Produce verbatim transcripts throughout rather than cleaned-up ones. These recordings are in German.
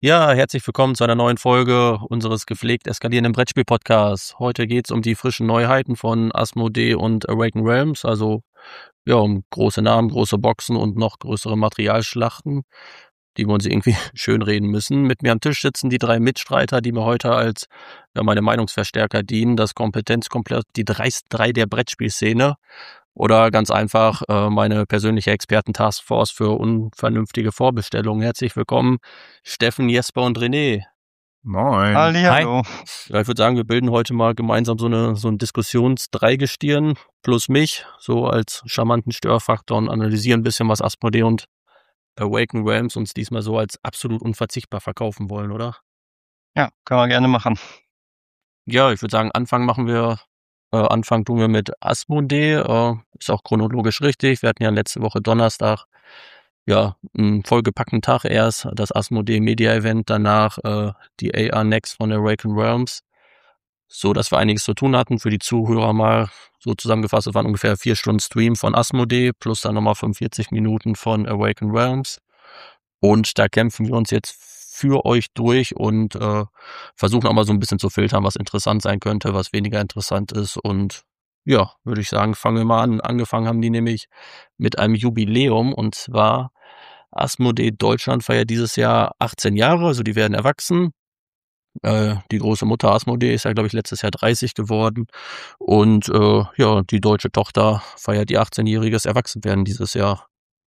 Ja, herzlich willkommen zu einer neuen Folge unseres gepflegt eskalierenden Brettspiel-Podcasts. Heute geht's um die frischen Neuheiten von Asmodee und Awaken Realms, also ja, um große Namen, große Boxen und noch größere Materialschlachten, die wir uns irgendwie schönreden müssen. Mit mir am Tisch sitzen die drei Mitstreiter, die mir heute als ja, meine Meinungsverstärker dienen, das Kompetenzkomplett, die drei, drei der Brettspielszene. Oder ganz einfach äh, meine persönliche Experten-Taskforce für unvernünftige Vorbestellungen. Herzlich willkommen, Steffen, Jesper und René. Moin. Hallihallo. Ja, ich würde sagen, wir bilden heute mal gemeinsam so eine so ein Diskussionsdreigestirn plus mich, so als charmanten Störfaktor und analysieren ein bisschen, was Asmodee und Awaken Realms uns diesmal so als absolut unverzichtbar verkaufen wollen, oder? Ja, können wir gerne machen. Ja, ich würde sagen, Anfang machen wir Äh, Anfang tun wir mit Asmodee, äh, ist auch chronologisch richtig. Wir hatten ja letzte Woche Donnerstag ja einen vollgepackten Tag erst, das Asmodee Media Event, danach äh, die A R Next von Awaken Realms, so dass wir einiges zu tun hatten. Für die Zuhörer mal so zusammengefasst, es waren ungefähr vier Stunden Stream von Asmodee plus dann nochmal fünfundvierzig Minuten von Awaken Realms. Und da kämpfen wir uns jetzt für euch durch und äh, versuchen auch mal so ein bisschen zu filtern, was interessant sein könnte, was weniger interessant ist. Und ja, würde ich sagen, fangen wir mal an. Angefangen haben die nämlich mit einem Jubiläum, und zwar Asmodee Deutschland feiert dieses Jahr achtzehn Jahre, also die werden erwachsen. Äh, die große Mutter Asmodee ist ja, glaube ich, letztes Jahr dreißig geworden. Und äh, ja, die deutsche Tochter feiert ihr achtzehnjähriges Erwachsenwerden dieses Jahr.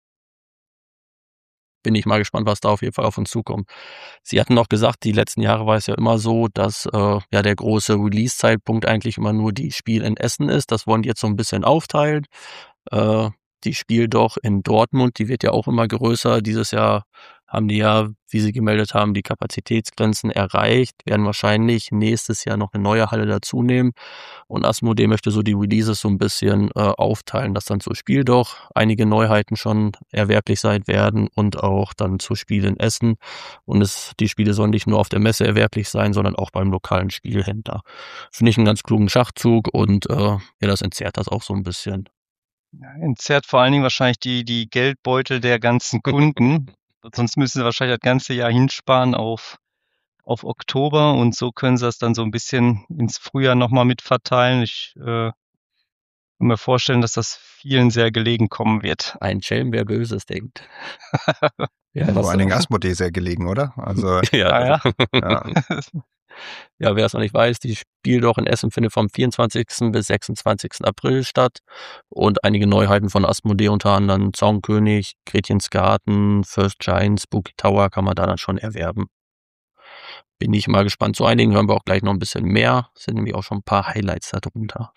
Bin ich mal gespannt, was da auf jeden Fall auf uns zukommt. Sie hatten noch gesagt, die letzten Jahre war es ja immer so, dass äh, ja der große Release-Zeitpunkt eigentlich immer nur die Spiel in Essen ist. Das wollen die jetzt so ein bisschen aufteilen. Äh, die Spiel doch in Dortmund, die wird ja auch immer größer. Dieses Jahr haben die ja, wie sie gemeldet haben, die Kapazitätsgrenzen erreicht, werden wahrscheinlich nächstes Jahr noch eine neue Halle dazu nehmen. Und Asmodee möchte so die Releases so ein bisschen äh, aufteilen, dass dann zu Spiel doch einige Neuheiten schon erwerblich sein werden und auch dann zu Spiel in Essen. Und es, die Spiele sollen nicht nur auf der Messe erwerblich sein, sondern auch beim lokalen Spielhändler. Finde ich einen ganz klugen Schachzug und äh, ja, das entzerrt das auch so ein bisschen. Ja, entzerrt vor allen Dingen wahrscheinlich die, die Geldbeutel der ganzen Kunden. Sonst müssen sie wahrscheinlich das ganze Jahr hinsparen auf, auf Oktober und so können sie das dann so ein bisschen ins Frühjahr nochmal mitverteilen. Ich äh, kann mir vorstellen, dass das vielen sehr gelegen kommen wird. Ein Schelm, wer Böses denkt. Ja, vor allen Dingen Asmodee sehr gelegen, oder? Also ja, Ah, ja. ja. Ja, wer es noch nicht weiß, die Spiel doch in Essen findet vom vierundzwanzigsten bis sechsundzwanzigsten April statt. Und einige Neuheiten von Asmodee, unter anderem Zaunkönig, Gretchens Garten, First Giant, Spooky Tower kann man da dann schon erwerben. Bin ich mal gespannt. Zu einigen hören wir auch gleich noch ein bisschen mehr. Es sind nämlich auch schon ein paar Highlights darunter.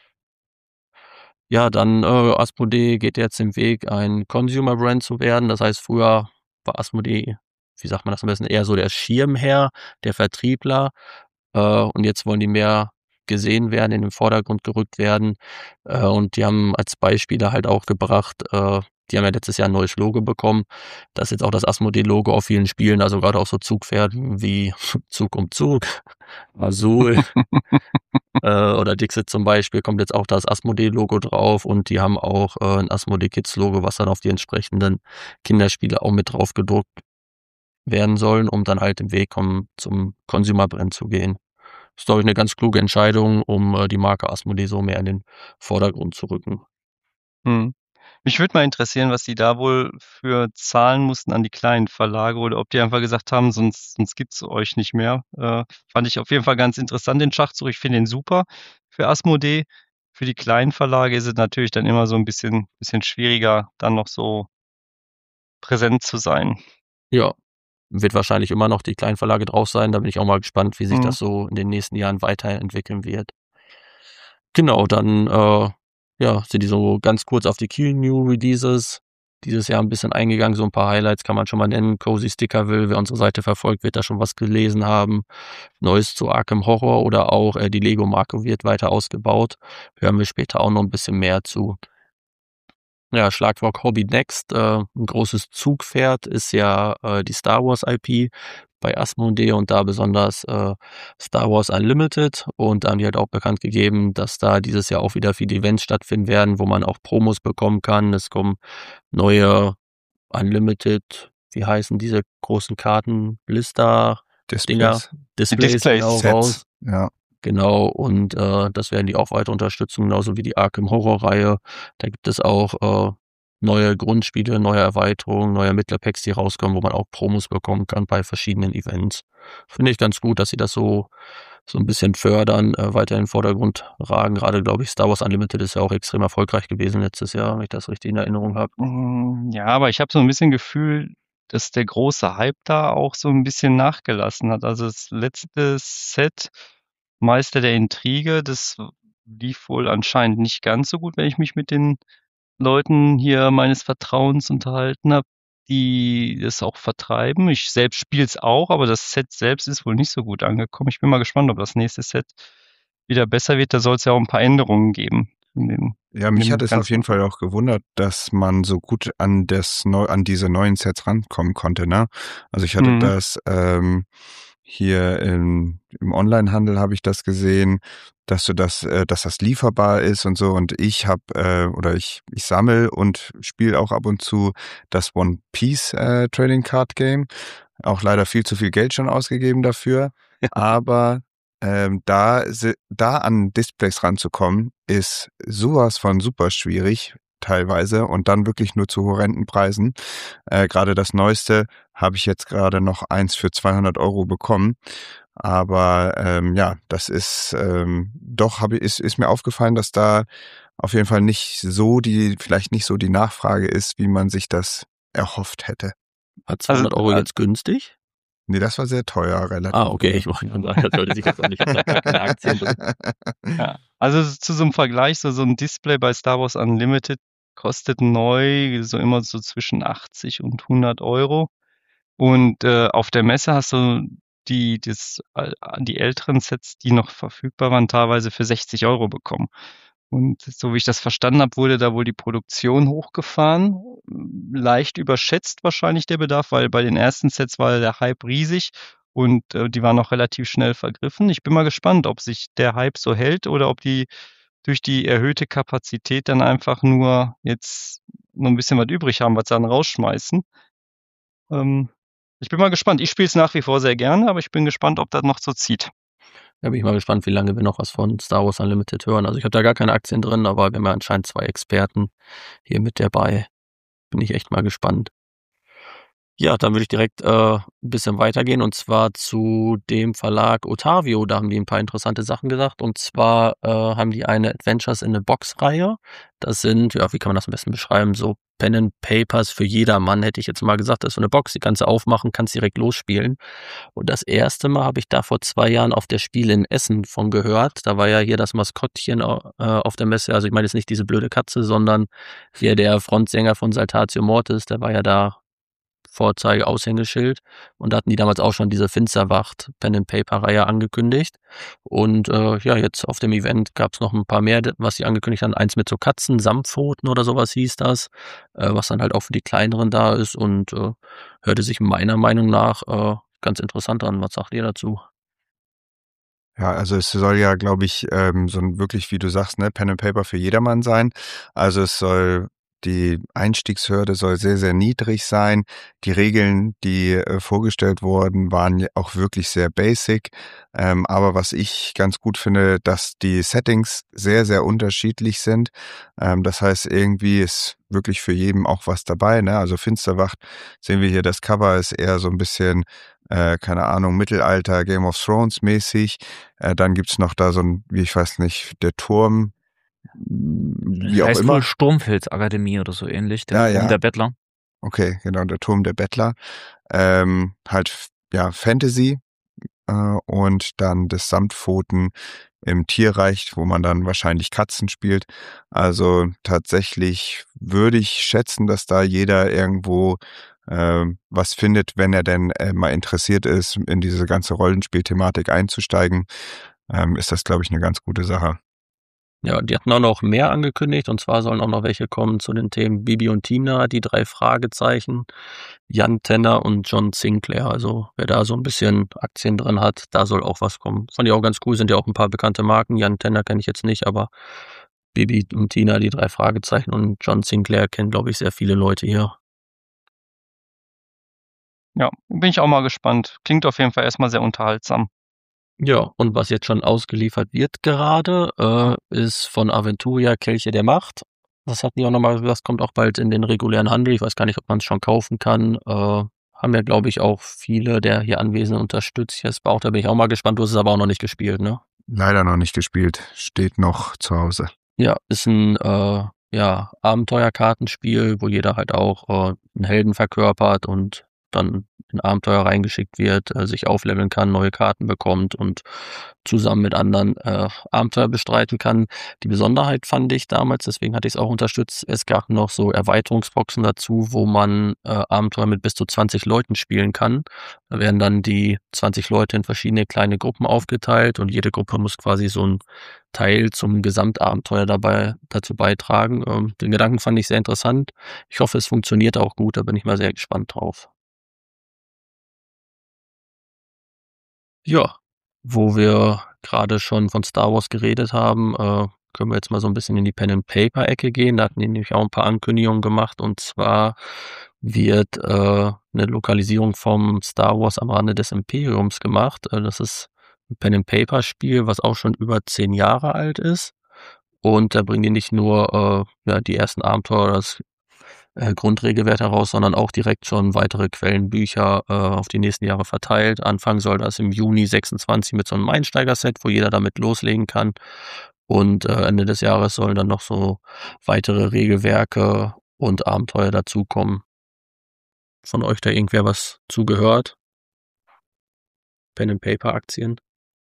Ja, dann äh, Asmodee geht jetzt den Weg, ein Consumer Brand zu werden. Das heißt, früher war Asmodee, wie sagt man das am besten, eher so der Schirmherr, der Vertriebler. Äh, und jetzt wollen die mehr gesehen werden, in den Vordergrund gerückt werden. Äh, und die haben als Beispiele halt auch gebracht, äh, die haben ja letztes Jahr ein neues Logo bekommen. Das ist jetzt auch das Asmodee-Logo auf vielen Spielen, also gerade auf so Zugpferden wie Zug um Zug, Azul äh, oder Dixit zum Beispiel, kommt jetzt auch das Asmodee-Logo drauf, und die haben auch äh, ein Asmodee-Kids-Logo, was dann auf die entsprechenden Kinderspiele auch mit drauf gedruckt werden sollen, um dann halt den Weg um, zum Consumer-Brand zu gehen. Das ist, glaube ich, eine ganz kluge Entscheidung, um äh, die Marke Asmodee so mehr in den Vordergrund zu rücken. Hm. Mich würde mal interessieren, was die da wohl für zahlen mussten an die kleinen Verlage oder ob die einfach gesagt haben, sonst, sonst gibt's euch nicht mehr. Äh, fand ich auf jeden Fall ganz interessant, den Schachzug. Ich finde den super für Asmodee. Für die kleinen Verlage ist es natürlich dann immer so ein bisschen, bisschen schwieriger, dann noch so präsent zu sein. Ja, wird wahrscheinlich immer noch die kleinen Verlage drauf sein. Da bin ich auch mal gespannt, wie sich Mhm. das so in den nächsten Jahren weiterentwickeln wird. Genau, dann äh, ja, sind die so ganz kurz auf die Key New Releases dieses Jahr ein bisschen eingegangen. So ein paar Highlights kann man schon mal nennen. Cozy Stickerville, wer unsere Seite verfolgt, wird da schon was gelesen haben. Neues zu Arkham Horror oder auch äh, die Lego-Marke wird weiter ausgebaut. Hören wir später auch noch ein bisschen mehr zu. Ja, Schlagwort Hobby Next, äh, ein großes Zugpferd ist ja äh, die Star Wars I P bei Asmodee und da besonders äh, Star Wars Unlimited, und da haben die halt auch bekannt gegeben, dass da dieses Jahr auch wieder viele Events stattfinden werden, wo man auch Promos bekommen kann. Es kommen neue Unlimited, wie heißen diese großen Karten, Blister, Dinger, Displays. Displays, Displays, genau, Sets. raus. Ja. Genau, und äh, das werden die auch weiter unterstützen, genauso wie die Arkham Horror-Reihe. Da gibt es auch äh, neue Grundspiele, neue Erweiterungen, neue Ermittlerpacks, die rauskommen, wo man auch Promos bekommen kann bei verschiedenen Events. Finde ich ganz gut, dass sie das so so ein bisschen fördern, äh, weiter in den Vordergrund ragen. Gerade, glaube ich, Star Wars Unlimited ist ja auch extrem erfolgreich gewesen letztes Jahr, wenn ich das richtig in Erinnerung habe. Mm, Ja, aber ich habe so ein bisschen Gefühl, dass der große Hype da auch so ein bisschen nachgelassen hat. Also das letzte Set, Meister der Intrige, das lief wohl anscheinend nicht ganz so gut, wenn ich mich mit den Leuten hier meines Vertrauens unterhalten habe, die das auch vertreiben. Ich selbst spiele es auch, aber das Set selbst ist wohl nicht so gut angekommen. Ich bin mal gespannt, ob das nächste Set wieder besser wird. Da soll es ja auch ein paar Änderungen geben. In den, Ja, in mich dem hat es auf ganzen- jeden Fall auch gewundert, dass man so gut an das neu, an diese neuen Sets rankommen konnte, ne? Also ich hatte Mhm. das ähm, hier im, im Onlinehandel habe ich das gesehen, dass du das, äh, dass das lieferbar ist und so. Und ich habe äh, oder ich ich sammle und spiele auch ab und zu das One Piece äh, Trading Card Game. Auch leider viel zu viel Geld schon ausgegeben dafür. Aber ähm, da, si- da an Displays ranzukommen, ist sowas von super schwierig teilweise und dann wirklich nur zu horrenden Preisen. Äh, gerade das Neueste habe ich jetzt gerade noch eins für zweihundert Euro bekommen. Aber ähm, ja, das ist ähm, doch habe ist ist mir aufgefallen, dass da auf jeden Fall nicht so die vielleicht nicht so die Nachfrage ist, wie man sich das erhofft hätte. War zweihundert Euro äh, jetzt günstig? Nee, das war sehr teuer, relativ. Ah, okay, ich wollte schon sagen, das sollte sich jetzt auch nicht, ich habe da gar keine Aktien drin. Ja, also zu so einem Vergleich, so, so ein Display bei Star Wars Unlimited kostet neu so immer so zwischen achtzig und hundert Euro. Und äh, auf der Messe hast du die, das, äh, die älteren Sets, die noch verfügbar waren, teilweise für sechzig Euro bekommen. Und so wie ich das verstanden habe, wurde da wohl die Produktion hochgefahren. Leicht überschätzt wahrscheinlich der Bedarf, weil bei den ersten Sets war der Hype riesig und äh, die waren auch relativ schnell vergriffen. Ich bin mal gespannt, ob sich der Hype so hält oder ob die durch die erhöhte Kapazität dann einfach nur jetzt noch ein bisschen was übrig haben, was sie dann rausschmeißen. Ähm, ich bin mal gespannt. Ich spiele es nach wie vor sehr gerne, aber ich bin gespannt, ob das noch so zieht. Da bin ich mal gespannt, wie lange wir noch was von Star Wars Unlimited hören. Also ich habe da gar keine Aktien drin, aber wir haben ja anscheinend zwei Experten hier mit dabei. Bin ich echt mal gespannt. Ja, dann würde ich direkt äh, ein bisschen weitergehen und zwar zu dem Verlag Otavio. Da haben die ein paar interessante Sachen gesagt. Und zwar äh, haben die eine Adventures in a Box-Reihe. Das sind, ja, wie kann man das am besten beschreiben? So Pen and Papers für jedermann, hätte ich jetzt mal gesagt. Das ist so eine Box, die kannst du aufmachen, kannst direkt losspielen. Und das erste Mal habe ich da vor zwei Jahren auf der Spiel in Essen von gehört. Da war ja hier das Maskottchen äh, auf der Messe. Also ich meine jetzt nicht diese blöde Katze, sondern hier der Frontsänger von Saltatio Mortis, der war ja da Vorzeige-Aushängeschild. Und da hatten die damals auch schon diese Finsterwacht Pen-and-Paper-Reihe angekündigt. Und äh, ja, jetzt auf dem Event gab es noch ein paar mehr, was sie angekündigt haben. Eins mit so Katzen, Samtpfoten oder sowas hieß das, äh, was dann halt auch für die Kleineren da ist und äh, hörte sich meiner Meinung nach äh, ganz interessant an. Was sagt ihr dazu? Ja, also es soll ja, glaube ich, ähm, so ein wirklich, wie du sagst, ne, Pen and Paper für jedermann sein. Also es soll die Einstiegshürde soll sehr, sehr niedrig sein. Die Regeln, die äh, vorgestellt wurden, waren ja auch wirklich sehr basic. Ähm, aber was ich ganz gut finde, dass die Settings sehr, sehr unterschiedlich sind. Ähm, das heißt, irgendwie ist wirklich für jeden auch was dabei. Ne? Also Finsterwacht sehen wir hier, das Cover ist eher so ein bisschen, äh, keine Ahnung, Mittelalter, Game of Thrones mäßig. Äh, dann gibt's noch da so ein, wie ich weiß nicht, der Turm, wie auch heißt immer. wohl Sturmfelsakademie oder so ähnlich, der Ja, Turm ja. der Bettler. Okay, genau, der Turm der Bettler. Ähm, halt, ja, Fantasy äh, und dann das Samtpfoten im Tierreich, wo man dann wahrscheinlich Katzen spielt. Also tatsächlich würde ich schätzen, dass da jeder irgendwo äh, was findet, wenn er denn äh, mal interessiert ist, in diese ganze Rollenspielthematik einzusteigen, ähm, ist das, glaube ich, eine ganz gute Sache. Ja, die hatten auch noch mehr angekündigt, und zwar sollen auch noch welche kommen zu den Themen Bibi und Tina, die drei Fragezeichen, Jan Tenner und John Sinclair. Also wer da so ein bisschen Aktien drin hat, da soll auch was kommen. Fand ich auch ganz cool, sind ja auch ein paar bekannte Marken. Jan Tenner kenne ich jetzt nicht, aber Bibi und Tina, die drei Fragezeichen und John Sinclair kennen, glaube ich, sehr viele Leute hier. Ja, bin ich auch mal gespannt. Klingt auf jeden Fall erstmal sehr unterhaltsam. Ja, und was jetzt schon ausgeliefert wird gerade, äh, ist von Aventuria Kelche der Macht. Das hatten die auch nochmal, das kommt auch bald in den regulären Handel. Ich weiß gar nicht, ob man es schon kaufen kann. Äh, haben ja, glaube ich, auch viele der hier Anwesenden unterstützt. Jetzt auch, da bin ich auch mal gespannt. Du hast es aber auch noch nicht gespielt, ne? Leider noch nicht gespielt. Steht noch zu Hause. Ja, ist ein äh, ja, Abenteuerkartenspiel, wo jeder halt auch äh, einen Helden verkörpert und dann in Abenteuer reingeschickt wird, äh, sich aufleveln kann, neue Karten bekommt und zusammen mit anderen äh, Abenteuer bestreiten kann. Die Besonderheit fand ich damals, deswegen hatte ich es auch unterstützt, es gab noch so Erweiterungsboxen dazu, wo man äh, Abenteuer mit bis zu zwanzig Leuten spielen kann. Da werden dann die zwanzig Leute in verschiedene kleine Gruppen aufgeteilt und jede Gruppe muss quasi so ein Teil zum Gesamtabenteuer dabei dazu beitragen. Ähm, den Gedanken fand ich sehr interessant. Ich hoffe, es funktioniert auch gut, da bin ich mal sehr gespannt drauf. Ja, wo wir gerade schon von Star Wars geredet haben, äh, können wir jetzt mal so ein bisschen in die Pen-and-Paper-Ecke gehen. Da hatten die nämlich auch ein paar Ankündigungen gemacht und zwar wird äh, 'ne Lokalisierung vom Star Wars am Rande des Imperiums gemacht. Äh, das ist ein Pen-and-Paper-Spiel, was auch schon über zehn Jahre alt ist. Und da bringen die nicht nur äh, ja, die ersten Abenteuer oder das äh, Grundregelwerk heraus, sondern auch direkt schon weitere Quellenbücher äh, auf die nächsten Jahre verteilt. Anfangen soll das im Juni sechsundzwanzig mit so einem Einsteigerset, wo jeder damit loslegen kann. Und äh, Ende des Jahres sollen dann noch so weitere Regelwerke und Abenteuer dazukommen. Von euch da irgendwer was zugehört? Pen-and-Paper-Aktien?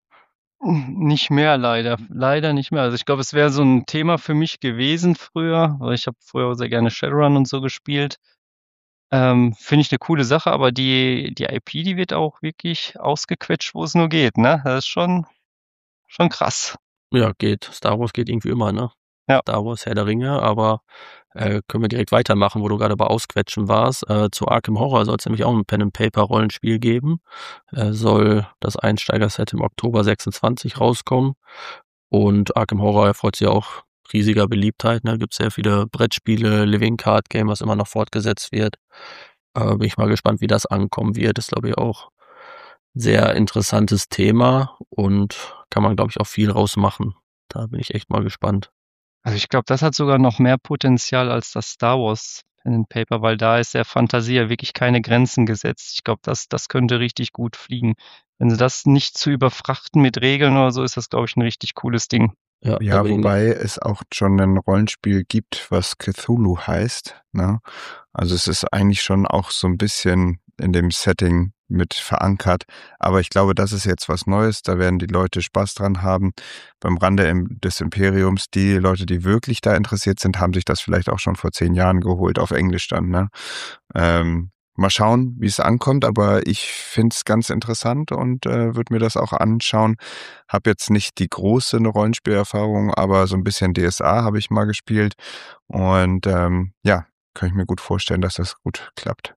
Nicht mehr leider. Leider nicht mehr. Also ich glaube, es wäre so ein Thema für mich gewesen früher, weil ich habe früher auch sehr gerne Shadowrun und so gespielt. Ähm, finde ich eine coole Sache, aber die die I P, die wird auch wirklich ausgequetscht, wo es nur geht, ne? Das ist schon schon krass. Ja, geht. Star Wars geht irgendwie immer, ne? Ja. Star Wars, Herr der Ringe, aber äh, können wir direkt weitermachen, wo du gerade bei Ausquetschen warst. Äh, zu Arkham Horror soll es nämlich auch ein Pen-and-Paper-Rollenspiel geben. Äh, soll das Einsteiger-Set im Oktober sechsundzwanzig rauskommen. Und Arkham Horror erfreut sich auch riesiger Beliebtheit. Ne? Gibt sehr viele Brettspiele, Living Card Game, was immer noch fortgesetzt wird. Äh, bin ich mal gespannt, wie das ankommen wird. Das ist, glaube ich, auch sehr interessantes Thema und kann man, glaube ich, auch viel rausmachen. Da bin ich echt mal gespannt. Also ich glaube, das hat sogar noch mehr Potenzial als das Star Wars Pen and Paper, weil da ist der Fantasie ja wirklich keine Grenzen gesetzt. Ich glaube, das, das könnte richtig gut fliegen. Wenn sie das nicht zu überfrachten mit Regeln oder so, ist das, glaube ich, ein richtig cooles Ding. Ja, da Ja, bin ich mal- wobei es auch schon ein Rollenspiel gibt, was Cthulhu heißt. Ne? Also es ist eigentlich schon auch so ein bisschen in dem Setting mit verankert. Aber ich glaube, das ist jetzt was Neues. Da werden die Leute Spaß dran haben. Beim Rande im, des Imperiums, die Leute, die wirklich da interessiert sind, haben sich das vielleicht auch schon vor zehn Jahren geholt, auf Englisch dann. Ne? Ähm, mal schauen, wie es ankommt. Aber ich finde es ganz interessant und äh, würde mir das auch anschauen. Hab jetzt nicht die große Rollenspielerfahrung, aber so ein bisschen D S A habe ich mal gespielt. Und ähm, ja, kann ich mir gut vorstellen, dass das gut klappt.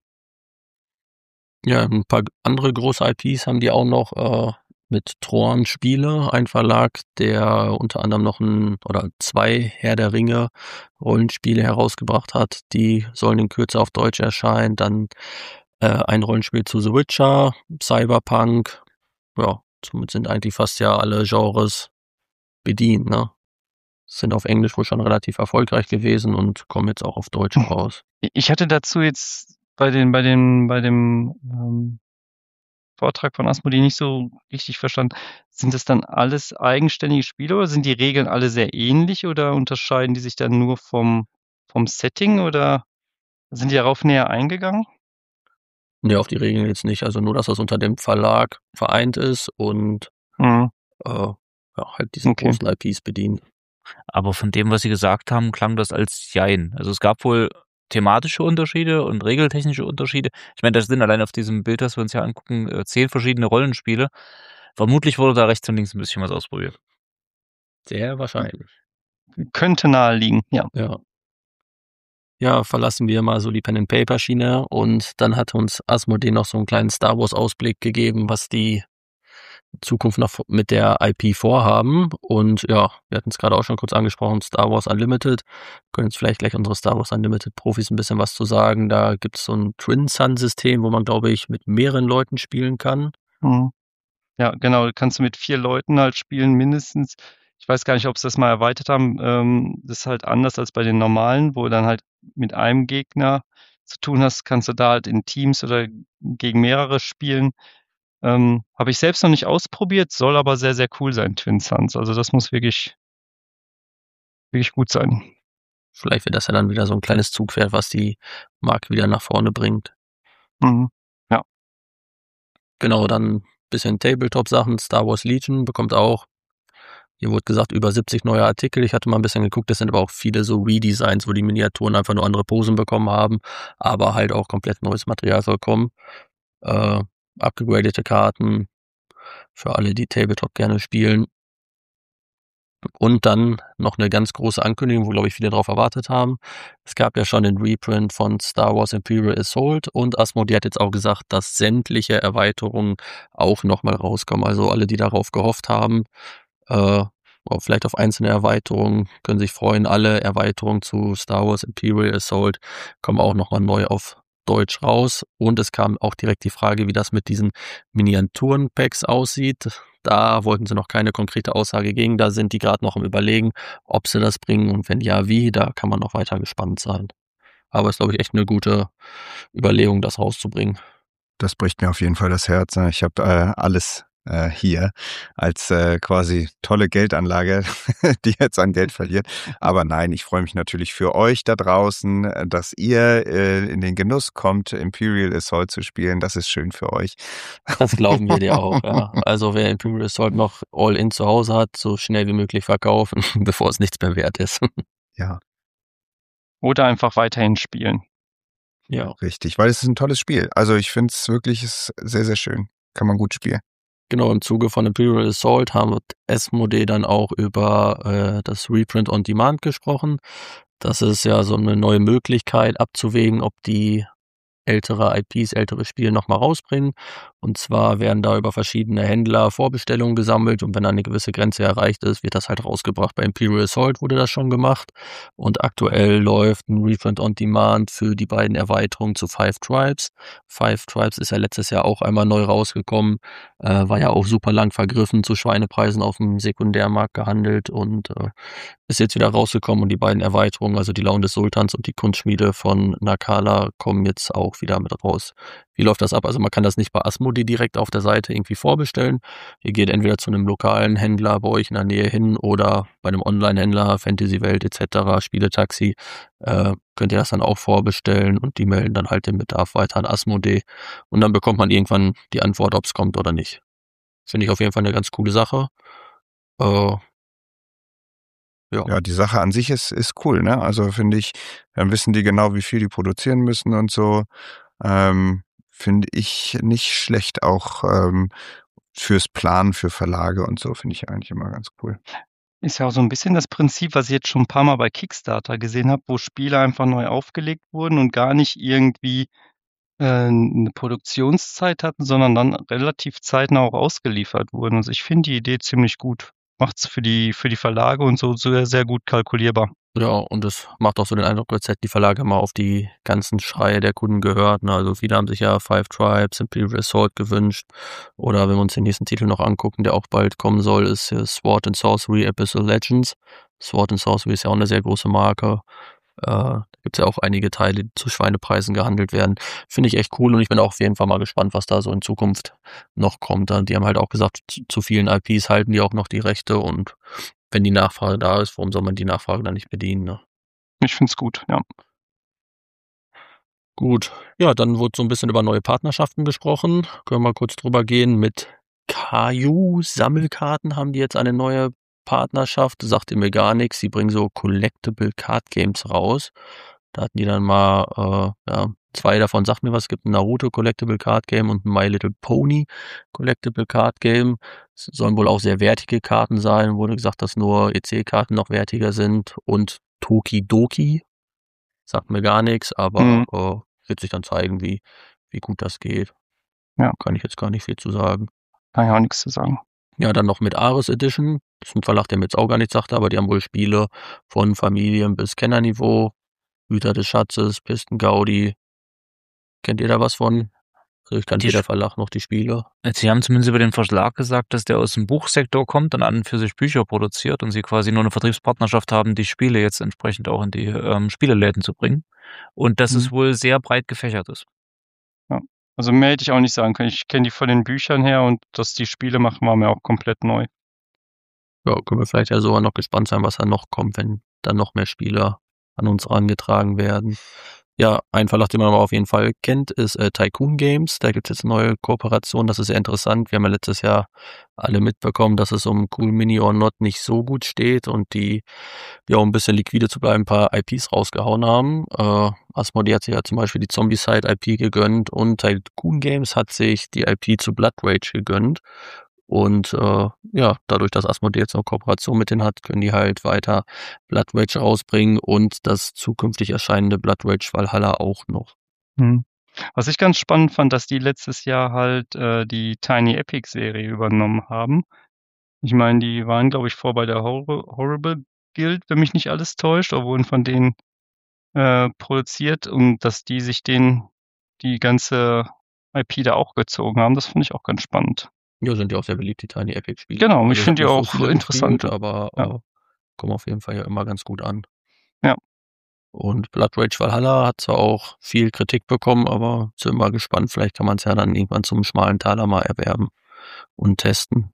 Ja, ein paar andere große I Ps haben die auch noch äh, mit Thorn Spiele, ein Verlag, der unter anderem noch ein oder zwei Herr der Ringe Rollenspiele herausgebracht hat. Die sollen in Kürze auf Deutsch erscheinen. Dann äh, ein Rollenspiel zu The Witcher, Cyberpunk. Ja, somit sind eigentlich fast ja alle Genres bedient, ne? Sind auf Englisch wohl schon relativ erfolgreich gewesen und kommen jetzt auch auf Deutsch raus. Ich hatte dazu jetzt bei den, bei den, bei dem ähm, Vortrag von Asmodee nicht so richtig verstanden. Sind das dann alles eigenständige Spiele oder sind die Regeln alle sehr ähnlich oder unterscheiden die sich dann nur vom, vom Setting oder sind die darauf näher eingegangen? Ne, auf die Regeln jetzt nicht. Also nur, dass das unter dem Verlag vereint ist und Mhm. äh, ja, halt diese Okay. großen I Ps bedienen. Aber von dem, was Sie gesagt haben, klang das als Jein. Also es gab wohl thematische Unterschiede und regeltechnische Unterschiede. Ich meine, das sind allein auf diesem Bild, das wir uns ja angucken, äh, zehn verschiedene Rollenspiele. Vermutlich wurde da rechts und links ein bisschen was ausprobiert. Sehr wahrscheinlich. Könnte naheliegen, ja. Ja. Ja, verlassen wir mal so die Pen-and-Paper-Schiene und dann hat uns Asmodee noch so einen kleinen Star Wars-Ausblick gegeben, was die Zukunft noch mit der I P vorhaben. Und ja, wir hatten es gerade auch schon kurz angesprochen, Star Wars Unlimited. Können jetzt vielleicht gleich unsere Star Wars Unlimited Profis ein bisschen was zu sagen. Da gibt es so ein Twin-Sun-System, wo man, glaube ich, mit mehreren Leuten spielen kann. Mhm. Ja, genau, kannst du mit vier Leuten halt spielen, mindestens. Ich weiß gar nicht, ob sie das mal erweitert haben. Ähm, das ist halt anders als bei den normalen, wo du dann halt mit einem Gegner zu tun hast, kannst du da halt in Teams oder gegen mehrere spielen. Ähm, habe ich selbst noch nicht ausprobiert, soll aber sehr, sehr cool sein, Twin Suns. Also das muss wirklich, wirklich gut sein. Vielleicht wird das ja dann wieder so ein kleines Zugpferd, was die Marke wieder nach vorne bringt. Mhm. Ja. Genau, dann ein bisschen Tabletop-Sachen. Star Wars Legion bekommt auch, hier wurde gesagt, über siebzig neue Artikel. Ich hatte mal ein bisschen geguckt, das sind aber auch viele so Redesigns, wo die Miniaturen einfach nur andere Posen bekommen haben, aber halt auch komplett neues Material bekommen. Äh, abgegradete Karten für alle, die Tabletop gerne spielen. Und dann noch eine ganz große Ankündigung, wo, glaube ich, viele drauf erwartet haben. Es gab ja schon den Reprint von Star Wars Imperial Assault und Asmodee hat jetzt auch gesagt, dass sämtliche Erweiterungen auch nochmal rauskommen. Also alle, die darauf gehofft haben, äh, vielleicht auf einzelne Erweiterungen, können sich freuen. Alle Erweiterungen zu Star Wars Imperial Assault kommen auch nochmal neu auf Deutsch raus. Und es kam auch direkt die Frage, wie das mit diesen Miniaturen-Packs aussieht. Da wollten sie noch keine konkrete Aussage gegen. Da sind die gerade noch im Überlegen, ob sie das bringen und wenn ja, wie. Da kann man noch weiter gespannt sein. Aber es ist, glaube ich, echt eine gute Überlegung, das rauszubringen. Das bricht mir auf jeden Fall das Herz. Ich habe äh, alles äh, hier als äh, quasi tolle Geldanlage, die jetzt an Geld verliert. Aber nein, ich freue mich natürlich für euch da draußen, dass ihr äh, in den Genuss kommt, Imperial Assault zu spielen. Das ist schön für euch. Das glauben wir dir auch, ja. Also wer Imperial Assault noch All-In zu Hause hat, so schnell wie möglich verkaufen, bevor es nichts mehr wert ist. Ja. Oder einfach weiterhin spielen. Ja. Richtig, weil es ist ein tolles Spiel. Also ich finde es wirklich ist sehr, sehr schön. Kann man gut spielen. Genau, im Zuge von Imperial Assault haben Asmodee dann auch über äh, das Reprint on Demand gesprochen. Das ist ja so eine neue Möglichkeit abzuwägen, ob die ältere I Ps, ältere Spiele nochmal rausbringen. Und zwar werden da über verschiedene Händler Vorbestellungen gesammelt und wenn eine gewisse Grenze erreicht ist, wird das halt rausgebracht. Bei Imperial Assault wurde das schon gemacht und aktuell läuft ein Reprint on Demand für die beiden Erweiterungen zu Five Tribes. Five Tribes ist ja letztes Jahr auch einmal neu rausgekommen, äh, war ja auch super lang vergriffen, zu Schweinepreisen auf dem Sekundärmarkt gehandelt und äh, ist jetzt wieder rausgekommen und die beiden Erweiterungen, also die Laune des Sultans und die Kunstschmiede von Nakala, kommen jetzt auch wieder mit raus. Wie läuft das ab? Also man kann das nicht bei Asmodee direkt auf der Seite irgendwie vorbestellen. Ihr geht entweder zu einem lokalen Händler bei euch in der Nähe hin oder bei einem Online-Händler, Fantasy Welt et cetera, Spieletaxi, äh, könnt ihr das dann auch vorbestellen und die melden dann halt den Bedarf weiter an Asmodee und dann bekommt man irgendwann die Antwort, ob es kommt oder nicht. Finde ich auf jeden Fall eine ganz coole Sache. Äh, Ja. ja, die Sache an sich ist, ist cool, ne? Also finde ich, dann wissen die genau, wie viel die produzieren müssen und so. Ähm, finde ich nicht schlecht, auch ähm, fürs Planen, für Verlage und so, finde ich eigentlich immer ganz cool. Ist ja auch so ein bisschen das Prinzip, was ich jetzt schon ein paar Mal bei Kickstarter gesehen habe, wo Spiele einfach neu aufgelegt wurden und gar nicht irgendwie äh, 'ne Produktionszeit hatten, sondern dann relativ zeitnah auch ausgeliefert wurden. Also, ich finde die Idee ziemlich gut. Macht's für die für die Verlage und so sehr, sehr gut kalkulierbar. Ja, und es macht auch so den Eindruck, als hätten die Verlage mal auf die ganzen Schreie der Kunden gehört. Ne? Also viele haben sich ja Five Tribes, Imperial Assault gewünscht. Oder wenn wir uns den nächsten Titel noch angucken, der auch bald kommen soll, ist Sword and Sorcery Abyssal Legends. Sword and Sorcery ist ja auch eine sehr große Marke. Äh, da gibt es ja auch einige Teile, die zu Schweinepreisen gehandelt werden. Finde ich echt cool und ich bin auch auf jeden Fall mal gespannt, was da so in Zukunft noch kommt. Die haben halt auch gesagt, zu, zu vielen I Ps halten die auch noch die Rechte und wenn die Nachfrage da ist, warum soll man die Nachfrage dann nicht bedienen? Ne? Ich finde es gut, ja. Gut, ja, dann wurde so ein bisschen über neue Partnerschaften gesprochen. Können wir mal kurz drüber gehen. Mit Kaju Sammelkarten haben die jetzt eine neue Partnerschaft. Sagt ihr mir gar nichts. Sie bringen so Collectible Card Games raus. Da hatten die dann mal, äh, ja, zwei davon, sagt mir was, es gibt ein Naruto Collectible Card Game und ein My Little Pony Collectible Card Game. Es sollen wohl auch sehr wertige Karten sein. Wurde gesagt, dass nur E C-Karten noch wertiger sind. Und Tokidoki, sagt mir gar nichts, aber Mhm. äh, wird sich dann zeigen, wie, wie gut das geht. Ja. Kann ich jetzt gar nicht viel zu sagen. Kann ich auch nichts zu sagen. Ja, dann noch mit Ares Edition. Das ist ein Verlag, der mir jetzt auch gar nichts sagte, aber die haben wohl Spiele von Familien bis Kennerniveau. Hüter des Schatzes, Pisten Gaudi. Kennt ihr da was von? Also ich kann Die jeder Sch- Verlag noch die Spiele. Sie haben zumindest über den Verlag gesagt, dass der aus dem Buchsektor kommt und an und für sich Bücher produziert und sie quasi nur eine Vertriebspartnerschaft haben, die Spiele jetzt entsprechend auch in die ähm, Spieleläden zu bringen. Und dass es Mhm. wohl sehr breit gefächert ist. Also mehr hätte ich auch nicht sagen können. Ich kenne die von den Büchern her und dass die Spiele machen, war mir auch komplett neu. Ja, können wir vielleicht ja sogar noch gespannt sein, was da noch kommt, wenn dann noch mehr Spieler an uns herangetragen werden. Ja, ein Verlag, den man aber auf jeden Fall kennt, ist äh, Tycoon Games. Da gibt es jetzt eine neue Kooperation, das ist sehr interessant. Wir haben ja letztes Jahr alle mitbekommen, dass es um Cool Mini or Not nicht so gut steht und die, ja, um ein bisschen liquide zu bleiben, ein paar I Ps rausgehauen haben. Äh, Asmodee hat sich ja zum Beispiel die Zombicide I P gegönnt und Tycoon Games hat sich die I P zu Blood Rage gegönnt. Und äh, ja, dadurch, dass Asmodee jetzt eine Kooperation mit denen hat, können die halt weiter Blood Rage rausbringen und das zukünftig erscheinende Blood Rage Valhalla auch noch. Mhm. Was ich ganz spannend fand, dass die letztes Jahr halt äh, die Tiny Epic Serie übernommen haben. Ich meine, die waren, glaube ich, vor bei der Hor Horrible Guild, wenn mich nicht alles täuscht, oder wurden von denen äh, produziert und dass die sich den die ganze I P da auch gezogen haben, das fand ich auch ganz spannend. Ja, sind ja auch sehr beliebt, die Tiny Epic Spiele. Genau, Also ich ich finde habe die nicht so auch viele interessant. gespielt, aber Ja. äh, kommen auf jeden Fall ja immer ganz gut an. Ja. Und Blood Rage Valhalla hat zwar auch viel Kritik bekommen, aber sind wir mal gespannt. Vielleicht kann man es ja dann irgendwann zum schmalen Taler mal erwerben und testen.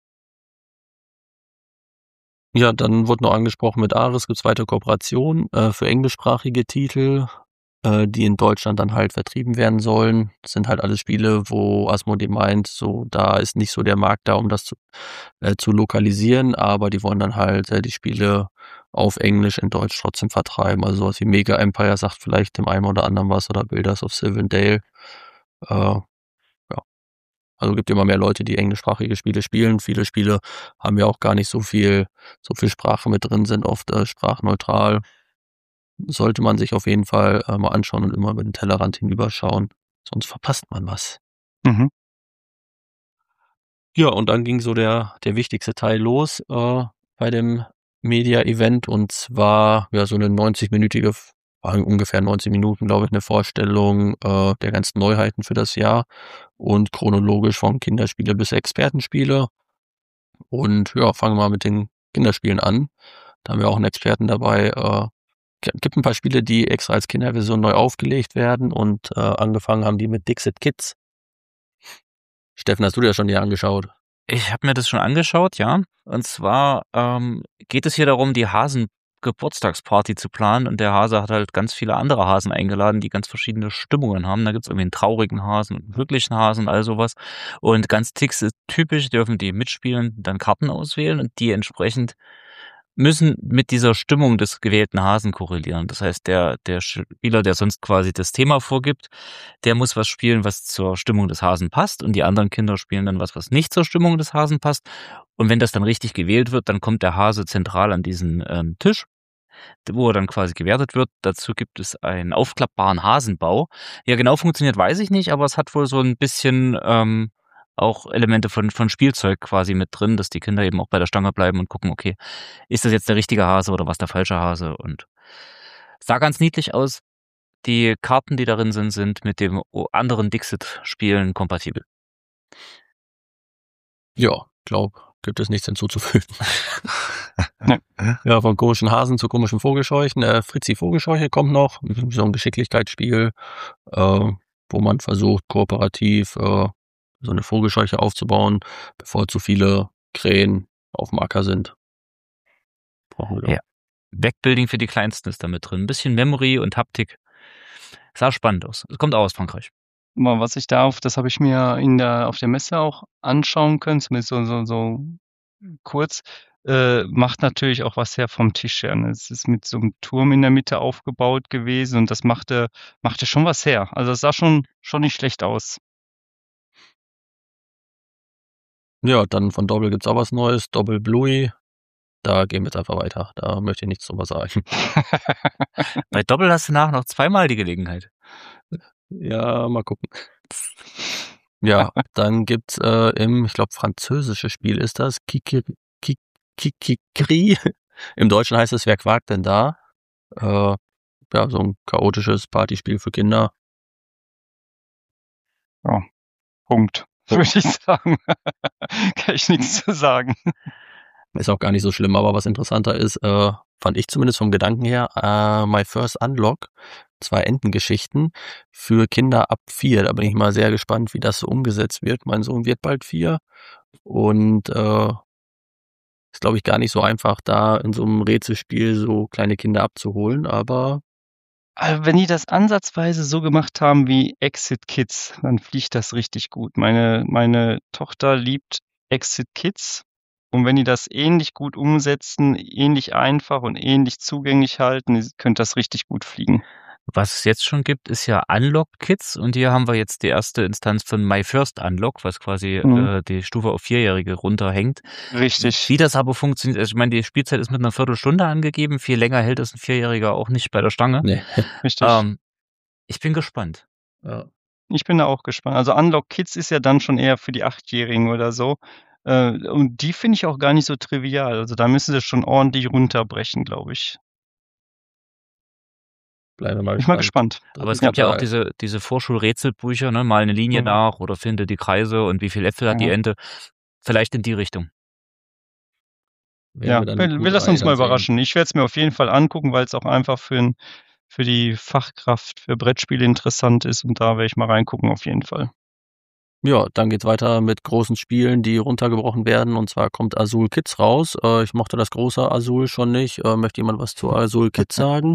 Ja, dann wurde noch angesprochen, mit Ares gibt's weitere Kooperationen äh, für englischsprachige Titel, äh, die in Deutschland dann halt vertrieben werden sollen. Das sind halt alles Spiele, wo Asmodee meint, so da ist nicht so der Markt da, um das zu, äh, zu lokalisieren, aber die wollen dann halt äh, die Spiele auf Englisch in Deutsch trotzdem vertreiben. Also sowas wie Mega Empire sagt vielleicht dem einen oder anderen was oder Builders of Silvendale. Äh, ja. Also gibt immer mehr Leute, die englischsprachige Spiele spielen. Viele Spiele haben ja auch gar nicht so viel, so viel Sprache mit drin, sind oft äh, sprachneutral. Sollte man sich auf jeden Fall äh, mal anschauen und immer über den Tellerrand hinüberschauen. Sonst verpasst man was. Mhm. Ja, und dann ging so der, der wichtigste Teil los äh, bei dem Media-Event und zwar ja so eine neunzig-minütige, ungefähr neunzig Minuten, glaube ich, eine Vorstellung äh, der ganzen Neuheiten für das Jahr und chronologisch von Kinderspiele bis Expertenspiele. Und ja, fangen wir mal mit den Kinderspielen an. Da haben wir auch einen Experten dabei. Äh, gibt ein paar Spiele, die extra als Kinderversion neu aufgelegt werden und äh, angefangen haben die mit Dixit Kids. Steffen, hast du dir das schon hier angeschaut? Ich habe mir das schon angeschaut, ja. Und zwar ähm, geht es hier darum, die Hasen-Geburtstagsparty zu planen. Und der Hase hat halt ganz viele andere Hasen eingeladen, die ganz verschiedene Stimmungen haben. Da gibt's irgendwie einen traurigen Hasen und einen glücklichen Hasen und all sowas. Und ganz tix ist typisch, dürfen die mitspielen, dann Karten auswählen und die entsprechend müssen mit dieser Stimmung des gewählten Hasen korrelieren. Das heißt, der, der Spieler, der sonst quasi das Thema vorgibt, der muss was spielen, was zur Stimmung des Hasen passt und die anderen Kinder spielen dann was, was nicht zur Stimmung des Hasen passt. Und wenn das dann richtig gewählt wird, dann kommt der Hase zentral an diesen ähm, Tisch, wo er dann quasi gewertet wird. Dazu gibt es einen aufklappbaren Hasenbau. Ja, genau funktioniert, weiß ich nicht, aber es hat wohl so ein bisschen ähm, auch Elemente von, von Spielzeug quasi mit drin, dass die Kinder eben auch bei der Stange bleiben und gucken, okay, ist das jetzt der richtige Hase oder was der falsche Hase? Und sah ganz niedlich aus. Die Karten, die darin sind, sind mit dem anderen Dixit-Spielen kompatibel. Ja, glaub, gibt es nichts hinzuzufügen. Ja, von komischen Hasen zu komischen Vogelscheuchen. Äh, Fritzi Vogelscheuche kommt noch. So ein Geschicklichkeitsspiel, äh, wo man versucht, kooperativ äh, so eine Vogelscheuche aufzubauen, bevor zu viele Krähen auf dem Acker sind. Brauchen wir Ja. Backbuilding für die Kleinsten ist da mit drin. Ein bisschen Memory und Haptik. Sah spannend aus. Es kommt auch aus Frankreich. Mal, was ich da auf, das habe ich mir in der, auf der Messe auch anschauen können, zumindest so, so, so kurz, äh, macht natürlich auch was her vom Tisch her. Ne? Es ist mit so einem Turm in der Mitte aufgebaut gewesen und das machte, machte schon was her. Also es sah schon, schon nicht schlecht aus. Ja, dann von Doppel gibt's auch was Neues. Doppel Bluey. Da gehen wir jetzt einfach weiter. Da möchte ich nichts drüber sagen. Bei Doppel hast du nachher noch zweimal die Gelegenheit. Ja, mal gucken. Ja, dann gibt's äh, im, ich glaube, französisches Spiel ist das, Kikiri, Kikiri. Im Deutschen heißt es, wer quakt denn da? Äh, ja, so ein chaotisches Partyspiel für Kinder. Ja, Punkt, würde ich sagen. Kann ich nichts zu sagen. Ist auch gar nicht so schlimm, aber was interessanter ist, äh, fand ich zumindest vom Gedanken her, äh, My First Unlock, zwei Entengeschichten für Kinder ab vier. Da bin ich mal sehr gespannt, wie das so umgesetzt wird. Mein Sohn wird bald vier und äh, ist, glaube ich, gar nicht so einfach, da in so einem Rätselspiel so kleine Kinder abzuholen, aber Also wenn die das ansatzweise so gemacht haben wie Exit Kids, dann fliegt das richtig gut. Meine, meine Tochter liebt Exit Kids. Und wenn die das ähnlich gut umsetzen, ähnlich einfach und ähnlich zugänglich halten, könnte das richtig gut fliegen. Was es jetzt schon gibt, ist ja Unlock Kids und hier haben wir jetzt die erste Instanz von My First Unlock, was quasi Mhm. äh, die Stufe auf Vierjährige runterhängt. Richtig. Wie das aber funktioniert, also ich meine, die Spielzeit ist mit einer Viertelstunde angegeben, viel länger hält das ein Vierjähriger auch nicht bei der Stange. nee. Richtig. Ähm, ich bin gespannt. Ja. Ich bin da auch gespannt. Also Unlock Kids ist ja dann schon eher für die Achtjährigen oder so. Äh, und die finde ich auch gar nicht so trivial. Also da müssen sie schon ordentlich runterbrechen, glaube ich. Bleiben wir mal Ich bin mal gespannt. gespannt. Aber es Drittes gibt ja auch Teil. diese, diese Vorschulrätselbücher, ne? Mal eine Linie Mhm. nach oder finde die Kreise und wie viel Äpfel hat die Ja. Ente. Vielleicht in die Richtung. Werden Ja, wir dann wir, in Q wir lassen drei uns mal dann sehen. überraschen. Ich werde es mir auf jeden Fall angucken, weil es auch einfach für, ein, für die Fachkraft für Brettspiele interessant ist. Und da werde ich mal reingucken, auf jeden Fall. Ja, dann geht's weiter mit großen Spielen, die runtergebrochen werden. Und zwar kommt Azul Kids raus. Äh, ich mochte das große Azul schon nicht. Äh, möchte jemand was zu Azul Kids sagen?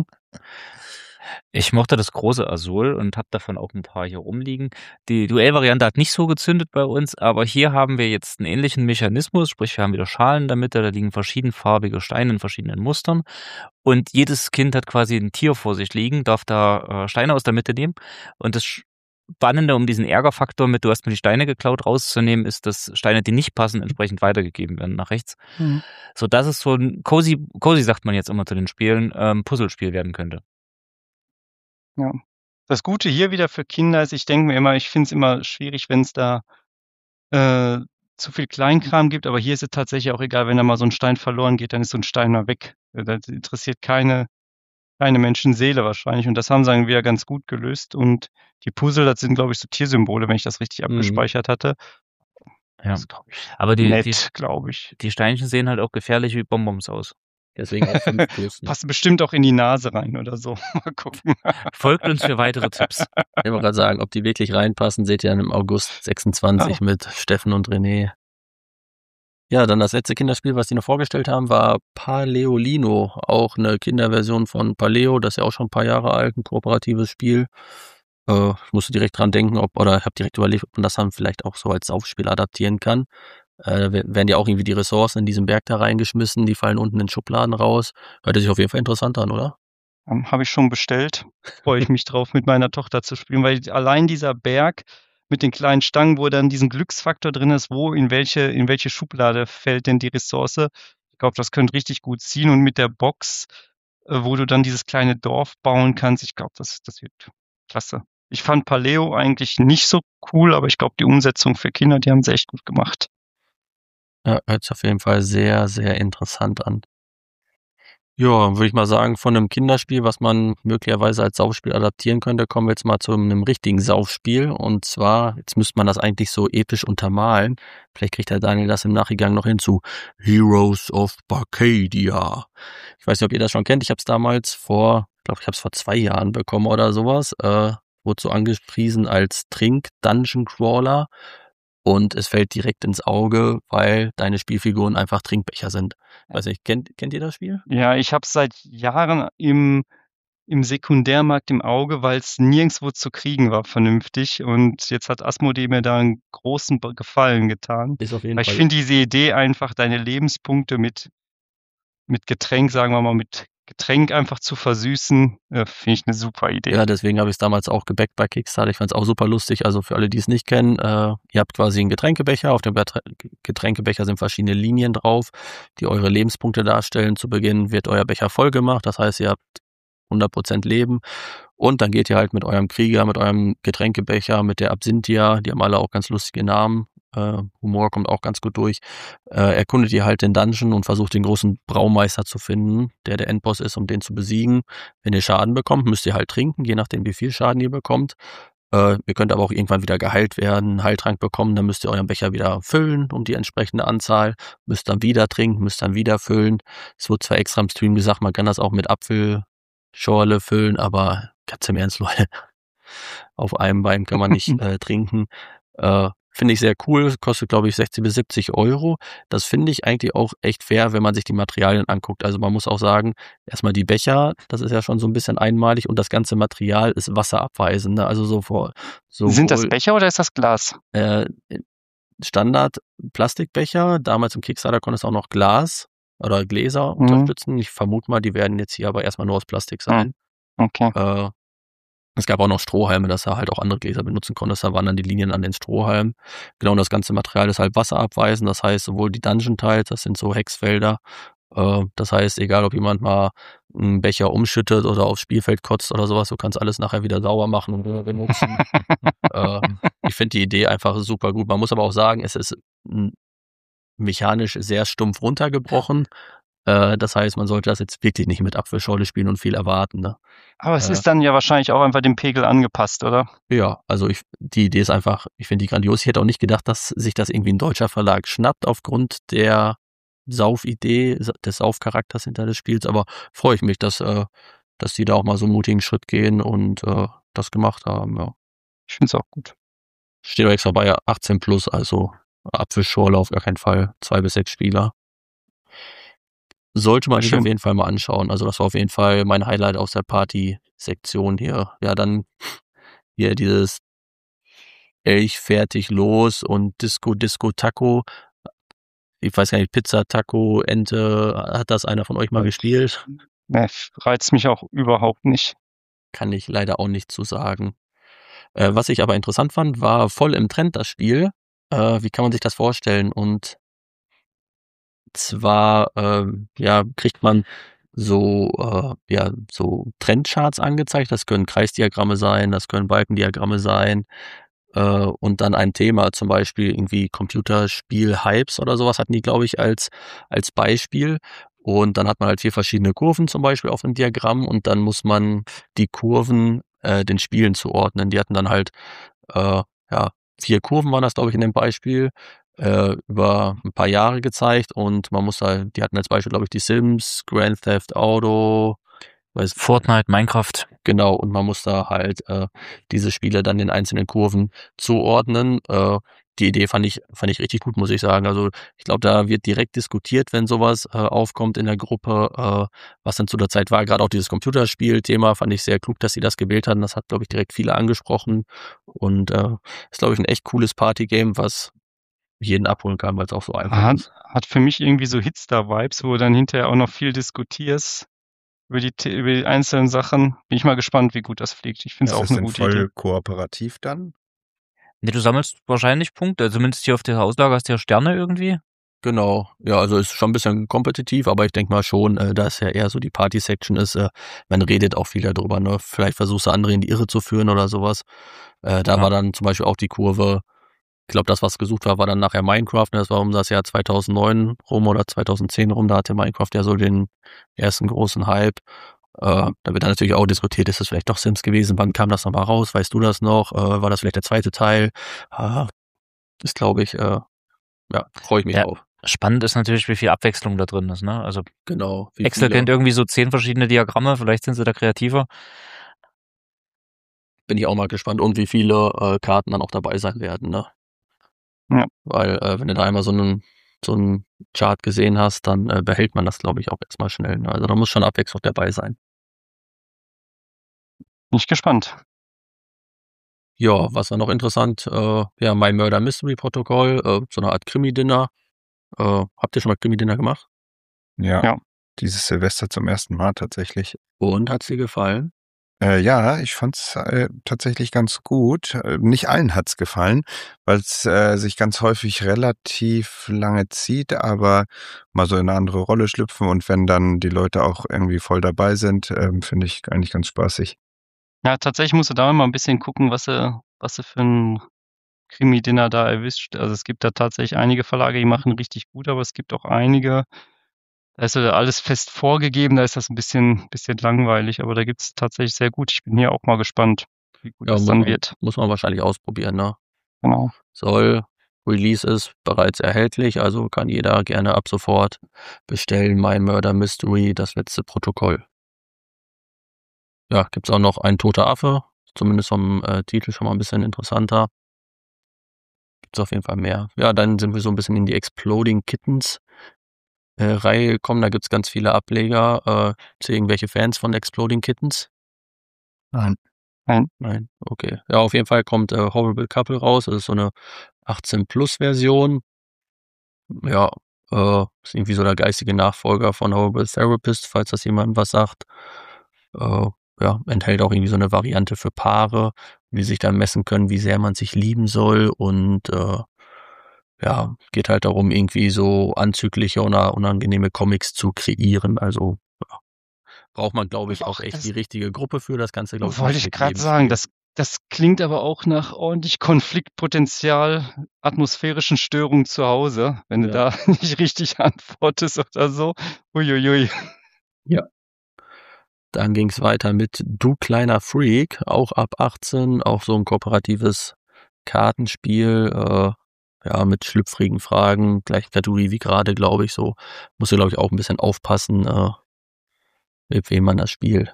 Ich mochte das große Azul und habe davon auch ein paar hier rumliegen. Die Duellvariante hat nicht so gezündet bei uns, aber hier haben wir jetzt einen ähnlichen Mechanismus, sprich wir haben wieder Schalen damit, da liegen verschiedenfarbige Steine in verschiedenen Mustern und jedes Kind hat quasi ein Tier vor sich liegen, darf da äh, Steine aus der Mitte nehmen und das Spannende, um diesen Ärgerfaktor mit, du hast mir die Steine geklaut, rauszunehmen, ist, dass Steine, die nicht passen, entsprechend weitergegeben werden nach rechts. Mhm. So dass es so ein cozy, cozy sagt man jetzt immer zu den Spielen, ähm, Puzzlespiel werden könnte. Ja. Das Gute hier wieder für Kinder ist, ich denke mir immer, ich finde es immer schwierig, wenn es da äh, zu viel Kleinkram gibt, aber hier ist es tatsächlich auch egal, wenn da mal so ein Stein verloren geht, dann ist so ein Stein mal weg. Äh, Das interessiert keine, keine Menschenseele wahrscheinlich. Und das haben sie dann wieder ganz gut gelöst. Und die Puzzle, das sind, glaube ich, so Tiersymbole, wenn ich das richtig Mhm. abgespeichert hatte. Ja. Das ist, glaube ich, Aber die, die, nett, glaube ich. die Steinchen sehen halt auch gefährlich wie Bonbons aus. Deswegen auch fünf plus. Ne? Passt bestimmt auch in die Nase rein oder so. Mal gucken. Folgt uns für weitere Tipps. Ich wollte gerade sagen, ob die wirklich reinpassen, seht ihr dann im August sechsundzwanzig Ah. mit Steffen und René. Ja, dann das letzte Kinderspiel, was die noch vorgestellt haben, war Paleolino. Auch eine Kinderversion von Paleo, das ist ja auch schon ein paar Jahre alt, ein kooperatives Spiel. Äh, ich musste direkt dran denken, ob, oder ich habe direkt überlegt, ob man das dann vielleicht auch so als Saufspiel adaptieren kann. Äh, werden ja auch irgendwie die Ressourcen in diesen Berg da reingeschmissen, die fallen unten in Schubladen raus. Hört sich auf jeden Fall interessant an, oder? Ähm, Habe ich schon bestellt. Freue ich mich drauf, mit meiner Tochter zu spielen, weil allein dieser Berg mit den kleinen Stangen, wo dann diesen Glücksfaktor drin ist, wo in welche, in welche Schublade fällt denn die Ressource. Ich glaube, das könnte richtig gut ziehen. Und mit der Box, äh, wo du dann dieses kleine Dorf bauen kannst, ich glaube, das, das wird klasse. Ich fand Paleo eigentlich nicht so cool, aber ich glaube, die Umsetzung für Kinder, die haben sie echt gut gemacht. Ja, hört sich auf jeden Fall sehr, sehr interessant an. Ja, würde ich mal sagen, von einem Kinderspiel, was man möglicherweise als Saufspiel adaptieren könnte, kommen wir jetzt mal zu einem richtigen Saufspiel. Und zwar, jetzt müsste man das eigentlich so episch untermalen. Vielleicht kriegt der Daniel das im Nachgang noch hinzu. Heroes of Barcadia. Ich weiß nicht, ob ihr das schon kennt. Ich habe es damals vor, ich glaube, ich habe es vor zwei Jahren bekommen oder sowas. Äh, wurde so angepriesen als Trink-Dungeon-Crawler. Und es fällt direkt ins Auge, weil deine Spielfiguren einfach Trinkbecher sind. Weiß nicht, kennt, kennt ihr das Spiel? Ja, ich habe es seit Jahren im, im Sekundärmarkt im Auge, weil es nirgendwo zu kriegen war vernünftig. Und jetzt hat Asmodee mir da einen großen Be- Gefallen getan. Ist auf jeden Weil ich Fall. finde diese Idee einfach, deine Lebenspunkte mit, mit Getränk, sagen wir mal, mit Getränk einfach zu versüßen, äh, finde ich eine super Idee. Ja, deswegen habe ich es damals auch gebackt bei Kickstarter. Ich fand es auch super lustig. Also für alle, die es nicht kennen, äh, ihr habt quasi einen Getränkebecher. Auf dem Geträ- Getränkebecher sind verschiedene Linien drauf, die eure Lebenspunkte darstellen. Zu Beginn wird euer Becher voll gemacht. Das heißt, ihr habt hundert Prozent Leben. Und dann geht ihr halt mit eurem Krieger, mit eurem Getränkebecher, mit der Absinthia, die haben alle auch ganz lustige Namen. Äh, Humor kommt auch ganz gut durch. Äh, erkundet ihr halt den Dungeon und versucht den großen Braumeister zu finden, der der Endboss ist, um den zu besiegen. Wenn ihr Schaden bekommt, müsst ihr halt trinken, je nachdem wie viel Schaden ihr bekommt. Äh, ihr könnt aber auch irgendwann wieder geheilt werden, einen Heiltrank bekommen, dann müsst ihr euren Becher wieder füllen um die entsprechende Anzahl, müsst dann wieder trinken, müsst dann wieder füllen. Es wurde zwar extra im Stream gesagt, man kann das auch mit Apfelschorle füllen, aber ganz im Ernst, Leute, auf einem Bein kann man nicht äh, trinken. Äh, Finde ich sehr cool, kostet glaube ich sechzig bis siebzig Euro. Das finde ich eigentlich auch echt fair, wenn man sich die Materialien anguckt. Also man muss auch sagen, erstmal die Becher, das ist ja schon so ein bisschen einmalig und das ganze Material ist wasserabweisend. Ne? Also so vor so Sind das Becher oder ist das Glas? Äh, Standard Plastikbecher, damals im Kickstarter konnte es auch noch Glas oder Gläser Mhm. unterstützen. Ich vermute mal, die werden jetzt hier aber erstmal nur aus Plastik sein. Okay. Äh, Es gab auch noch Strohhalme, dass er halt auch andere Gläser benutzen konnte. Da waren dann die Linien an den Strohhalmen. Genau, und das ganze Material ist halt wasserabweisend. Das heißt, sowohl die Dungeon-Tiles, das sind so Hexfelder. Äh, das heißt, egal ob jemand mal einen Becher umschüttet oder aufs Spielfeld kotzt oder sowas, du kannst alles nachher wieder sauber machen und wieder benutzen. äh, ich finde die Idee einfach super gut. Man muss aber auch sagen, es ist m, mechanisch sehr stumpf runtergebrochen. Äh, das heißt, man sollte das jetzt wirklich nicht mit Apfelschorle spielen und viel erwarten. Ne? Aber es Äh, ist dann ja wahrscheinlich auch einfach dem Pegel angepasst, oder? Ja, also ich, die Idee ist einfach, ich finde die grandios. Ich hätte auch nicht gedacht, dass sich das irgendwie ein deutscher Verlag schnappt aufgrund der Saufidee, des Saufcharakters hinter des Spiels, aber freue ich mich, dass, äh, dass die da auch mal so einen mutigen Schritt gehen und äh, das gemacht haben. Ja. Ich finde es auch gut. Steht auch extra bei achtzehn plus, also Apfelschorle auf gar keinen Fall. Zwei bis sechs Spieler. Sollte man sich Schön. auf jeden Fall mal anschauen. Also das war auf jeden Fall mein Highlight aus der Party-Sektion hier. Ja, dann hier dieses Elch fertig los und Disco, Disco, Taco. Ich weiß gar nicht, Pizza, Taco, Ente. Hat das einer von euch mal gespielt? Ne, reizt mich auch überhaupt nicht. Kann ich leider auch nicht zu sagen. Äh, was ich aber interessant fand, war voll im Trend das Spiel. Äh, wie kann man sich das vorstellen? Und zwar, ähm, ja, kriegt man so, äh, ja, so Trendcharts angezeigt. Das können Kreisdiagramme sein, das können Balkendiagramme sein. Äh, und dann ein Thema, zum Beispiel irgendwie Computerspiel-Hypes oder sowas hatten die, glaube ich, als, als Beispiel. Und dann hat man halt vier verschiedene Kurven zum Beispiel auf dem Diagramm und dann muss man die Kurven äh, den Spielen zuordnen. Die hatten dann halt, äh, ja, vier Kurven waren das, glaube ich, in dem Beispiel, äh, über ein paar Jahre gezeigt und man muss halt, die hatten als Beispiel, glaube ich, die Sims, Grand Theft Auto, weiß, Fortnite, Minecraft. genau, und man muss da halt äh, diese Spiele dann den einzelnen Kurven zuordnen. Äh, die Idee fand ich, fand ich richtig gut, muss ich sagen. Also ich glaube, da wird direkt diskutiert, wenn sowas äh, aufkommt in der Gruppe, äh, was dann zu der Zeit war. Gerade auch dieses Computerspiel-Thema fand ich sehr klug, dass sie das gewählt hatten. Das hat, glaube ich, direkt viele angesprochen. Und äh, ist, glaube ich, ein echt cooles Partygame, was jeden abholen kann, weil es auch so einfach Hat, ist. hat für mich irgendwie so Hitstar-Vibes, wo du dann hinterher auch noch viel diskutierst über die, The- über die einzelnen Sachen. Bin ich mal gespannt, wie gut das fliegt. Ich finde es Ist auch das eine denn gute voll Idee. kooperativ dann? Ne, du sammelst wahrscheinlich Punkte. Also zumindest hier auf der Auslage hast du ja Sterne irgendwie. Genau, ja, also ist schon ein bisschen kompetitiv, aber ich denke mal schon, äh, da es ja eher so die Party-Section ist, äh, man redet auch viel darüber, ne? Vielleicht versuchst du andere in die Irre zu führen oder sowas. Äh, da Ja. war dann zum Beispiel auch die Kurve, ich glaube, das, was gesucht war, war dann nachher Minecraft, ne? Das war um das Jahr zweitausendneun rum oder zweitausendzehn rum, da hatte Minecraft ja so den ersten großen Hype. Äh, da wird dann natürlich auch diskutiert, ist das vielleicht doch Sims gewesen, wann kam das nochmal raus, weißt du das noch? Äh, war das vielleicht der zweite Teil? Ah, das glaube ich, äh, ja, freue ich mich Ja. drauf. Spannend ist natürlich, wie viel Abwechslung da drin ist, ne? Also Genau. Wie Excel viele- kennt irgendwie so zehn verschiedene Diagramme, vielleicht sind sie da kreativer. Bin ich auch mal gespannt und wie viele äh, Karten dann auch dabei sein werden, ne? Ja. Weil, äh, wenn du da einmal so einen, so einen Chart gesehen hast, dann äh, behält man das, glaube ich, auch erstmal schnell. Ne? Also da muss schon Abwechslung dabei sein. Bin ich gespannt. Ja, was war noch interessant? Äh, ja, My Murder Mystery Protocol, äh, so eine Art Krimi-Dinner. Äh, habt ihr schon mal Krimi-Dinner gemacht? Ja. Ja. Dieses Silvester zum ersten Mal tatsächlich. Und hat's dir gefallen? Äh, ja, ich fand's äh, tatsächlich ganz gut. Äh, nicht allen hat's gefallen, weil es äh, sich ganz häufig relativ lange zieht, aber mal so in eine andere Rolle schlüpfen und wenn dann die Leute auch irgendwie voll dabei sind, ähm, finde ich eigentlich ganz spaßig. Ja, tatsächlich musst du da immer ein bisschen gucken, was sie, was sie für ein Krimi-Dinner da erwischt. Also es gibt da tatsächlich einige Verlage, die machen richtig gut, aber es gibt auch einige, da ist ja alles fest vorgegeben, da ist das ein bisschen, bisschen langweilig, aber da gibt's tatsächlich sehr gut. Ich bin hier auch mal gespannt, wie gut Ja, das muss dann man, wird. muss man wahrscheinlich ausprobieren, ne? Genau. Soll, Release ist bereits erhältlich, also kann jeder gerne ab sofort bestellen. My Murder Mystery, das letzte Protokoll. Ja, gibt's auch noch ein toter Affe, zumindest vom äh, Titel schon mal ein bisschen interessanter. Gibt's auf jeden Fall mehr. Ja, dann sind wir so ein bisschen in die Exploding Kittens äh, Reihe gekommen. Da gibt's ganz viele Ableger. Äh, gibt's hier irgendwelche Fans von Exploding Kittens? Nein. Nein. Nein, okay. Ja, auf jeden Fall kommt äh, Horrible Couple raus. Das ist so eine achtzehn Plus Version. Ja, äh, ist irgendwie so der geistige Nachfolger von Horrible Therapist, falls das jemandem was sagt. Äh, ja, enthält auch irgendwie so eine Variante für Paare, die sich dann messen können, wie sehr man sich lieben soll und äh, ja, geht halt darum, irgendwie so anzügliche oder unangenehme Comics zu kreieren. Also ja, braucht man, glaube ich, auch Ach, echt das die richtige Gruppe für. Das Ganze, glaube ich, wollte nicht ich mit gerade jedem sagen. spielen. Das, das klingt aber auch nach ordentlich Konfliktpotenzial, atmosphärischen Störungen zu Hause, wenn du Ja. da nicht richtig antwortest oder so. Uiuiui. Ja. Dann ging's weiter mit Du kleiner Freak, auch ab achtzehn, auch so ein kooperatives Kartenspiel, äh, ja, mit schlüpfrigen Fragen, gleiche Kategorie wie gerade, glaube ich, so. Muss ja, glaube ich, auch ein bisschen aufpassen, äh, mit wem man das spielt.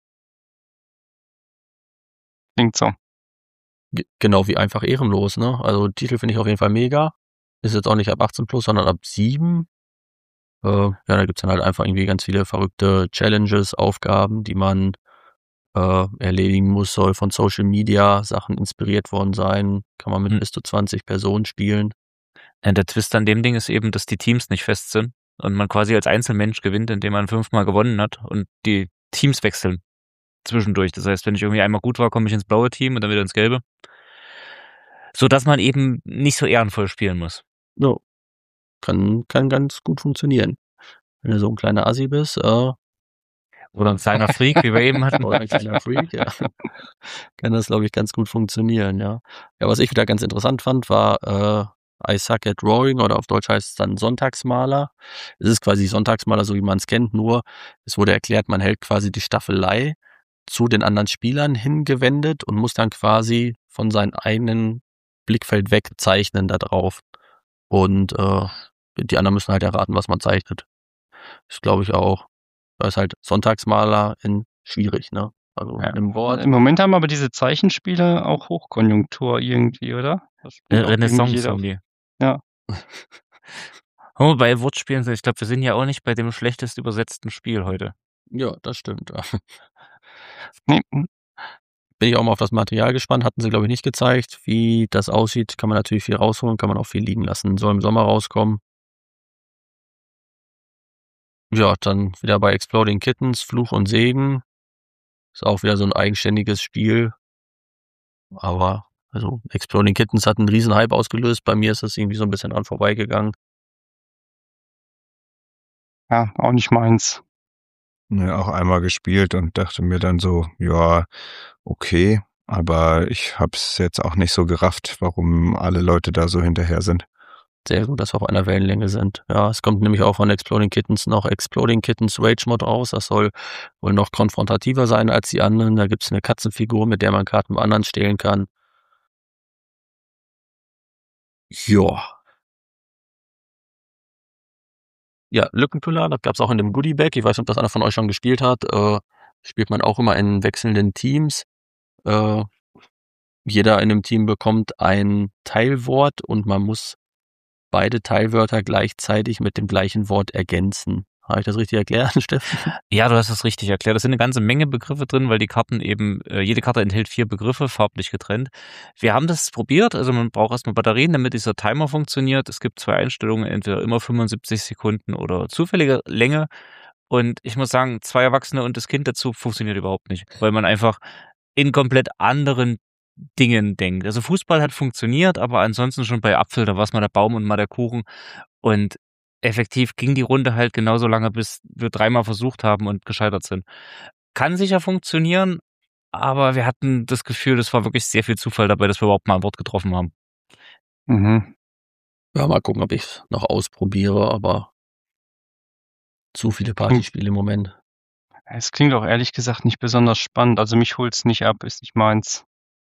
Klingt so. G- Genau wie einfach ehrenlos, ne? Also Titel finde ich auf jeden Fall mega. Ist jetzt auch nicht ab achtzehn plus, sondern ab sieben. Äh, ja, da gibt's dann halt einfach irgendwie ganz viele verrückte Challenges, Aufgaben, die man äh, erledigen muss, soll von Social Media Sachen inspiriert worden sein. Kann man mit Hm. bis zu zwanzig Personen spielen. Ja, der Twist an dem Ding ist eben, dass die Teams nicht fest sind und man quasi als Einzelmensch gewinnt, indem man fünfmal gewonnen hat und die Teams wechseln zwischendurch. Das heißt, wenn ich irgendwie einmal gut war, komme ich ins blaue Team und dann wieder ins gelbe. So dass man eben nicht so ehrenvoll spielen muss. Ja, kann, kann ganz gut funktionieren. Wenn du so ein kleiner Assi bist, äh, Oder ein kleiner Freak, wie wir eben hatten. oder ein kleiner Freak, ja, kann das, glaube ich, ganz gut funktionieren, ja. Ja, was ich wieder ganz interessant fand, war äh, I Suck at Drawing, oder auf Deutsch heißt es dann Sonntagsmaler. Es ist quasi Sonntagsmaler, so wie man es kennt, nur es wurde erklärt, man hält quasi die Staffelei zu den anderen Spielern hingewendet und muss dann quasi von seinem eigenen Blickfeld weg zeichnen da drauf. Und äh, die anderen müssen halt erraten, was man zeichnet. Das glaube ich auch. Da ist halt Sonntagsmaler in schwierig, ne? Also Ja. im Wort. Im Moment haben aber diese Zeichenspiele auch Hochkonjunktur irgendwie, oder? Das spielt Re auch irgendwie Renaissance jeder. irgendwie. Ja. Oh, bei Wortspielen, ich glaube, wir sind ja auch nicht bei dem schlechtest übersetzten Spiel heute. Ja, das stimmt. Nee, hm, Bin ich auch mal auf das Material gespannt. Hatten sie, glaube ich, nicht gezeigt. Wie das aussieht, kann man natürlich viel rausholen, kann man auch viel liegen lassen. Soll im Sommer rauskommen. Ja, dann wieder bei Exploding Kittens, Fluch und Segen. Ist auch wieder so ein eigenständiges Spiel. Aber, also, Exploding Kittens hat einen riesen Hype ausgelöst. Bei mir ist das irgendwie so ein bisschen dran vorbeigegangen. ja, auch nicht meins. Ne, auch einmal gespielt und dachte mir dann so, ja, okay, aber ich hab's jetzt auch nicht so gerafft, warum alle Leute da so hinterher sind. Sehr gut, dass wir auf einer Wellenlänge sind. Ja, es kommt nämlich auch von Exploding Kittens noch Exploding Kittens Rage Mod raus. Das soll wohl noch konfrontativer sein als die anderen. Da gibt's eine Katzenfigur, mit der man Karten bei anderen stehlen kann. Ja. Ja, Lückenfüller, das gab's auch in dem Goodie Bag. Ich weiß nicht, ob das einer von euch schon gespielt hat. Äh, spielt man auch immer in wechselnden Teams. Äh, jeder in einem Team bekommt ein Teilwort und man muss beide Teilwörter gleichzeitig mit dem gleichen Wort ergänzen. Habe ich das richtig erklärt, Steffen? Ja, du hast es richtig erklärt. Es sind eine ganze Menge Begriffe drin, weil die Karten eben, äh, jede Karte enthält vier Begriffe, farblich getrennt. Wir haben das probiert, also man braucht erstmal Batterien, damit dieser Timer funktioniert. Es gibt zwei Einstellungen, entweder immer fünfundsiebzig Sekunden oder zufällige Länge. Und ich muss sagen, zwei Erwachsene und das Kind dazu funktioniert überhaupt nicht, weil man einfach in komplett anderen Dingen denkt. Also Fußball hat funktioniert, aber ansonsten schon bei Apfel, da war es mal der Baum und mal der Kuchen. Und effektiv ging die Runde halt genauso lange, bis wir dreimal versucht haben und gescheitert sind. Kann sicher funktionieren, aber wir hatten das Gefühl, das war wirklich sehr viel Zufall dabei, dass wir überhaupt mal ein Wort getroffen haben. Mhm. Ja, mal gucken, ob ich es noch ausprobiere, aber zu viele Partyspiele im Moment. Es klingt auch ehrlich gesagt nicht besonders spannend. Also mich holt's nicht ab, ist nicht meins.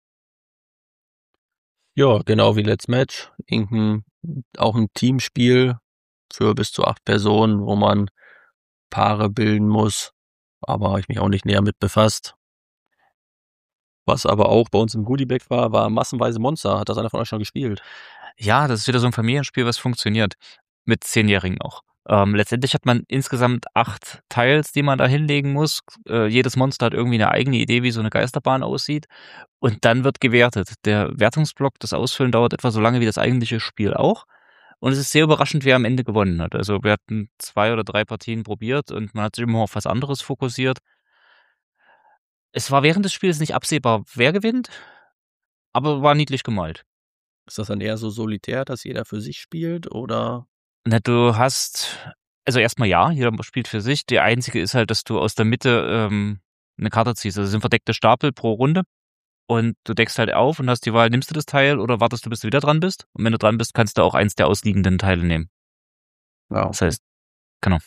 Ja, genau wie Let's Match. Irgendein, auch ein Teamspiel für bis zu acht Personen, wo man Paare bilden muss. Aber habe ich mich auch nicht näher mit befasst. Was aber auch bei uns im Goodiebag war, war massenweise Monster. Hat das einer von euch schon gespielt? Ja, das ist wieder so ein Familienspiel, was funktioniert. Mit Zehnjährigen auch. Ähm, letztendlich hat man insgesamt acht Tiles, die man da hinlegen muss. Äh, jedes Monster hat irgendwie eine eigene Idee, wie so eine Geisterbahn aussieht. Und dann wird gewertet. Der Wertungsblock, das Ausfüllen dauert etwa so lange wie das eigentliche Spiel auch. Und es ist sehr überraschend, wer am Ende gewonnen hat. Also wir hatten zwei oder drei Partien probiert und man hat sich immer auf was anderes fokussiert. Es war während des Spiels nicht absehbar, wer gewinnt, aber war niedlich gemalt. Ist das dann eher so solitär, dass jeder für sich spielt oder? Na, du hast, also erstmal ja, jeder spielt für sich. Der einzige ist halt, dass du aus der Mitte ähm, eine Karte ziehst. Also es sind verdeckte Stapel pro Runde und du deckst halt auf und hast die Wahl, nimmst du das Teil oder wartest du, bis du wieder dran bist? Und wenn du dran bist, kannst du auch eins der ausliegenden Teile nehmen. Ja. Das heißt, genau.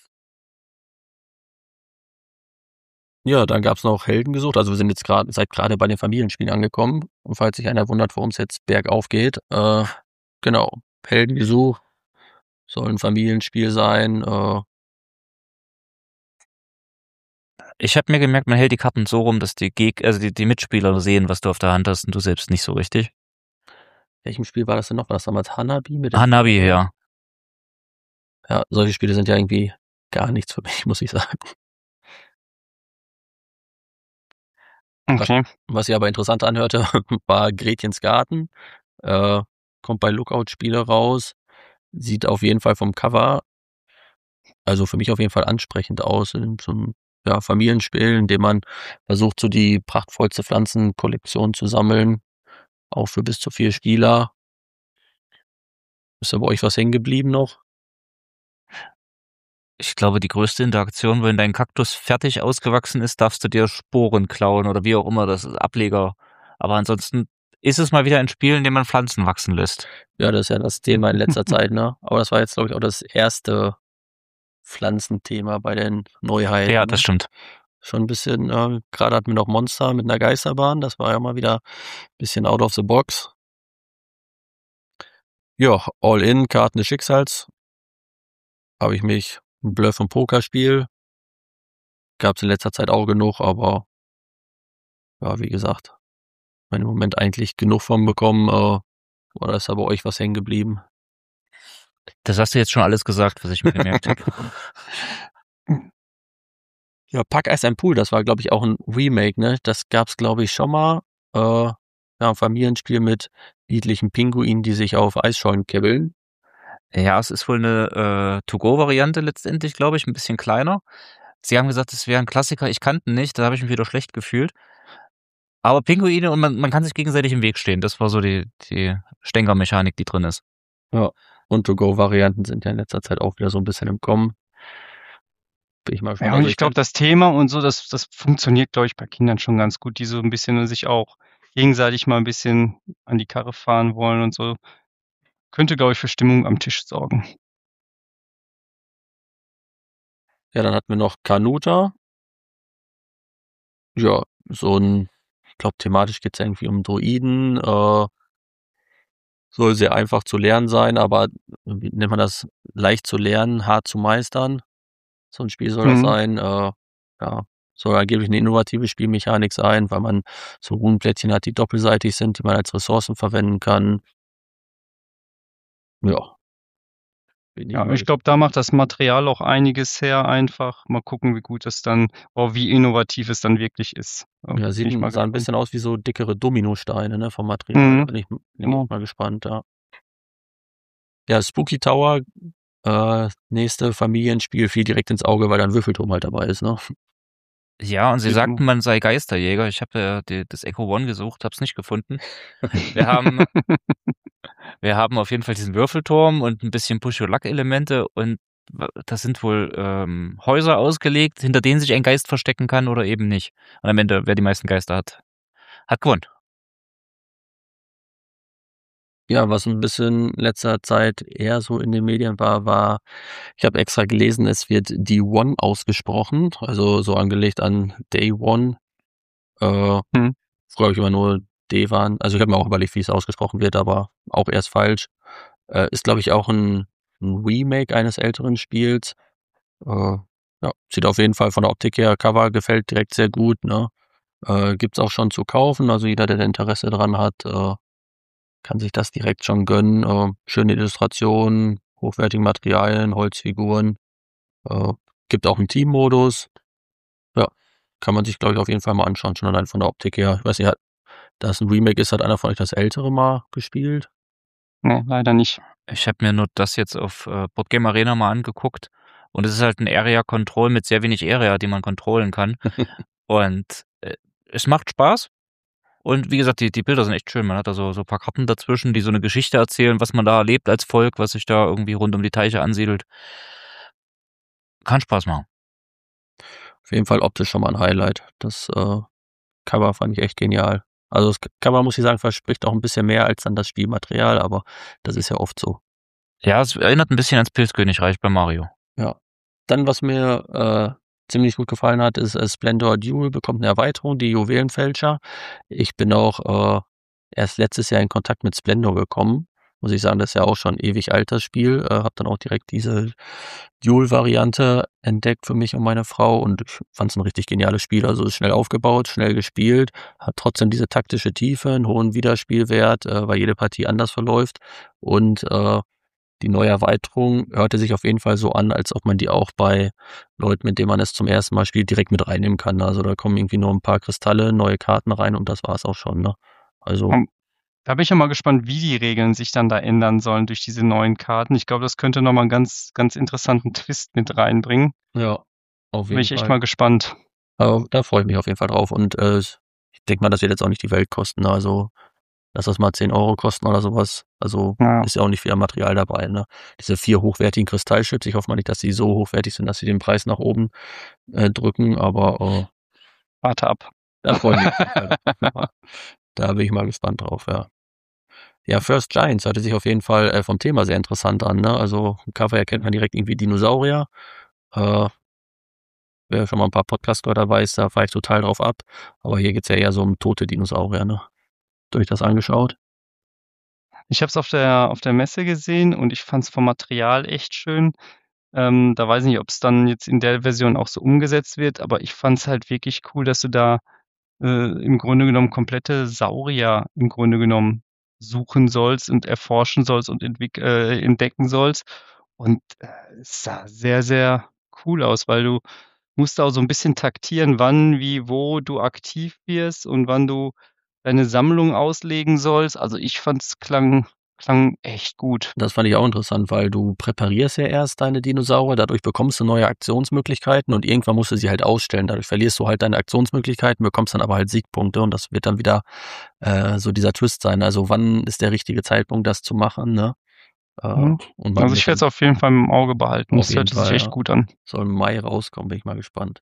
Ja, dann gab's noch Helden gesucht. Also wir sind jetzt gerade, seid gerade bei den Familienspielen angekommen. Und falls sich einer wundert, warum es jetzt bergauf geht, äh, genau, Helden gesucht soll ein Familienspiel sein. Äh, Ich habe mir gemerkt, man hält die Karten so rum, dass die Geg also die, die Mitspieler sehen, was du auf der Hand hast und du selbst nicht so richtig. welchem Spiel war das denn noch? War das damals Hanabi mit dem? Hanabi, ja. Ja, solche Spiele sind ja irgendwie gar nichts für mich, muss ich sagen. Okay. Was sich aber interessant anhörte, war Gretchens Garten. Äh, kommt bei Lookout-Spiele raus. Sieht auf jeden Fall vom Cover, also für mich auf jeden Fall ansprechend aus. In so einem ja, Familienspiel, in dem man versucht, so die prachtvollste Pflanzenkollektion zu sammeln. Auch für bis zu vier Spieler. Ist da bei euch was hängen geblieben noch? Ich glaube, die größte Interaktion, wenn dein Kaktus fertig ausgewachsen ist, darfst du dir Sporen klauen oder wie auch immer, das ist Ableger. Aber ansonsten ist es mal wieder ein Spiel, in dem man Pflanzen wachsen lässt. Ja, das ist ja das Thema in letzter Zeit, ne? Aber das war jetzt, glaube ich, auch das erste Pflanzenthema bei den Neuheiten. Ja, ne? das stimmt. Schon ein bisschen, äh, gerade hatten wir noch Monster mit einer Geisterbahn, das war ja mal wieder ein bisschen out of the box. Ja, All-In, Karten des Schicksals. Habe ich mich, ein Bluff- und Pokerspiel. Gab es in letzter Zeit auch genug, aber ja, wie gesagt, im Moment eigentlich genug von bekommen. Äh, oder ist da bei euch was hängen geblieben? Das hast du jetzt schon alles gesagt, was ich mir gemerkt habe. Ja, Pack Eis ein Pool, das war, glaube ich, auch ein Remake, ne? Das gab's, glaube ich, schon mal. Äh, ja, ein Familienspiel mit niedlichen Pinguinen, die sich auf Eisschollen kibbeln. Ja, es ist wohl eine äh, To-Go-Variante letztendlich, glaube ich, ein bisschen kleiner. Sie haben gesagt, es wäre ein Klassiker. Ich kannte ihn nicht, da habe ich mich wieder schlecht gefühlt. Aber Pinguine und man, man kann sich gegenseitig im Weg stehen. Das war so die, die Stänkermechanik, die drin ist. Ja, und To-Go-Varianten sind ja in letzter Zeit auch wieder so ein bisschen im Kommen. Bin ich mal gespannt. Ja, und Also ich glaube, das Thema und so, das, das funktioniert, glaube ich, bei Kindern schon ganz gut, die so ein bisschen sich auch gegenseitig mal ein bisschen an die Karre fahren wollen und so. Könnte, glaube ich, für Stimmung am Tisch sorgen. Ja, dann hatten wir noch Kanuta. Ja, so ein, ich glaube, thematisch geht's irgendwie um Druiden. Äh, soll sehr einfach zu lernen sein, aber wie nennt man das? Leicht zu lernen, hart zu meistern. So ein Spiel soll das Mhm. sein. Äh, ja, soll angeblich eine innovative Spielmechanik sein, weil man so Runenplättchen hat, die doppelseitig sind, die man als Ressourcen verwenden kann. Ja. Bin Ja, mal ich glaube, da macht das Material auch einiges her einfach. Mal gucken, wie gut es dann, oh, wie innovativ es dann wirklich ist. Ja, Bin sieht ich mal sah ein gespannt. bisschen aus wie so dickere Dominosteine, ne, vom Material. Mhm. Da bin ich, bin Genau. ich mal gespannt, ja. Ja, Spooky Tower, äh, nächste Familienspiel fiel direkt ins Auge, weil da ein Würfelturm halt dabei ist, ne? Ja, und sie Sieht sagten, immer- man sei Geisterjäger. Ich habe ja die, das Echo One gesucht, habe es nicht gefunden. Wir haben, wir haben auf jeden Fall diesen Würfelturm und ein bisschen Push-Your-Luck-Elemente und w- das sind wohl ähm, Häuser ausgelegt, hinter denen sich ein Geist verstecken kann oder eben nicht. Und am Ende, wer die meisten Geister hat, hat gewonnen. Ja, was ein bisschen in letzter Zeit eher so in den Medien war, war ich habe extra gelesen, es wird D eins ausgesprochen, also so angelegt an Day One. Äh, Hm. Früher habe ich immer nur D-Wan. Also ich habe mir auch überlegt, wie es ausgesprochen wird, aber auch erst falsch. Äh, ist, glaube ich, auch ein, ein Remake eines älteren Spiels. Äh, ja, sieht auf jeden Fall von der Optik her, Cover gefällt direkt sehr gut, ne? Äh, gibt's auch schon zu kaufen, also jeder, der da Interesse dran hat, äh, kann sich das direkt schon gönnen. Äh, schöne Illustrationen, hochwertige Materialien, Holzfiguren. Äh, gibt auch einen Teammodus. Ja, kann man sich, glaube ich, auf jeden Fall mal anschauen, schon allein von der Optik her. Ich weiß nicht, hat, da es ein Remake ist, hat einer von euch das ältere mal gespielt? Nee, leider nicht. Ich habe mir nur das jetzt auf äh, Boardgame Arena mal angeguckt und es ist halt ein Area Control mit sehr wenig Area, die man controllen kann. Und äh, es macht Spaß. Und wie gesagt, die, die Bilder sind echt schön. Man hat da so, so ein paar Karten dazwischen, die so eine Geschichte erzählen, was man da erlebt als Volk, was sich da irgendwie rund um die Teiche ansiedelt. Kann Spaß machen. Auf jeden Fall optisch schon mal ein Highlight. Das äh, Cover fand ich echt genial. Also das Cover, muss ich sagen, verspricht auch ein bisschen mehr als dann das Spielmaterial, aber das ist ja oft so. Ja, es erinnert ein bisschen ans Pilzkönigreich bei Mario. Ja. Dann, was mir äh, ziemlich gut gefallen hat, ist äh, Splendor Duel bekommt eine Erweiterung, die Juwelenfälscher. Ich bin auch äh, erst letztes Jahr in Kontakt mit Splendor gekommen. Muss ich sagen, das ist ja auch schon ein ewig altes Spiel. Äh, hab dann auch direkt diese Duel-Variante entdeckt für mich und meine Frau und ich fand es ein richtig geniales Spiel. Also ist schnell aufgebaut, schnell gespielt, hat trotzdem diese taktische Tiefe, einen hohen Wiederspielwert, äh, weil jede Partie anders verläuft und äh, die neue Erweiterung hörte sich auf jeden Fall so an, als ob man die auch bei Leuten, mit denen man es zum ersten Mal spielt, direkt mit reinnehmen kann. Also da kommen irgendwie nur ein paar Kristalle, neue Karten rein und das war es auch schon. Ne? Also Um, Da bin ich ja mal gespannt, wie die Regeln sich dann da ändern sollen durch diese neuen Karten. Ich glaube, das könnte nochmal einen ganz, ganz interessanten Twist mit reinbringen. ja, auf Bin jeden ich echt Fall. mal gespannt. Aber da freue ich mich auf jeden Fall drauf und äh, ich denke mal, das wird jetzt auch nicht die Welt kosten. Ne? Also lass das mal zehn Euro kosten oder sowas. Also Ja. ist ja auch nicht viel Material dabei. Ne? Diese vier hochwertigen Kristallchips, ich hoffe mal nicht, dass die so hochwertig sind, dass sie den Preis nach oben äh, drücken, aber äh, Warte ab. da freue ich mich auf jeden Fall drauf. Da bin ich mal gespannt drauf, ja. Ja, First Giants hörte sich auf jeden Fall äh, vom Thema sehr interessant an. Ne? Also im Cover erkennt man direkt irgendwie Dinosaurier. Äh, wer schon mal ein paar Podcasts gehört hat, weiß, da fahre ich total drauf ab. Aber hier geht's ja eher so um tote Dinosaurier. Ne? Durch das angeschaut? Ich habe es auf der, auf der Messe gesehen und ich fand es vom Material echt schön. Ähm, da weiß ich nicht, ob es dann jetzt in der Version auch so umgesetzt wird, aber ich fand es halt wirklich cool, dass du da äh, im Grunde genommen komplette Saurier im Grunde genommen suchen sollst und erforschen sollst und entwick äh, entdecken sollst. Und äh, es sah sehr, sehr cool aus, weil du musst auch so ein bisschen taktieren, wann, wie, wo du aktiv wirst und wann du deine Sammlung auslegen sollst. Also ich fand es klang, klang echt gut. Das fand ich auch interessant, weil du präparierst ja erst deine Dinosaurier, dadurch bekommst du neue Aktionsmöglichkeiten und irgendwann musst du sie halt ausstellen. Dadurch verlierst du halt deine Aktionsmöglichkeiten, bekommst dann aber halt Siegpunkte und das wird dann wieder äh, so dieser Twist sein. Also wann ist der richtige Zeitpunkt, das zu machen, ne? Äh, Mhm. und wann Also ich wird werde es dann auf jeden Fall im Auge behalten. auf Das jeden hört sich Fall, echt ja. gut an. Soll im Mai rauskommen, bin ich mal gespannt.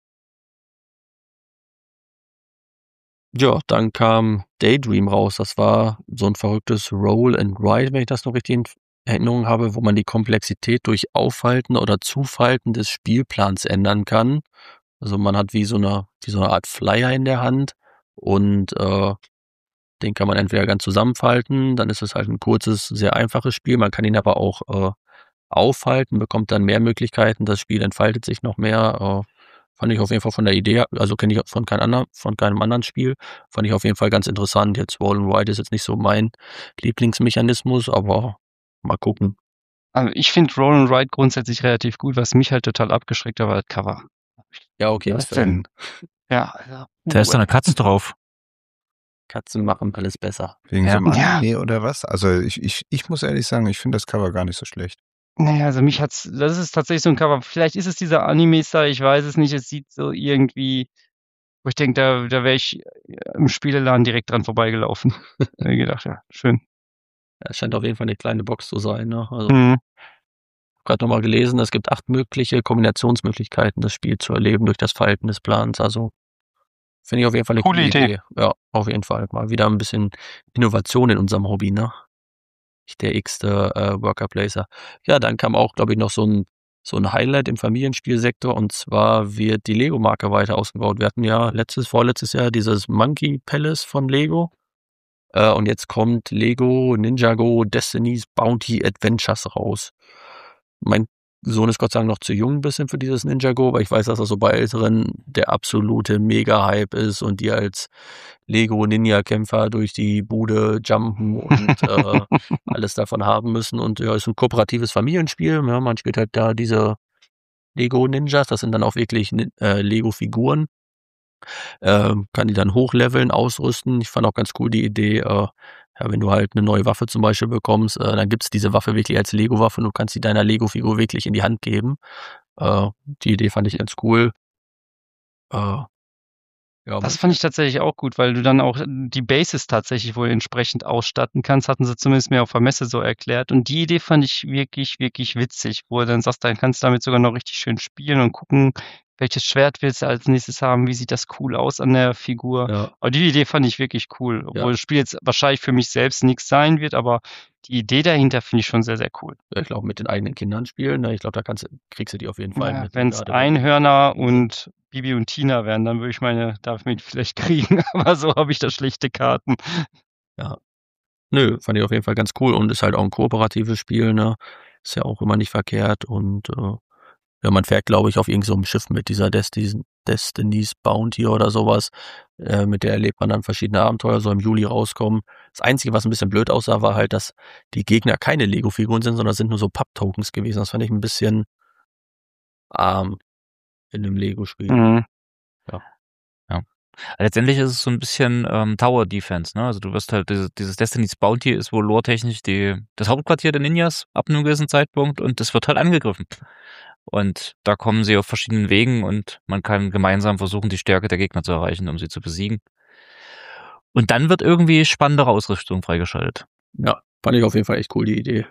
Ja, dann kam Daydream raus. Das war so ein verrücktes Roll and Ride, wenn ich das noch richtig in Erinnerung habe, wo man die Komplexität durch Aufhalten oder Zufalten des Spielplans ändern kann. Also man hat wie so eine, wie so eine Art Flyer in der Hand und äh, den kann man entweder ganz zusammenfalten, dann ist es halt ein kurzes, sehr einfaches Spiel. Man kann ihn aber auch äh, aufhalten, bekommt dann mehr Möglichkeiten. Das Spiel entfaltet sich noch mehr. Äh, fand ich auf jeden Fall von der Idee, also kenne ich von keinem anderen, von keinem anderen Spiel, fand ich auf jeden Fall ganz interessant. Jetzt Roll and Ride ist jetzt nicht so mein Lieblingsmechanismus, aber mal gucken. Also ich finde Roll and Ride grundsätzlich relativ gut. Was mich halt total abgeschreckt hat, war das Cover. Ja, okay. Was denn? Ja, also, Da ist da eine Katze drauf. Katzen machen alles besser. Wegen Ja. so einem Ja. Anime oder was? Also ich, ich, ich muss ehrlich sagen, ich finde das Cover gar nicht so schlecht. Naja, also mich hat's, das ist tatsächlich so ein Cover. Vielleicht ist es dieser Anime-Style, ich weiß es nicht. Es sieht so irgendwie, wo ich denke, da, da wäre ich im Spieleladen direkt dran vorbeigelaufen. Da hab ich gedacht, ja, schön. Es scheint auf jeden Fall eine kleine Box zu sein. Ne? Also Mhm. gerade nochmal gelesen, es gibt acht mögliche Kombinationsmöglichkeiten, das Spiel zu erleben durch das Verhalten des Plans. Also Finde ich auf jeden Fall eine Coole coole Idee. Idee. Ja, auf jeden Fall. Mal wieder ein bisschen Innovation in unserem Hobby, ne? Nicht der x-te äh, Worker Placer. Ja, dann kam auch, glaube ich, noch so ein so ein Highlight im Familienspielsektor, und zwar wird die Lego-Marke weiter ausgebaut. Wir hatten ja letztes, vorletztes Jahr dieses Monkey Palace von Lego. Äh, und jetzt kommt Lego Ninjago Destiny's Bounty Adventures raus. Mein Sohn ist Gott sei Dank noch zu jung ein bisschen für dieses Ninjago, aber ich weiß, dass er so bei Älteren der absolute Mega-Hype ist und die als Lego-Ninja-Kämpfer durch die Bude jumpen und äh, alles davon haben müssen. Und ja, ist ein kooperatives Familienspiel. Ja, man spielt halt da diese Lego-Ninjas, das sind dann auch wirklich äh, Lego-Figuren. Ähm, kann die dann hochleveln, ausrüsten. Ich fand auch ganz cool die Idee, äh, ja, wenn du halt eine neue Waffe zum Beispiel bekommst, äh, dann gibt's diese Waffe wirklich als Lego-Waffe und du kannst sie deiner Lego-Figur wirklich in die Hand geben. Äh, die Idee fand ich ganz cool. Äh, ja, Das fand ich tatsächlich auch gut, weil du dann auch die Bases tatsächlich wohl entsprechend ausstatten kannst, hatten sie zumindest mir auf der Messe so erklärt. Und die Idee fand ich wirklich, wirklich witzig, wo du dann sagst, dann kannst du damit sogar noch richtig schön spielen und gucken, welches Schwert willst du als nächstes haben, wie sieht das cool aus an der Figur. ja, Aber die Idee fand ich wirklich cool, Ja. obwohl das Spiel jetzt wahrscheinlich für mich selbst nichts sein wird, aber die Idee dahinter finde ich schon sehr, sehr cool. ich glaube, mit den eigenen Kindern spielen, ne? Ich glaube, da kannst du, kriegst du die auf jeden Fall Ja, mit. wenn es gerade wenn- Einhörner und Bibi und Tina wären, dann würde ich meine damit vielleicht kriegen, aber so habe ich da schlechte Karten. Nö, fand ich auf jeden Fall ganz cool und ist halt auch ein kooperatives Spiel, ne? Ist ja auch immer nicht verkehrt und äh, ja, man fährt, glaube ich, auf irgendeinem so einem Schiff mit dieser Desti Destiny's Bounty oder sowas. Äh, mit der erlebt man dann verschiedene Abenteuer, so im Juli rauskommen. Das Einzige, was ein bisschen blöd aussah, war halt, dass die Gegner keine Lego-Figuren sind, sondern sind nur so Papp-Tokens gewesen. Das fand ich ein bisschen arm in einem Lego-Spiel. Mhm. Letztendlich ist es so ein bisschen ähm, Tower Defense, ne? Also du wirst halt, dieses, dieses Destiny's Bounty ist wohl lore-technisch die, das Hauptquartier der Ninjas ab einem gewissen Zeitpunkt und das wird halt angegriffen. Und da kommen sie auf verschiedenen Wegen und man kann gemeinsam versuchen, die Stärke der Gegner zu erreichen, um sie zu besiegen. Und dann wird irgendwie spannendere Ausrüstung freigeschaltet. Ja, fand ich auf jeden Fall echt cool, die Idee.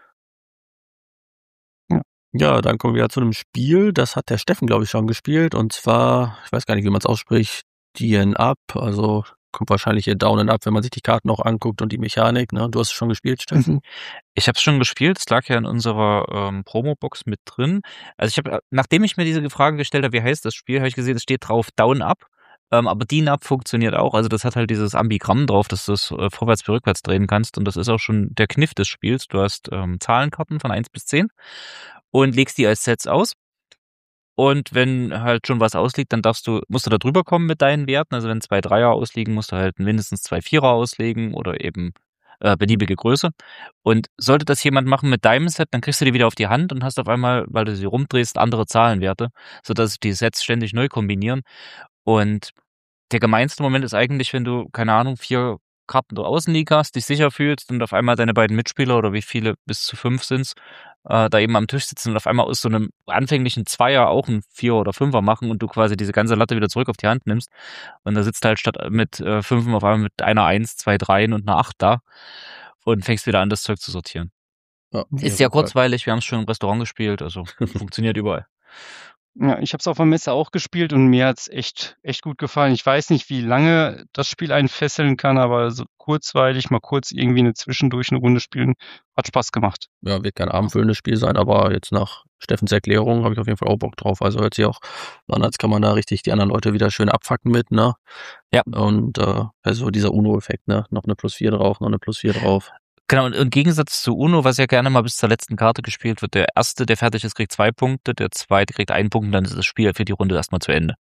Ja. Ja, dann kommen wir ja zu einem Spiel, das hat der Steffen, glaube ich, schon gespielt, und zwar, ich weiß gar nicht, wie man es ausspricht, D and Up, also kommt wahrscheinlich hier Down and Up, wenn man sich die Karten auch anguckt und die Mechanik, ne? Du hast es schon gespielt, Steffen? Ich habe es schon gespielt, es lag ja in unserer ähm, Promo-Box mit drin. Also ich habe, nachdem ich mir diese Frage gestellt habe, wie heißt das Spiel, habe ich gesehen, es steht drauf Down Up, ähm, aber D and Up funktioniert auch. Also das hat halt dieses Ambigramm drauf, dass du es äh, vorwärts wie rückwärts drehen kannst und das ist auch schon der Kniff des Spiels. Du hast ähm, Zahlenkarten von eins bis zehn und legst die als Sets aus. Und wenn halt schon was ausliegt, dann darfst du, musst du da drüber kommen mit deinen Werten. Also wenn zwei Dreier ausliegen, musst du halt mindestens zwei Vierer auslegen oder eben äh, beliebige Größe. Und sollte das jemand machen mit deinem Set, dann kriegst du die wieder auf die Hand und hast auf einmal, weil du sie rumdrehst, andere Zahlenwerte, sodass sich die Sets ständig neu kombinieren. Und der gemeinste Moment ist eigentlich, wenn du, keine Ahnung, vier Karten da außen liegen hast, dich sicher fühlst und auf einmal deine beiden Mitspieler oder wie viele, bis zu fünf sind's, äh, da eben am Tisch sitzen und auf einmal aus so einem anfänglichen Zweier auch ein Vier- oder Fünfer machen und du quasi diese ganze Latte wieder zurück auf die Hand nimmst. Und da sitzt halt statt mit äh, Fünfen auf einmal mit einer Eins, zwei Dreien und einer Acht da und fängst wieder an, das Zeug zu sortieren. Ja, Ist sehr kurzweilig, wir haben es schon im Restaurant gespielt, also funktioniert überall. Ja, ich habe es auf der Messe auch gespielt und mir hat's echt, echt gut gefallen. Ich weiß nicht, wie lange das Spiel einen fesseln kann, aber so kurzweilig, mal kurz irgendwie eine zwischendurch eine Runde spielen, hat Spaß gemacht. Ja, wird kein abendfüllendes Spiel sein, aber jetzt nach Steffens Erklärung habe ich auf jeden Fall auch Bock drauf. Also hört sich auch an, als kann man da richtig die anderen Leute wieder schön abfacken mit, ne? Ja. Und äh, also dieser Uno-Effekt, ne? Noch eine Plus vier drauf, noch eine Plus vier drauf. Genau, und im Gegensatz zu Uno, was ja gerne mal bis zur letzten Karte gespielt wird, der Erste, der fertig ist, kriegt zwei Punkte, der Zweite kriegt einen Punkt und dann ist das Spiel für die Runde erstmal zu Ende.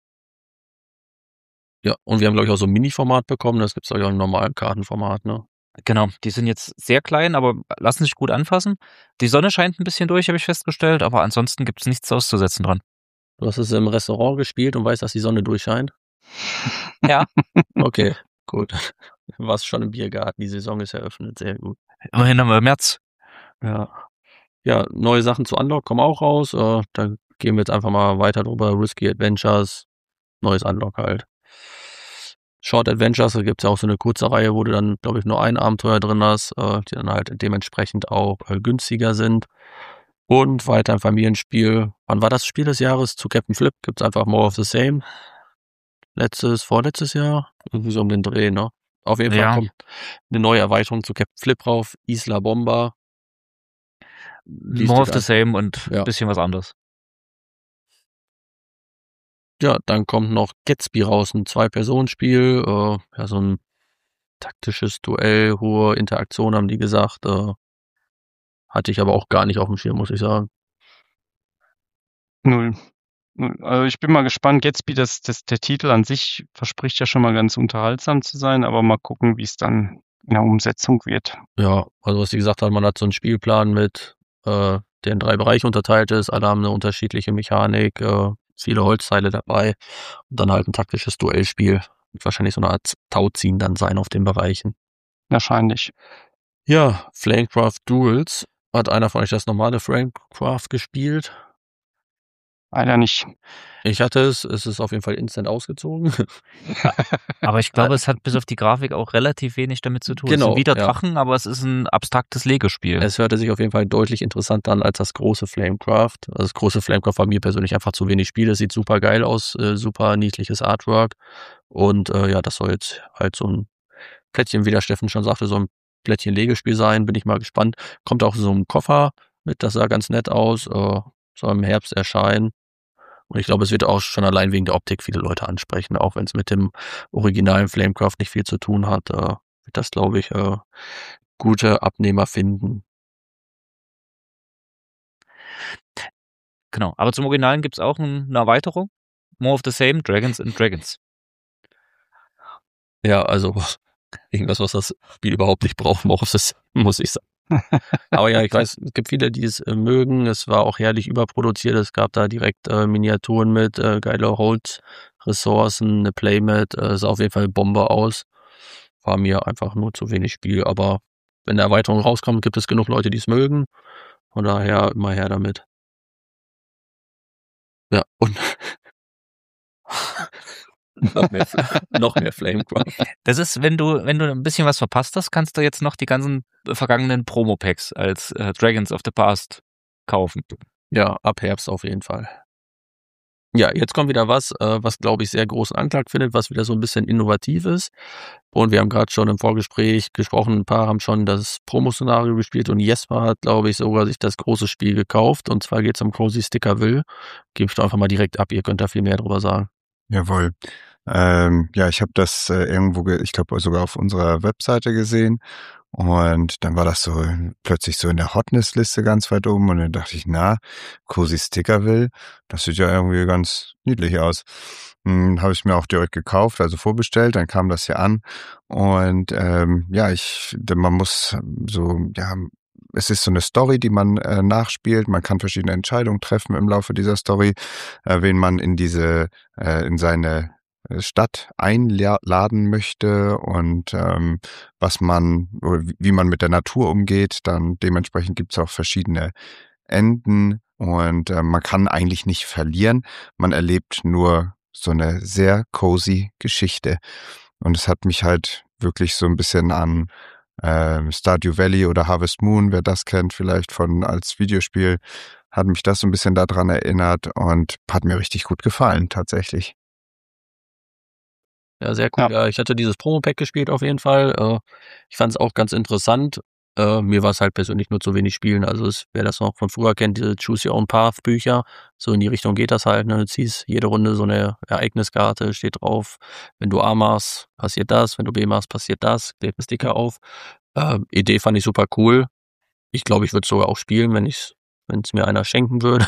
Ja, und wir haben, glaube ich, auch so ein Mini-Format bekommen. Das gibt es, glaube ich, auch im normalen Kartenformat, ne? Genau, die sind jetzt sehr klein, aber lassen sich gut anfassen. Die Sonne scheint ein bisschen durch, habe ich festgestellt, aber ansonsten gibt es nichts auszusetzen dran. Du hast es im Restaurant gespielt und weißt, dass die Sonne durchscheint? Ja. Okay, gut. Du warst schon im Biergarten, die Saison ist eröffnet, sehr gut. Immerhin haben wir März. Ja. Ja, neue Sachen zu Unlock kommen auch raus. Äh, da gehen wir jetzt einfach mal weiter drüber. Risky Adventures, neues Unlock halt. Short Adventures, da gibt es ja auch so eine kurze Reihe, wo du dann, glaube ich, nur ein Abenteuer drin hast, äh, die dann halt dementsprechend auch äh, günstiger sind. Und weiter ein Familienspiel. Wann war das Spiel des Jahres? Zu Captain Flip gibt es einfach More of the Same. letztes, vorletztes Jahr, irgendwie so um den Dreh, ne? Auf jeden Fall Ja. kommt eine neue Erweiterung zu Captain Flip rauf, Isla Bomba. Liest More dich of the einfach. same und Ja. ein bisschen was anderes. Ja, dann kommt noch Gatsby raus, ein Zwei-Personen-Spiel, äh, ja, so ein taktisches Duell, hohe Interaktion, haben die gesagt. Äh, hatte ich aber auch gar nicht auf dem Schirm, muss ich sagen. Null. Null. Also ich bin mal gespannt. Gatsby, das, das, der Titel an sich verspricht ja schon mal ganz unterhaltsam zu sein, aber mal gucken, wie es dann in der Umsetzung wird. Ja, also was die gesagt haben, man hat so einen Spielplan mit, äh, der in drei Bereiche unterteilt ist. Alle haben eine unterschiedliche Mechanik, äh, viele Holzteile dabei und dann halt ein taktisches Duellspiel. Wird wahrscheinlich so eine Art Tauziehen dann sein auf den Bereichen. Wahrscheinlich. Ja, Flamecraft Duels. Hat einer von euch das normale Flamecraft gespielt? Leider nicht. Ich hatte es, es ist auf jeden Fall instant ausgezogen. Aber ich glaube, es hat bis auf die Grafik auch relativ wenig damit zu tun. Es Genau, sind wieder ja. Drachen, aber es ist ein abstraktes Lego-Spiel. Es hörte sich auf jeden Fall deutlich interessanter an als das große Flamecraft. Also das große Flamecraft war mir persönlich einfach zu wenig Spiel. Es sieht super geil aus, äh, super niedliches Artwork. Und äh, ja, das soll jetzt halt so ein Plättchen, wie der Steffen schon sagte, so ein Plättchen Legespiel sein. Bin ich mal gespannt. Kommt auch so ein Koffer mit, das sah ganz nett aus. Äh, soll im Herbst erscheinen. Und ich glaube, es wird auch schon allein wegen der Optik viele Leute ansprechen, auch wenn es mit dem originalen Flamecraft nicht viel zu tun hat. Äh, wird das, glaube ich, äh, gute Abnehmer finden. Genau. Aber zum Originalen gibt es auch ein, eine Erweiterung. More of the same, Dragons and Dragons. Ja, also irgendwas, was das Spiel überhaupt nicht braucht, das muss ich sagen. Aber ja, ich weiß, es gibt viele, die es äh, mögen. Es war auch herrlich überproduziert. Es gab da direkt äh, Miniaturen mit, äh, geile Holzressourcen, eine Playmat. Äh, sah auf jeden Fall Bombe aus. War mir einfach nur zu wenig Spiel. Aber wenn eine Erweiterung rauskommt, gibt es genug Leute, die es mögen. Von daher immer her damit. Ja, und noch mehr, noch mehr Flamecraft. Das ist, wenn du, wenn du ein bisschen was verpasst hast, kannst du jetzt noch die ganzen vergangenen Promo-Packs als äh, Dragons of the Past kaufen. Ja, ab Herbst auf jeden Fall. Ja, jetzt kommt wieder was, äh, was glaube ich sehr großen Anklang findet, was wieder so ein bisschen innovativ ist. Und wir haben gerade schon im Vorgespräch gesprochen, ein paar haben schon das Promo-Szenario gespielt und Jesper hat, glaube ich, sogar sich das große Spiel gekauft. Und zwar geht es um Cozy Stickerville. Gebe ich doch einfach mal direkt ab, ihr könnt da viel mehr drüber sagen. Jawohl. Ähm, ja, ich habe das äh, irgendwo, ge- ich glaube sogar auf unserer Webseite gesehen und dann war das so plötzlich so in der Hotness-Liste ganz weit oben und dann dachte ich, na, Cozy Stickerville, das sieht ja irgendwie ganz niedlich aus. Hm, habe ich mir auch direkt gekauft, also vorbestellt, dann kam das hier an und ähm, ja, ich, man muss so, ja, es ist so eine Story, die man äh, nachspielt. Man kann verschiedene Entscheidungen treffen im Laufe dieser Story, äh, wen man in diese, äh, in seine Stadt einladen möchte und ähm, was man oder wie man mit der Natur umgeht. Dann dementsprechend gibt es auch verschiedene Enden und äh, man kann eigentlich nicht verlieren. Man erlebt nur so eine sehr cozy Geschichte. Und es hat mich halt wirklich so ein bisschen an äh, Stardew Valley oder Harvest Moon, wer das kennt, vielleicht von als Videospiel, hat mich das so ein bisschen daran erinnert und hat mir richtig gut gefallen, tatsächlich. Ja, sehr cool. Ja. Ja, ich hatte dieses Promo-Pack gespielt auf jeden Fall. Äh, ich fand es auch ganz interessant. Äh, mir war es halt persönlich nur zu wenig spielen. Also es, wer das noch von früher kennt, diese Choose Your Own Path Bücher, so in die Richtung geht das halt. Ne? Du ziehst jede Runde so eine Ereigniskarte, steht drauf, wenn du A machst, passiert das, wenn du B machst, passiert das, klebt ein Sticker auf. Äh, Idee fand ich super cool. Ich glaube, ich würde es sogar auch spielen, wenn ich wenn es mir einer schenken würde.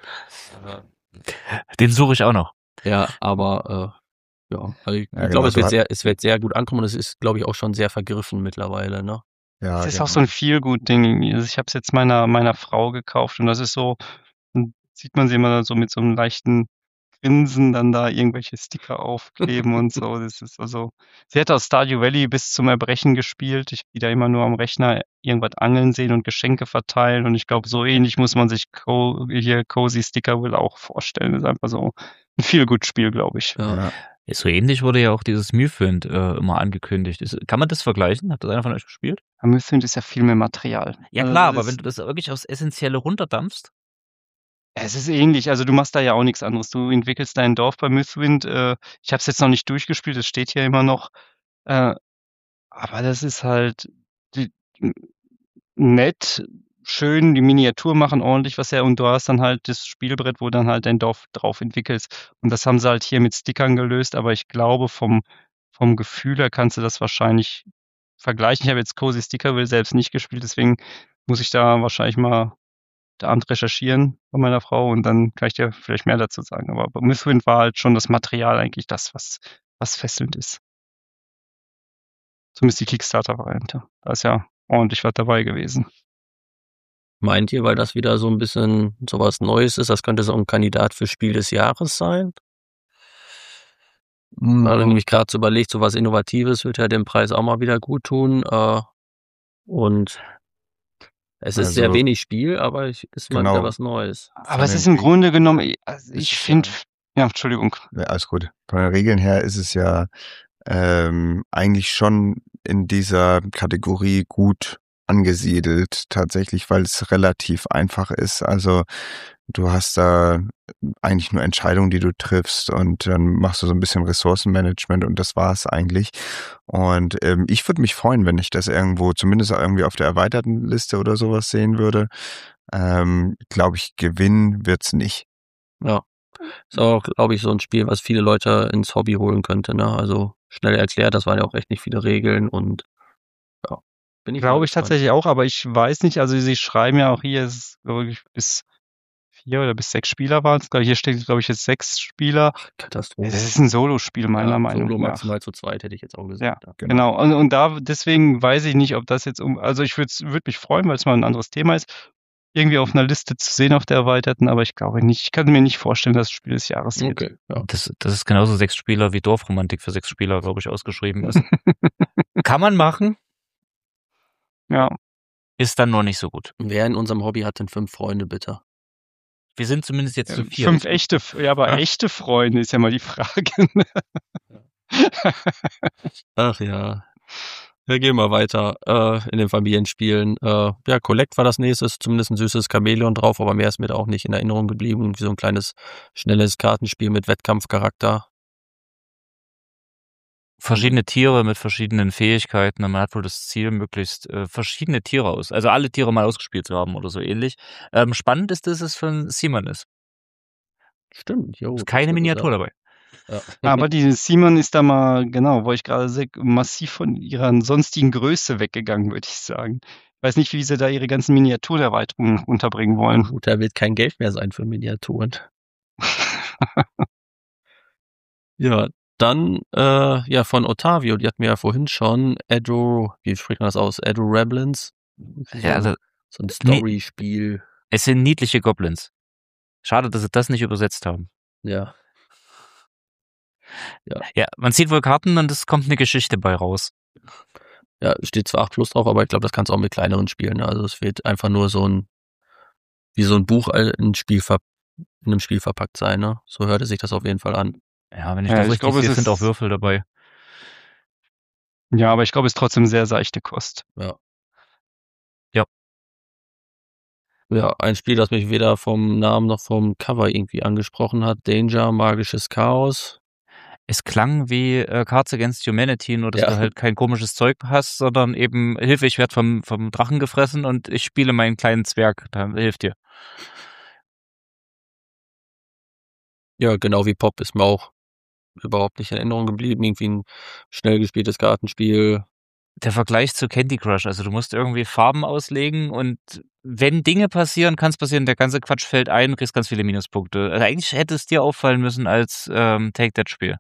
Den suche ich auch noch. Ja, aber äh, ja, also ich, Ja, ich glaube, genau, es wird du sehr, es wird sehr gut ankommen und es ist, glaube ich, auch schon sehr vergriffen mittlerweile, ne? Ja, Das ist genau. auch so ein Feel-Good-Ding irgendwie. Also ich habe es jetzt meiner meiner Frau gekauft und das ist so, dann sieht man sie immer so mit so einem leichten Grinsen dann da irgendwelche Sticker aufkleben und so. Das ist also, sie hat aus Stardew Valley bis zum Erbrechen gespielt. Ich habe die da immer nur am Rechner irgendwas angeln sehen und Geschenke verteilen und ich glaube, so ähnlich muss man sich Co hier Cozy Stickerville auch vorstellen. Das ist einfach so ein Feel-Good-Spiel, glaube ich. Ja. Ja. So ähnlich wurde ja auch dieses Mythwind äh, immer angekündigt. Ist, kann man das vergleichen? Hat das einer von euch gespielt? Mythwind ist ja viel mehr Material. Ja Also klar, das aber ist- wenn du das wirklich aufs Essentielle runterdampfst, Es ist ähnlich, also du machst da ja auch nichts anderes. Du entwickelst dein Dorf bei Mythwind. Äh, ich habe es jetzt noch nicht durchgespielt, es steht hier immer noch. Äh, aber das ist halt die, nett, schön, die Miniatur machen ordentlich was her und du hast dann halt das Spielbrett, wo dann halt dein Dorf drauf entwickelst. Und das haben sie halt hier mit Stickern gelöst, aber ich glaube, vom, vom Gefühl her kannst du das wahrscheinlich vergleichen. Ich habe jetzt Cozy Stickerville selbst nicht gespielt, deswegen muss ich da wahrscheinlich mal der Abend recherchieren von meiner Frau und dann kann ich dir vielleicht mehr dazu sagen. Aber bei Mythwind war halt schon das Material eigentlich das, was, was fesselnd ist. Zumindest die Kickstarter-Variante. Da ist ja ordentlich was dabei gewesen. Meint ihr, weil das wieder so ein bisschen sowas Neues ist, das könnte so ein Kandidat für Spiel des Jahres sein? Mhm. Also nämlich gerade so überlegt, so was Innovatives wird ja dem Preis auch mal wieder gut tun. Äh, und es ist Also, sehr wenig Spiel, aber ich, ist mal genau. wieder was Neues. Aber Von es den ist im Regeln Grunde genommen, also ist ich es finde, ja, ja, Entschuldigung. ja, alles gut. Von den Regeln her ist es ja ähm, eigentlich schon in dieser Kategorie gut angesiedelt, tatsächlich, weil es relativ einfach ist. Also du hast da eigentlich nur Entscheidungen, die du triffst und dann machst du so ein bisschen Ressourcenmanagement und das war's eigentlich. Und ähm, ich würde mich freuen, wenn ich das irgendwo, zumindest irgendwie auf der erweiterten Liste oder sowas sehen würde. Ähm, glaube ich, gewinnen wird's nicht. Ja. Ist auch, glaube ich, so ein Spiel, was viele Leute ins Hobby holen könnte, ne? Also schnell erklärt, das waren ja auch echt nicht viele Regeln und ja, bin ich mal Glaube ich gespannt. tatsächlich auch, aber ich weiß nicht, also sie schreiben ja auch hier, es ist, glaube ich, bis vier oder bis sechs Spieler waren es. Hier steht, glaube ich, jetzt sechs Spieler. Ach, Katastrophe. Das ist ein Solo-Spiel, meiner Ja, Meinung Solo nach. maximal zu zweit, hätte ich jetzt auch Ja, gesagt. Ja. genau. Und, und da, deswegen weiß ich nicht, ob das jetzt um, also ich würde würd mich freuen, weil es mal ein anderes Thema ist, irgendwie auf einer Liste zu sehen auf der erweiterten, aber ich glaube nicht, ich kann mir nicht vorstellen, dass es Spiel des Jahres wird. Okay, ja. Das, das ist genauso sechs Spieler wie Dorfromantik für sechs Spieler, glaube ich, ausgeschrieben ist. Kann man machen, Ja, ist dann nur nicht so gut. Wer in unserem Hobby hat denn fünf Freunde, bitte? Wir sind zumindest jetzt zu äh, viert. fünf echte, ja, aber Ja. echte Freunde ist ja mal die Frage. Ach ja. Wir gehen mal weiter äh, in den Familienspielen. Äh, ja, Collect war das nächste, ist zumindest ein süßes Chamäleon drauf, aber mehr ist mir da auch nicht in Erinnerung geblieben. Wie so ein kleines, schnelles Kartenspiel mit Wettkampfcharakter. Verschiedene Tiere mit verschiedenen Fähigkeiten und man hat wohl das Ziel, möglichst äh, verschiedene Tiere aus, also alle Tiere mal ausgespielt zu haben oder so ähnlich. Ähm, spannend ist, dass es von Simon ist. Stimmt, jo. Ist keine Miniatur dabei. Ja. Aber die Simon ist da mal, genau, wo ich gerade sehe, massiv von ihrer sonstigen Größe weggegangen, würde ich sagen. Ich weiß nicht, wie sie da ihre ganzen Miniaturerweiterungen unterbringen wollen. Gut, da wird kein Geld mehr sein für Miniaturen. Ja, dann äh, ja von Ottavio, die hatten wir ja vorhin schon, Edo, wie spricht man das aus? Edo Reblins? So, Ja, also so ein Story-Spiel. es sind niedliche Goblins. Schade, dass sie das nicht übersetzt haben. Ja. Ja. Ja, man zieht wohl Karten und es kommt eine Geschichte bei raus. Ja, steht zwar acht plus drauf, aber ich glaube, das kannst du auch mit kleineren spielen. Ne? Also es wird einfach nur so ein, wie so ein Buch in, ein Spiel ver, in einem Spiel verpackt sein. Ne? So hörte sich das auf jeden Fall an. Ja, wenn ich Ja, das ich richtig glaube, es sehe, sind ist- auch Würfel dabei. Ja, aber ich glaube, es ist trotzdem sehr seichte Kost. Ja. Ja. Ja, ein Spiel, das mich weder vom Namen noch vom Cover irgendwie angesprochen hat. Danger, magisches Chaos. Es klang wie äh, Cards Against Humanity, nur dass Ja. du halt kein komisches Zeug hast, sondern eben, Hilfe, ich werde vom, vom Drachen gefressen und ich spiele meinen kleinen Zwerg, da hilft dir. Ja, genau wie Pop ist mir auch überhaupt nicht in Erinnerung geblieben. Irgendwie ein schnell gespieltes Kartenspiel. Der Vergleich zu Candy Crush, also du musst irgendwie Farben auslegen und wenn Dinge passieren, kann es passieren, der ganze Quatsch fällt ein, kriegst ganz viele Minuspunkte. Also eigentlich hätte es dir auffallen müssen als ähm, Take-That-Spiel.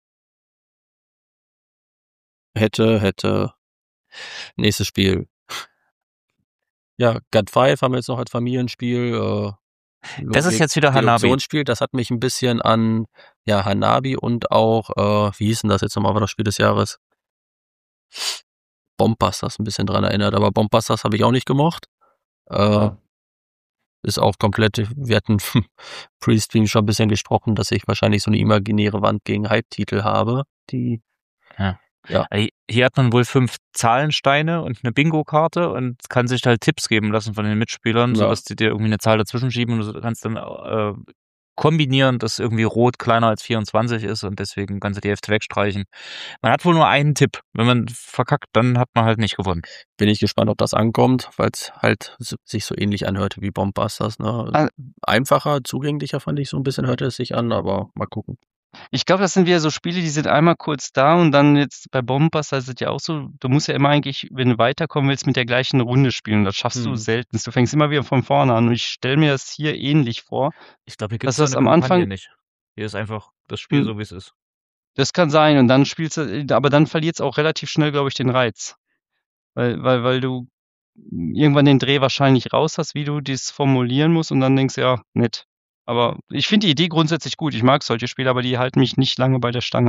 Hätte, hätte. Nächstes Spiel. Ja, God five haben wir jetzt noch als Familienspiel. Äh, Das ist jetzt wieder Hanabi. Deduktionsspiel, das hat mich ein bisschen an ja, Hanabi und auch, äh, wie hieß denn das jetzt nochmal, war das Spiel des Jahres? Bombbusters ein bisschen dran erinnert, aber Bombbusters habe ich auch nicht gemocht. Äh, Ja. Ist auch komplett, wir hatten Pre-Stream schon ein bisschen gesprochen, dass ich wahrscheinlich so eine imaginäre Wand gegen Hype-Titel habe, die Ja. Ja. Hier hat man wohl fünf Zahlensteine und eine Bingo-Karte und kann sich halt Tipps geben lassen von den Mitspielern, Ja. sodass die dir irgendwie eine Zahl dazwischen schieben und du kannst dann äh, kombinieren, dass irgendwie Rot kleiner als vierundzwanzig ist und deswegen kannst du die Hälfte wegstreichen. Man hat wohl nur einen Tipp. Wenn man verkackt, dann hat man halt nicht gewonnen. Bin ich gespannt, ob das ankommt, weil es halt so, sich so ähnlich anhörte wie Bombbusters. Ne? Ah. Einfacher, zugänglicher fand ich so ein bisschen, hörte es sich an, aber mal gucken. Ich glaube, das sind wieder so Spiele, die sind einmal kurz da und dann jetzt bei Bombbuster ist es ja auch so, du musst ja immer eigentlich, wenn du weiterkommen willst, mit der gleichen Runde spielen. Das schaffst du Hm. selten. Du fängst immer wieder von vorne an und ich stelle mir das hier ähnlich vor. Ich glaube, hier gibt Dass es das eine am Kampagne Anfang- nicht. Hier ist einfach das Spiel Hm. so, wie es ist. Das kann sein und dann spielst du, aber dann verliert es auch relativ schnell, glaube ich, den Reiz. Weil, weil, weil du irgendwann den Dreh wahrscheinlich raus hast, wie du das formulieren musst und dann denkst du, ja, nett. Aber ich finde die Idee grundsätzlich gut. Ich mag solche Spiele, aber die halten mich nicht lange bei der Stange.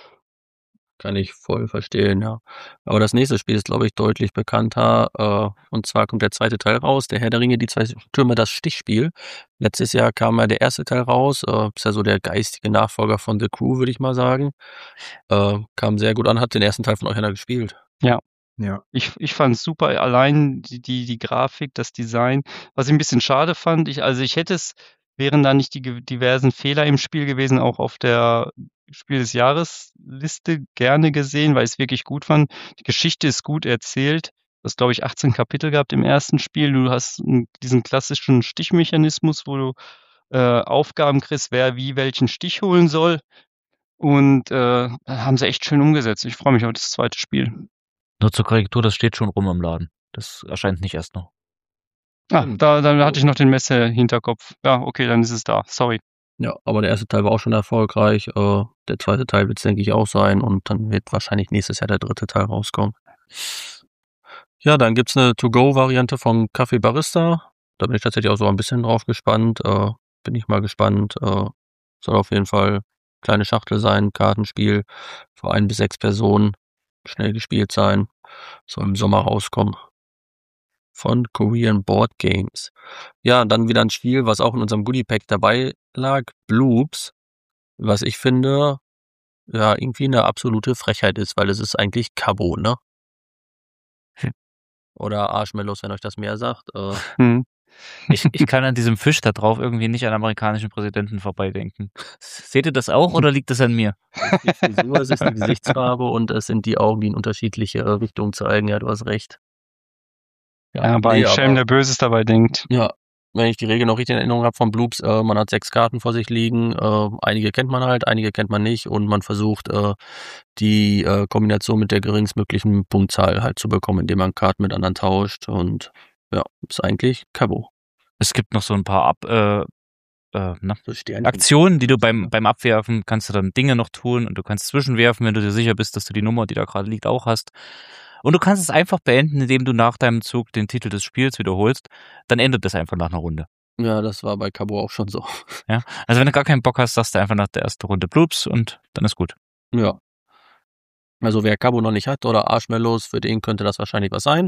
Kann ich voll verstehen, ja. Aber das nächste Spiel ist, glaube ich, deutlich bekannter. Äh, und zwar kommt der zweite Teil raus, der Herr der Ringe, die zwei Türme, das Stichspiel. Letztes Jahr kam ja der erste Teil raus. Äh, ist ja so der geistige Nachfolger von The Crew, würde ich mal sagen. Äh, kam sehr gut an. Hat den ersten Teil von euch einer gespielt? Ja. Ich, ich fand es super, allein die, die, die Grafik, das Design. Was ich ein bisschen schade fand, ich, also ich hätte es, wären da nicht die ge- diversen Fehler im Spiel gewesen, auch auf der Spiel des Jahres Liste gerne gesehen, weil ich es wirklich gut fand. Die Geschichte ist gut erzählt. Du hast, glaube ich, achtzehn Kapitel gehabt im ersten Spiel. Du hast n- diesen klassischen Stichmechanismus, wo du äh, Aufgaben kriegst, wer wie welchen Stich holen soll. Und äh, haben sie echt schön umgesetzt. Ich freue mich auf das zweite Spiel. Nur zur Korrektur, das steht schon rum im Laden. Das erscheint nicht erst noch. Ah, Stimmt. da, dann hatte ich noch den Messe-Hinterkopf. Ja, okay, dann ist es da. Sorry. Ja, aber der erste Teil war auch schon erfolgreich. Äh, der zweite Teil wird es, denke ich, auch sein. Und dann wird wahrscheinlich nächstes Jahr der dritte Teil rauskommen. Ja, dann gibt's eine To-Go-Variante von Café Barista. Da bin ich tatsächlich auch so ein bisschen drauf gespannt. Äh, bin ich mal gespannt. Äh, soll auf jeden Fall kleine Schachtel sein, Kartenspiel für ein bis sechs Personen. Schnell gespielt sein. Soll im Sommer rauskommen. Von Korean Board Games. Ja, dann wieder ein Spiel, was auch in unserem Goodie-Pack dabei lag. Bloops. Was ich finde, ja, irgendwie eine absolute Frechheit ist, weil es ist eigentlich Cabo, ne? Hm. Oder Arschmellows, wenn euch das mehr sagt. Äh, Hm. Ich, ich kann an diesem Fisch da drauf irgendwie nicht an amerikanischen Präsidenten vorbeidenken. Seht ihr das auch oder liegt das an mir? die Frisur, es ist die Gesichtsfarbe und es sind die Augen, die in unterschiedliche Richtungen zeigen. Ja, du hast recht. Ja, aber nee, ein Schelm, der Böses dabei denkt. Ja, wenn ich die Regel noch richtig in Erinnerung habe von Bloops, äh, man hat sechs Karten vor sich liegen, äh, einige kennt man halt, einige kennt man nicht und man versucht äh, die äh, Kombination mit der geringstmöglichen Punktzahl halt zu bekommen, indem man Karten mit anderen tauscht und ja, ist eigentlich Cabo. Es gibt noch so ein paar Ab, äh, äh, na, So Sternchen. Aktionen, die du beim, beim Abwerfen kannst du dann Dinge noch tun und du kannst zwischenwerfen, wenn du dir sicher bist, dass du die Nummer, die da gerade liegt, auch hast. Und du kannst es einfach beenden, indem du nach deinem Zug den Titel des Spiels wiederholst. Dann endet es einfach nach einer Runde. Ja, das war bei Cabo auch schon so. Ja, also wenn du gar keinen Bock hast, sagst du einfach nach der ersten Runde Bloops und dann ist gut. Ja. Also wer Cabo noch nicht hat oder Arschmellows, für den könnte das wahrscheinlich was sein.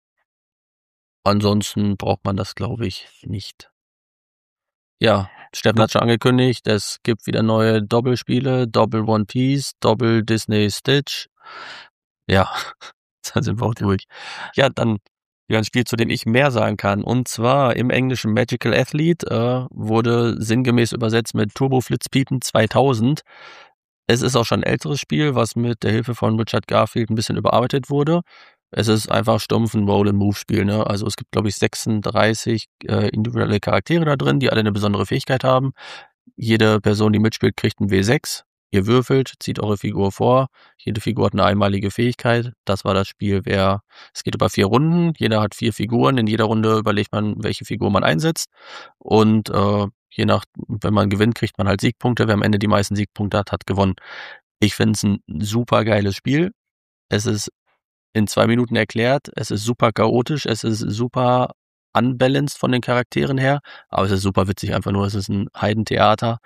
Ansonsten braucht man das, glaube ich, nicht. Ja, Steffen hat schon angekündigt, es gibt wieder neue Doppelspiele, Double One Piece, Double Disney Stitch. Ja, da sind wir auch durch. Ja, dann wieder ein Spiel, zu dem ich mehr sagen kann. Und zwar im englischen Magical Athlete äh, wurde sinngemäß übersetzt mit Turbo Flitzpiepen zweitausend. Es ist auch schon ein älteres Spiel, was mit der Hilfe von Richard Garfield ein bisschen überarbeitet wurde. Es ist einfach stumpf ein Roll-and-Move-Spiel, ne? Also es gibt, glaube ich, sechsunddreißig äh, individuelle Charaktere da drin, die alle eine besondere Fähigkeit haben. Jede Person, die mitspielt, kriegt ein W sechs. Ihr würfelt, zieht eure Figur vor. Jede Figur hat eine einmalige Fähigkeit. Das war das Spiel, wer, es geht über vier Runden. Jeder hat vier Figuren. In jeder Runde überlegt man, welche Figur man einsetzt. Und äh, je nach, wenn man gewinnt, kriegt man halt Siegpunkte. Wer am Ende die meisten Siegpunkte hat, hat gewonnen. Ich finde es ein super geiles Spiel. Es ist in zwei Minuten erklärt. Es ist super chaotisch. Es ist super unbalanced von den Charakteren her. Aber es ist super witzig einfach nur. Es ist ein Heidentheater.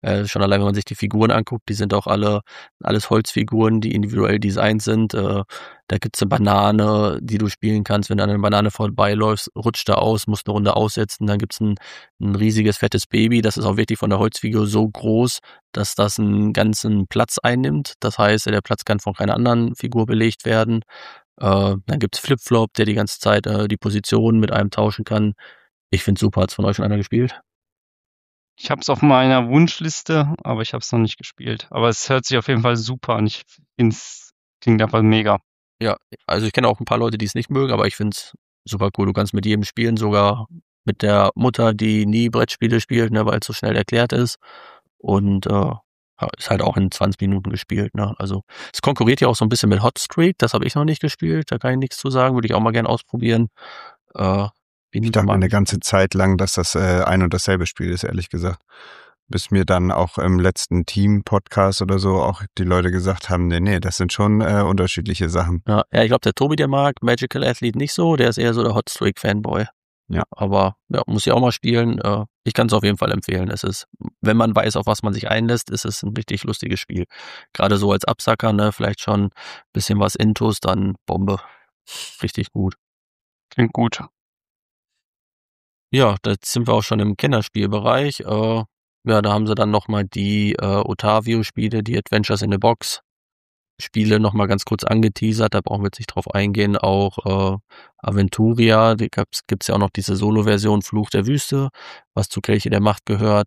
Äh, schon allein, wenn man sich die Figuren anguckt, die sind auch alle alles Holzfiguren, die individuell designt sind. Äh, da gibt's eine Banane, die du spielen kannst. Wenn du an einer Banane vorbeiläufst, rutscht da aus, musst eine Runde aussetzen. Dann gibt's ein, ein riesiges, fettes Baby. Das ist auch wirklich von der Holzfigur so groß, dass das einen ganzen Platz einnimmt. Das heißt, der Platz kann von keiner anderen Figur belegt werden. Äh, dann gibt's Flip-Flop, der die ganze Zeit äh, die Positionen mit einem tauschen kann. Ich find's super. Hat's von euch schon einer gespielt? Ich habe es auf meiner Wunschliste, aber ich habe es noch nicht gespielt. Aber es hört sich auf jeden Fall super an. Ich finde es klingt einfach mega. Ja, also ich kenne auch ein paar Leute, die es nicht mögen, aber ich find's super cool. Du kannst mit jedem spielen, sogar mit der Mutter, die nie Brettspiele spielt, ne, weil es so schnell erklärt ist. Und äh, ja, ist halt auch in zwanzig Minuten gespielt. Ne? Also es konkurriert ja auch so ein bisschen mit Hot Streak. Das habe ich noch nicht gespielt. Da kann ich nichts zu sagen. Würde ich auch mal gerne ausprobieren. Äh, bin Ich dachte mal eine ganze Zeit lang, dass das äh, ein und dasselbe Spiel ist, ehrlich gesagt. Bis mir dann auch im letzten Team-Podcast oder so auch die Leute gesagt haben, nee, nee, das sind schon äh, unterschiedliche Sachen. Ja, ja, ich glaube, der Tobi, der mag Magical Athlete nicht so. Der ist eher so der Hot Streak Fanboy. Ja. Aber ja, muss ich auch mal spielen. Äh, ich kann es auf jeden Fall empfehlen. Es ist, wenn man weiß, auf was man sich einlässt, ist es ein richtig lustiges Spiel. Gerade so als Absacker, ne, vielleicht schon ein bisschen was Intus, dann Bombe. Richtig gut. Klingt gut. Ja, da sind wir auch schon im Kennerspielbereich. Äh, ja, da haben sie dann nochmal die äh, Otavio-Spiele, die Adventures in the Box Spiele nochmal ganz kurz angeteasert. Da brauchen wir jetzt nicht drauf eingehen. Auch äh, Aventuria, die gibt's, gibt's ja auch noch diese Solo-Version Fluch der Wüste, was zu Kelche der Macht gehört.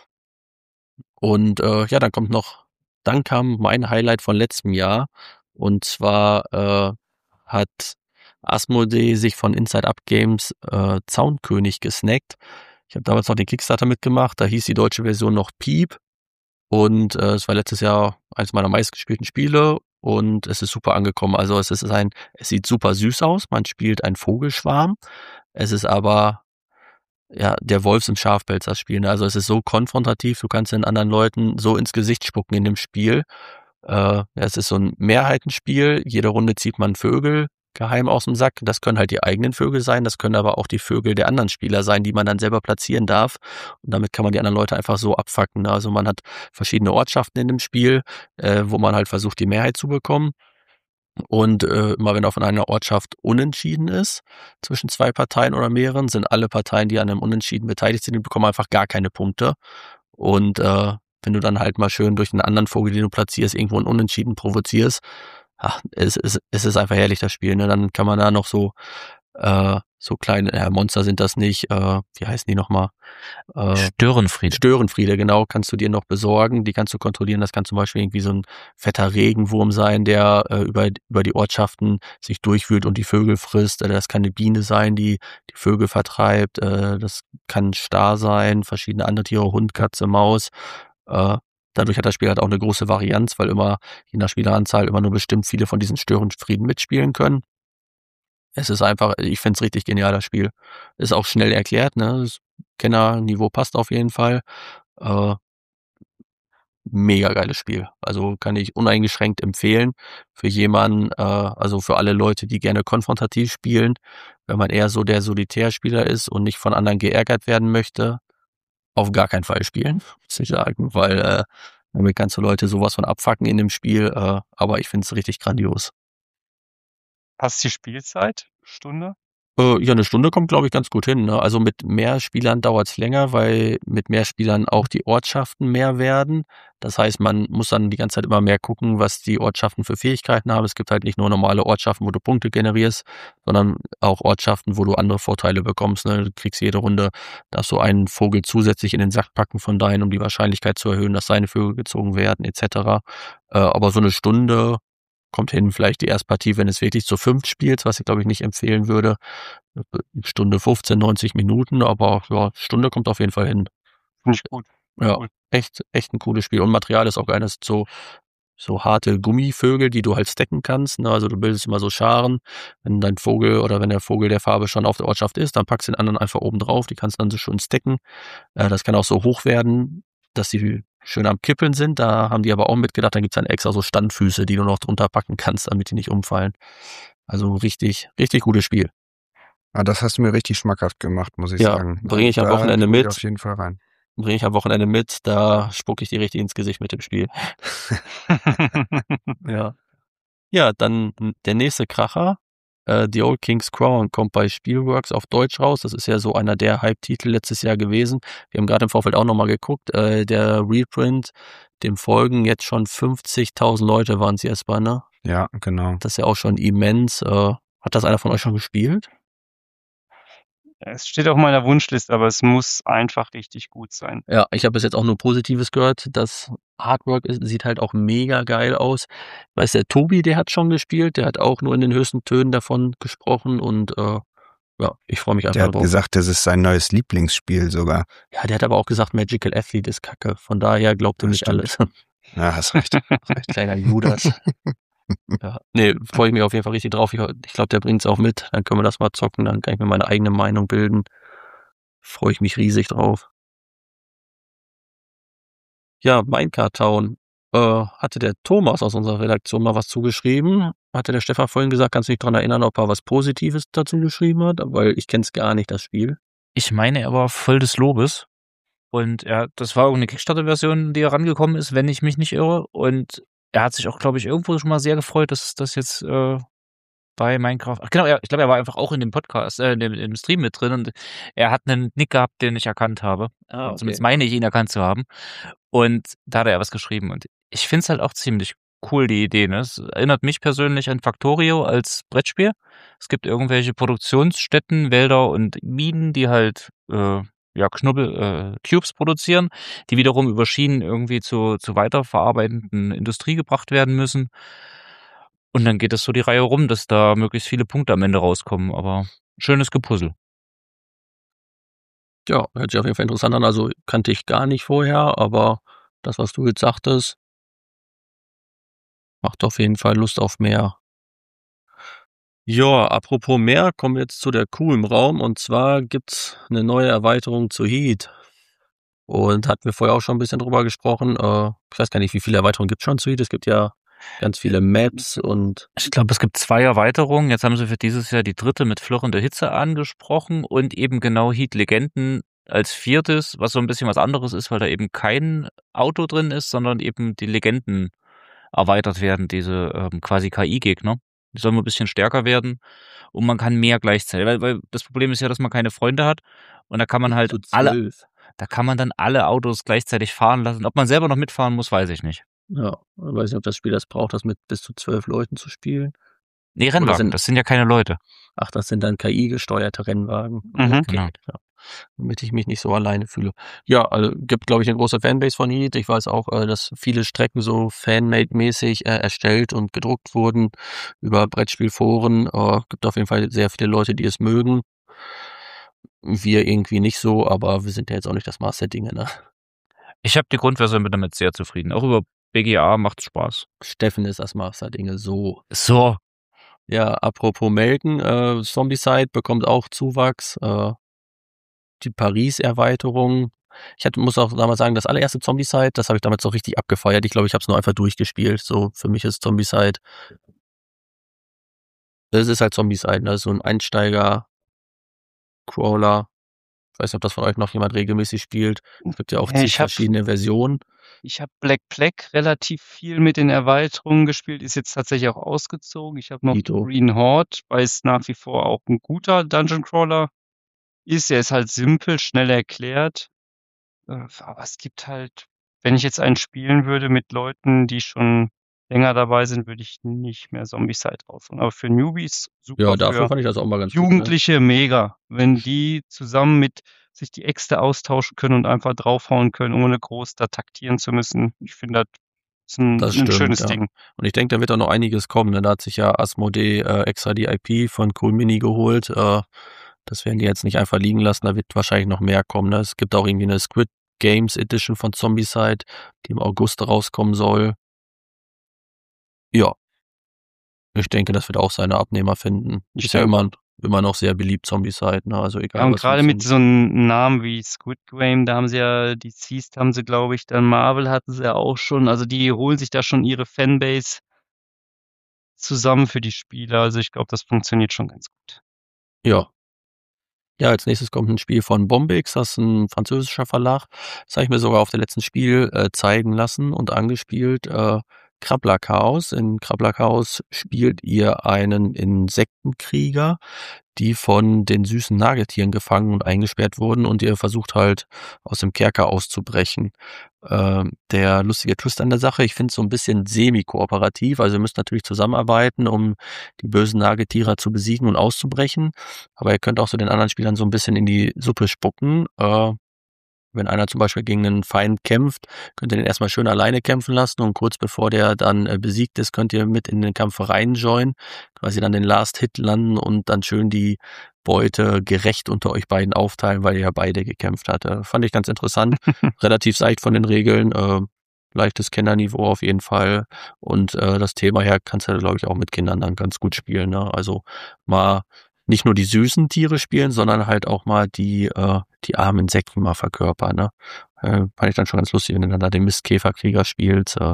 Und äh, ja, dann kommt noch, dann kam mein Highlight von letztem Jahr. Und zwar äh, hat Asmodee sich von Inside Up Games äh, Zaunkönig gesnackt. Ich habe damals noch den Kickstarter mitgemacht, da hieß die deutsche Version noch Piep und äh, es war letztes Jahr eines meiner meistgespielten Spiele und es ist super angekommen. Also es ist ein, es sieht super süß aus, man spielt einen Vogelschwarm, es ist aber ja der Wolfs im Schafpelz das Spiel. Ne? Also es ist so konfrontativ, du kannst den anderen Leuten so ins Gesicht spucken in dem Spiel. Äh, ja, es ist so ein Mehrheitenspiel, jede Runde zieht man Vögel geheim aus dem Sack. Das können halt die eigenen Vögel sein, das können aber auch die Vögel der anderen Spieler sein, die man dann selber platzieren darf. Und damit kann man die anderen Leute einfach so abfacken. Also man hat verschiedene Ortschaften in dem Spiel, äh, wo man halt versucht, die Mehrheit zu bekommen. Und äh, immer wenn auf einer Ortschaft unentschieden ist, zwischen zwei Parteien oder mehreren, sind alle Parteien, die an einem Unentschieden beteiligt sind, die bekommen einfach gar keine Punkte. Und äh, wenn du dann halt mal schön durch einen anderen Vogel, den du platzierst, irgendwo einen Unentschieden provozierst, ach, es, es, es ist einfach herrlich, das Spiel. Ne? Dann kann man da noch so äh, so kleine, ja, Monster sind das nicht, äh, wie heißen die nochmal? Äh, Störenfriede. Störenfriede, genau, kannst du dir noch besorgen. Die kannst du kontrollieren. Das kann zum Beispiel irgendwie so ein fetter Regenwurm sein, der äh, über, über die Ortschaften sich durchwühlt und die Vögel frisst. Äh, das kann eine Biene sein, die die Vögel vertreibt. Äh, das kann ein Star sein, verschiedene andere Tiere, Hund, Katze, Maus. Äh, Dadurch hat das Spiel halt auch eine große Varianz, weil immer, je nach Spieleranzahl, immer nur bestimmt viele von diesen Störenfrieden mitspielen können. Es ist einfach, ich find's richtig genial, das Spiel. Ist auch schnell erklärt, ne? Das Kennerniveau passt auf jeden Fall. Äh, mega geiles Spiel. Also kann ich uneingeschränkt empfehlen für jemanden, äh, also für alle Leute, die gerne konfrontativ spielen. Wenn man eher so der Solitärspieler ist und nicht von anderen geärgert werden möchte, auf gar keinen Fall spielen, muss ich sagen, weil äh, damit kannst du Leute sowas von abfacken in dem Spiel, äh, aber ich finde es richtig grandios. Passt die Spielzeit? Stunde? Äh, ja, eine Stunde kommt, glaube ich, ganz gut hin. Ne? Also mit mehr Spielern dauert es länger, weil mit mehr Spielern auch die Ortschaften mehr werden. Das heißt, man muss dann die ganze Zeit immer mehr gucken, was die Ortschaften für Fähigkeiten haben. Es gibt halt nicht nur normale Ortschaften, wo du Punkte generierst, sondern auch Ortschaften, wo du andere Vorteile bekommst. Ne? Du kriegst jede Runde, darfst du einen Vogel zusätzlich in den Sack packen von deinen, um die Wahrscheinlichkeit zu erhöhen, dass seine Vögel gezogen werden, et cetera. Äh, aber so eine Stunde kommt hin, vielleicht die Erstpartie, wenn es wirklich zu fünft spielt, was ich glaube ich nicht empfehlen würde. Stunde fünfzehn, neunzig Minuten, aber ja, Stunde kommt auf jeden Fall hin. Finde ich gut. Ja, Cool. echt, echt ein cooles Spiel. Und Material ist auch geil, das sind so, so harte Gummivögel, die du halt stacken kannst. Ne? Also du bildest immer so Scharen. Wenn dein Vogel oder wenn der Vogel der Farbe schon auf der Ortschaft ist, dann packst du den anderen einfach oben drauf. Die kannst du dann so schön stacken. Äh, das kann auch so hoch werden, dass die schön am Kippeln sind. Da haben die aber auch mitgedacht, dann gibt's dann extra so Standfüße, die du noch drunter packen kannst, damit die nicht umfallen. Also richtig, richtig gutes Spiel. Ah, das hast du mir richtig schmackhaft gemacht, muss ich Ja, sagen. bringe ich am Da Wochenende guck ich mit. auf jeden Fall rein. bringe ich am Wochenende mit, da spucke ich dir richtig ins Gesicht mit dem Spiel. Ja. Ja, dann der nächste Kracher. Äh, The Old King's Crown kommt bei Spielworks auf Deutsch raus. Das ist ja so einer der Hype-Titel letztes Jahr gewesen. Wir haben gerade im Vorfeld auch nochmal geguckt. Äh, der Reprint, dem folgen jetzt schon fünfzigtausend Leute waren es erstmal, ne? Ja, genau. Das ist ja auch schon immens. Äh, hat das einer von euch schon gespielt? Es steht auf meiner Wunschliste, aber es muss einfach richtig gut sein. Ja, ich habe bis jetzt auch nur Positives gehört. Das Artwork ist, sieht halt auch mega geil aus. Weiß der Tobi, der hat schon gespielt, der hat auch nur in den höchsten Tönen davon gesprochen und äh, ja, ich freue mich einfach Der hat drauf. gesagt, das ist sein neues Lieblingsspiel sogar. Ja, der hat aber auch gesagt, Magical Athlete ist kacke. Von daher glaubt ihm Das nicht stimmt. alles. Ja, hast recht. Hast recht. Kleiner Judas. Ja, nee, freue ich mich auf jeden Fall richtig drauf. Ich, ich glaube, der bringt's auch mit. Dann können wir das mal zocken. Dann kann ich mir meine eigene Meinung bilden. Freue ich mich riesig drauf. Ja, Minecart Town. Äh, hatte der Thomas aus unserer Redaktion mal was zugeschrieben. Hatte der Stefan vorhin gesagt, kannst du dich daran erinnern, ob er was Positives dazu geschrieben hat? Weil ich kenne es gar nicht, das Spiel. Ich meine, er war voll des Lobes. Und er, das war irgendeine Kickstarter-Version, die herangekommen ist, wenn ich mich nicht irre. Und er hat sich auch, glaube ich, irgendwo schon mal sehr gefreut, dass das jetzt äh, bei Minecraft. Ach genau, er, ich glaube, er war einfach auch in dem Podcast, äh, in dem, im Stream mit drin und er hat einen Nick gehabt, den ich erkannt habe. Ah, Zumindest meine ich ihn erkannt zu haben. Und da hat er was geschrieben. Und ich finde es halt auch ziemlich cool, die Idee. Ne? Es erinnert mich persönlich an Factorio als Brettspiel. Es gibt irgendwelche Produktionsstätten, Wälder und Minen, die halt äh, ja, Knubbel, äh, Cubes produzieren, die wiederum über Schienen irgendwie zu, zu weiterverarbeitenden Industrie gebracht werden müssen. Und dann geht es so die Reihe rum, dass da möglichst viele Punkte am Ende rauskommen. Aber schönes Gepuzzle. Ja, hört sich auf jeden Fall interessant an. Also kannte ich gar nicht vorher, aber das, was du jetzt sagtest, macht auf jeden Fall Lust auf mehr. Ja, apropos mehr, kommen wir jetzt zu der Kuh im Raum. Und zwar gibt's eine neue Erweiterung zu Heat. Und hatten wir vorher auch schon ein bisschen drüber gesprochen. Äh, ich weiß gar nicht, wie viele Erweiterungen gibt's schon zu Heat. Es gibt ja ganz viele Maps und Ich glaube, es gibt zwei Erweiterungen. Jetzt haben sie für dieses Jahr die dritte mit flirrender Hitze angesprochen und eben genau Heat Legenden als viertes, was so ein bisschen was anderes ist, weil da eben kein Auto drin ist, sondern eben die Legenden erweitert werden, diese ähm, quasi K I-Gegner. Die sollen ein bisschen stärker werden und man kann mehr gleichzeitig. Weil, weil das Problem ist ja, dass man keine Freunde hat und da kann man halt zu alle, zwölf. da kann man dann alle Autos gleichzeitig fahren lassen. Ob man selber noch mitfahren muss, weiß ich nicht. Ja, ich weiß nicht, ob das Spiel das braucht, das mit bis zu zwölf Leuten zu spielen. Nee, Oder Rennwagen, sind- das sind ja keine Leute. Ach, das sind dann K I-gesteuerte Rennwagen. Mhm. Okay, Genau. ja. Damit ich mich nicht so alleine fühle. Ja, also gibt, glaube ich, eine große Fanbase von Heat. Ich weiß auch, äh, dass viele Strecken so Fanmade-mäßig äh, erstellt und gedruckt wurden über Brettspielforen. Äh, gibt auf jeden Fall sehr viele Leute, die es mögen. Wir irgendwie nicht so, aber wir sind ja jetzt auch nicht das Maß der Dinge, ne? Ich habe die Grundversion, bin damit sehr zufrieden. Auch über B G A macht's Spaß. Steffen ist das Maß der Dinge, so. So. Ja, apropos Melken, äh, Zombicide bekommt auch Zuwachs. Äh, die Paris-Erweiterung. Ich hatte, muss auch damals sagen, das allererste Zombicide, das habe ich damals so richtig abgefeiert. Ich glaube, ich habe es nur einfach durchgespielt. So, für mich ist Zombicide. Das ist halt Zombicide, ne? So ein Einsteiger-Crawler. Ich weiß nicht, ob das von euch noch jemand regelmäßig spielt. Es gibt ja auch Ja, zig ich hab- verschiedene Versionen. Ich habe Black Plague relativ viel mit den Erweiterungen gespielt, ist jetzt tatsächlich auch ausgezogen. Ich habe noch Dito. Green Horde, weil es nach wie vor auch ein guter Dungeon Crawler ist. Er ist halt simpel, schnell erklärt. Äh, Aber es gibt halt, wenn ich jetzt einen spielen würde mit Leuten, die schon länger dabei sind, würde ich nicht mehr Zombicide rausholen. Aber für Newbies super, Ja, dafür für fand ich das auch mal ganz gut. Ne? Jugendliche mega. Wenn die zusammen mit sich die Äxte austauschen können und einfach draufhauen können, ohne groß da taktieren zu müssen. Ich finde, das ist ein, Das ein stimmt, schönes ja. Ding. Und ich denke, da wird auch noch einiges kommen. Ne? Da hat sich ja Asmodee äh, extra die I P von Cool Mini geholt. Äh, das werden die jetzt nicht einfach liegen lassen. Da wird wahrscheinlich noch mehr kommen. Ne? Es gibt auch irgendwie eine Squid Games Edition von Zombicide, die im August rauskommen soll. Ja. Ich denke, das wird auch seine Abnehmer finden. Ich Ist ja denke immer, immer noch sehr beliebt, Zombicide. Ne? Also egal, Ja, und was gerade für mit Zombies- so einem Namen wie Squid Game, da haben sie ja, die Seast haben sie, glaube ich, dann Marvel hatten sie ja auch schon. Also die holen sich da schon ihre Fanbase zusammen für die Spiele. Also ich glaube, das funktioniert schon ganz gut. Ja. Ja, als nächstes kommt ein Spiel von Bombix, das ist ein französischer Verlag. Das habe ich mir sogar auf der letzten Spiel äh, zeigen lassen und angespielt. Äh, Krabbler Chaos. In Krabbler Chaos spielt ihr einen Insektenkrieger, die von den süßen Nagetieren gefangen und eingesperrt wurden und ihr versucht halt aus dem Kerker auszubrechen. Ähm, der lustige Twist an der Sache, ich finde es so ein bisschen semi-kooperativ, also ihr müsst natürlich zusammenarbeiten, um die bösen Nagetiere zu besiegen und auszubrechen, aber ihr könnt auch so den anderen Spielern so ein bisschen in die Suppe spucken. Äh, wenn einer zum Beispiel gegen einen Feind kämpft, könnt ihr den erstmal schön alleine kämpfen lassen und kurz bevor der dann äh, besiegt ist, könnt ihr mit in den Kampf reinjoinen, quasi dann den Last Hit landen und dann schön die Beute gerecht unter euch beiden aufteilen, weil ihr ja beide gekämpft habt. Äh, fand ich ganz interessant. Relativ seicht von den Regeln, äh, leichtes Kennerniveau auf jeden Fall. Und äh, das Thema her kannst du, glaube ich, auch mit Kindern dann ganz gut spielen. Ne? Also mal nicht nur die süßen Tiere spielen, sondern halt auch mal die äh, die armen Insekten mal verkörpern. Ne? Äh, fand ich dann schon ganz lustig, wenn du dann da den Mistkäferkrieger spielst. Äh,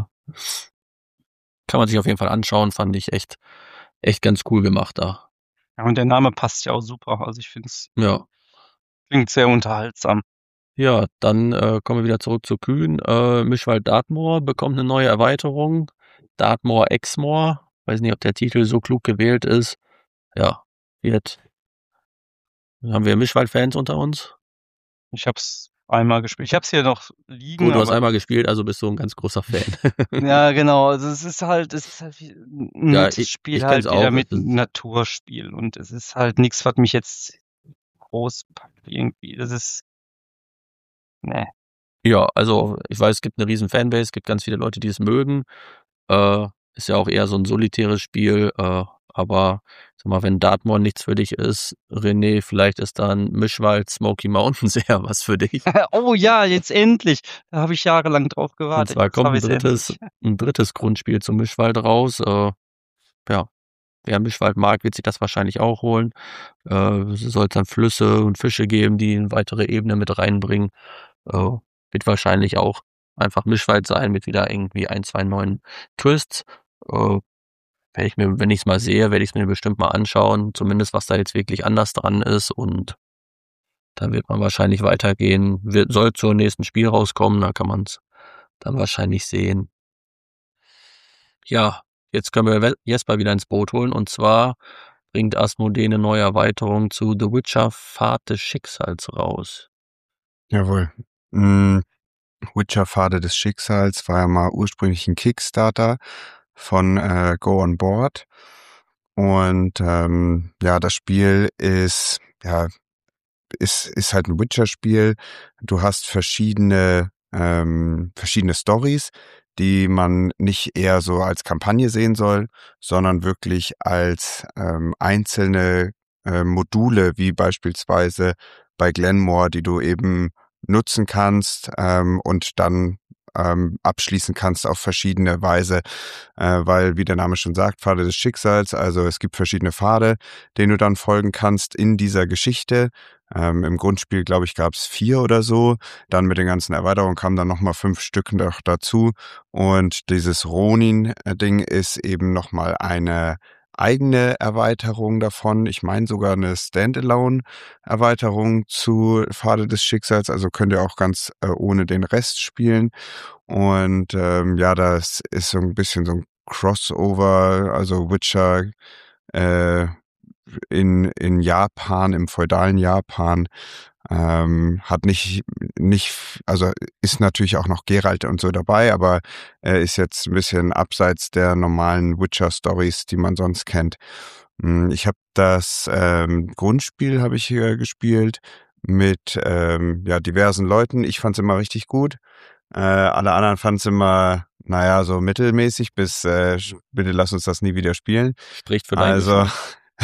kann man sich auf jeden Fall anschauen, fand ich echt echt ganz cool gemacht da. Ja, und der Name passt ja auch super. Also ich finde es Ja. klingt sehr unterhaltsam. Ja, dann äh, kommen wir wieder zurück zu Kühn. Äh, Mischwald Dartmoor bekommt eine neue Erweiterung. Dartmoor Exmoor. Weiß nicht, ob der Titel so klug gewählt ist. Ja, wird. Haben wir Mischwald-Fans unter uns? Ich habe es einmal gespielt. Ich habe es hier noch liegen. Gut, du hast aber einmal gespielt, also bist du ein ganz großer Fan. ja, genau. Also es ist halt, es ist halt wie ein Ja, nettes ich- Spiel ich halt kenn's wieder auch. mit Es ist- Naturspiel und es ist halt nichts, was mich jetzt groß packt irgendwie. Das ist, ne. Ja, also ich weiß, es gibt eine riesen Fanbase, es gibt ganz viele Leute, die es mögen. Äh, ist ja auch eher so ein solitäres Spiel, äh, aber sag mal, wenn Dartmoor nichts für dich ist, René, vielleicht ist dann Mischwald Smoky Mountains eher was für dich. Oh ja, jetzt endlich. Da habe ich jahrelang drauf Und gewartet. zwar Jetzt kommt hab ein ich's drittes, endlich. ein drittes Grundspiel zum Mischwald raus. Äh, ja, wer Mischwald mag, wird sich das wahrscheinlich auch holen. Äh, es soll dann Flüsse und Fische geben, die eine weitere Ebene mit reinbringen. Äh, wird wahrscheinlich auch einfach Mischwald sein mit wieder irgendwie ein, zwei neuen Twists. Äh, werde ich mir, wenn ich es mal sehe, werde ich es mir bestimmt mal anschauen, zumindest was da jetzt wirklich anders dran ist und dann wird man wahrscheinlich weitergehen. Wird, soll zur nächsten Spiel rauskommen, da kann man es dann wahrscheinlich sehen. Ja, jetzt können wir We- Jesper wieder ins Boot holen und zwar bringt Asmodee eine neue Erweiterung zu The Witcher Pfad des Schicksals raus. Jawohl. Mm, Witcher Pfade des Schicksals war ja mal ursprünglich ein Kickstarter von äh, Go On Board. Und ähm, ja, das Spiel ist, ja, ist, ist halt ein Witcher-Spiel. Du hast verschiedene, ähm, verschiedene Stories, die man nicht eher so als Kampagne sehen soll, sondern wirklich als ähm, einzelne äh, Module, wie beispielsweise bei Glenmore, die du eben nutzen kannst ähm, und dann ähm, abschließen kannst auf verschiedene Weise, äh, weil, wie der Name schon sagt, Pfade des Schicksals, also es gibt verschiedene Pfade, denen du dann folgen kannst in dieser Geschichte. Ähm, Im Grundspiel, glaube ich, gab es vier oder so. Dann mit den ganzen Erweiterungen kamen dann nochmal fünf Stück noch dazu. Und dieses Ronin-Ding ist eben nochmal eine eigene Erweiterung davon. Ich meine sogar eine Standalone-Erweiterung zu Pfade des Schicksals. Also könnt ihr auch ganz äh, ohne den Rest spielen. Und ähm, ja, das ist so ein bisschen so ein Crossover, also Witcher äh, in, in Japan, im feudalen Japan, ähm, hat nicht, nicht, also ist natürlich auch noch Geralt und so dabei, aber er ist jetzt ein bisschen abseits der normalen Witcher-Stories, die man sonst kennt. Ich habe das ähm, Grundspiel habe ich hier gespielt mit ähm, ja, diversen Leuten. Ich fand es immer richtig gut. Äh, alle anderen fanden es immer, naja, so mittelmäßig bis äh, bitte lass uns das nie wieder spielen. Spricht für deinen Also Geschmack.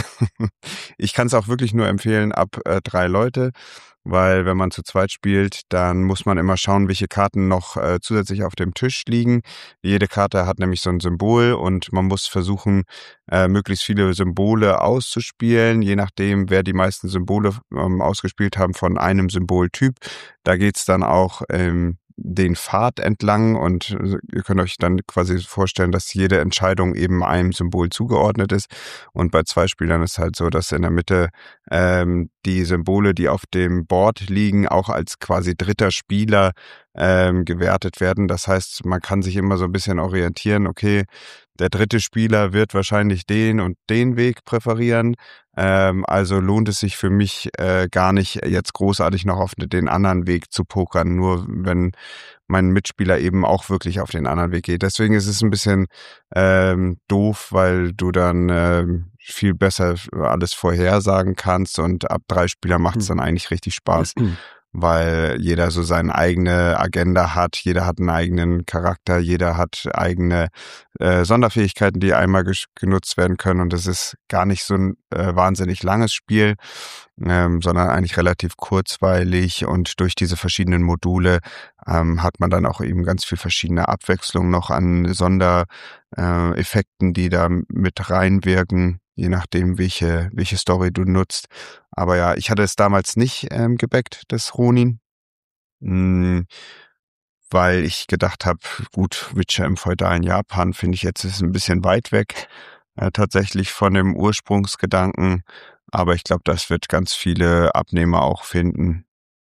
ich kann es auch wirklich nur empfehlen ab äh, drei Leute, weil wenn man zu zweit spielt, dann muss man immer schauen, welche Karten noch äh, zusätzlich auf dem Tisch liegen. Jede Karte hat nämlich so ein Symbol und man muss versuchen, äh, möglichst viele Symbole auszuspielen, je nachdem, wer die meisten Symbole ähm, ausgespielt haben von einem Symboltyp. Da geht's dann auch ähm, den Pfad entlang und ihr könnt euch dann quasi vorstellen, dass jede Entscheidung eben einem Symbol zugeordnet ist. Und bei zwei Spielern ist halt so, dass in der Mitte ähm, die Symbole, die auf dem Board liegen, auch als quasi dritter Spieler ähm, gewertet werden. Das heißt, man kann sich immer so ein bisschen orientieren, okay, der dritte Spieler wird wahrscheinlich den und den Weg präferieren. Ähm, also lohnt es sich für mich äh, gar nicht, jetzt großartig noch auf den anderen Weg zu pokern, nur wenn mein Mitspieler eben auch wirklich auf den anderen Weg geht. Deswegen ist es ein bisschen ähm, doof, weil du dann ähm, viel besser alles vorhersagen kannst und ab drei Spieler macht es dann eigentlich richtig Spaß. Weil jeder so seine eigene Agenda hat, jeder hat einen eigenen Charakter, jeder hat eigene äh, Sonderfähigkeiten, die einmal ges- genutzt werden können und es ist gar nicht so ein äh, wahnsinnig langes Spiel, ähm, sondern eigentlich relativ kurzweilig und durch diese verschiedenen Module ähm, hat man dann auch eben ganz viel verschiedene Abwechslung noch an Sondereffekten, äh, Effekten, die da mit reinwirken, je nachdem, welche, welche Story du nutzt. Aber ja, ich hatte es damals nicht ähm, gebackt, das Ronin, mh, weil ich gedacht habe, gut, Witcher im feudalen Japan finde ich jetzt ist ein bisschen weit weg, äh, tatsächlich von dem Ursprungsgedanken. Aber ich glaube, das wird ganz viele Abnehmer auch finden.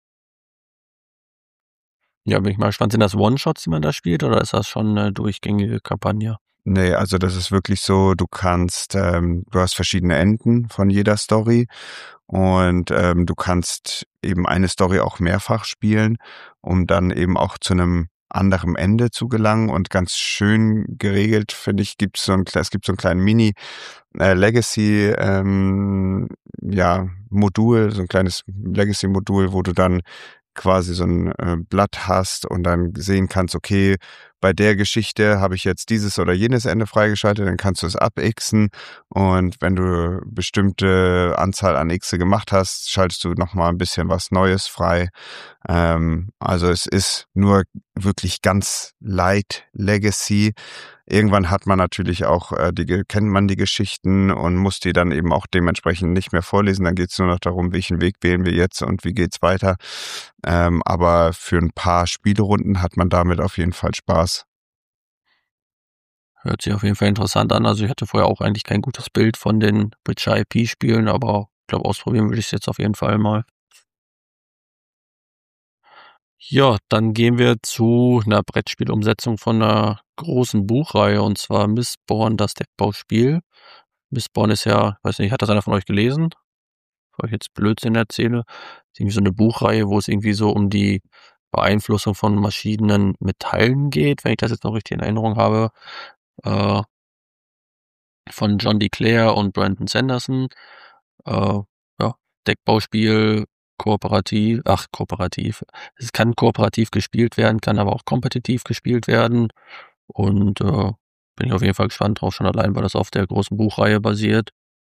Ja, bin ich mal gespannt. Sind das One-Shots, die man da spielt, oder ist das schon eine durchgängige Kampagne? Nee, also das ist wirklich so, du kannst, ähm, du hast verschiedene Enden von jeder Story und ähm, du kannst eben eine Story auch mehrfach spielen, um dann eben auch zu einem anderen Ende zu gelangen und ganz schön geregelt, finde ich, gibt's so ein, es gibt so einen kleinen Mini äh, Legacy ähm, ja, Modul, so ein kleines Legacy-Modul, wo du dann quasi so ein äh, Blatt hast und dann sehen kannst, okay, bei der Geschichte habe ich jetzt dieses oder jenes Ende freigeschaltet, dann kannst du es abixen und wenn du bestimmte Anzahl an Xe gemacht hast, schaltest du nochmal ein bisschen was Neues frei. Ähm, also es ist nur wirklich ganz light Legacy. Irgendwann hat man natürlich auch, äh, die kennt man die Geschichten und muss die dann eben auch dementsprechend nicht mehr vorlesen. Dann geht es nur noch darum, welchen Weg wählen wir jetzt und wie geht's weiter. Ähm, aber für ein paar Spielerunden hat man damit auf jeden Fall Spaß. Hört sich auf jeden Fall interessant an. Also ich hatte vorher auch eigentlich kein gutes Bild von den Witcher I P-Spielen, aber ich glaube, ausprobieren würde ich es jetzt auf jeden Fall mal. Ja, dann gehen wir zu einer Brettspielumsetzung von einer großen Buchreihe, und zwar Mistborn, das Deckbauspiel. Mistborn ist ja, weiß nicht, hat das einer von euch gelesen? Bevor ich jetzt Blödsinn erzähle. Ist irgendwie so eine Buchreihe, wo es irgendwie so um die Beeinflussung von verschiedenen Metallen geht, wenn ich das jetzt noch richtig in Erinnerung habe. Äh, von John D. Clare und Brandon Sanderson. Äh, ja, Deckbauspiel, kooperativ, ach, kooperativ. Es kann kooperativ gespielt werden, kann aber auch kompetitiv gespielt werden. Und äh, bin ich auf jeden Fall gespannt drauf, schon allein, weil das auf der großen Buchreihe basiert.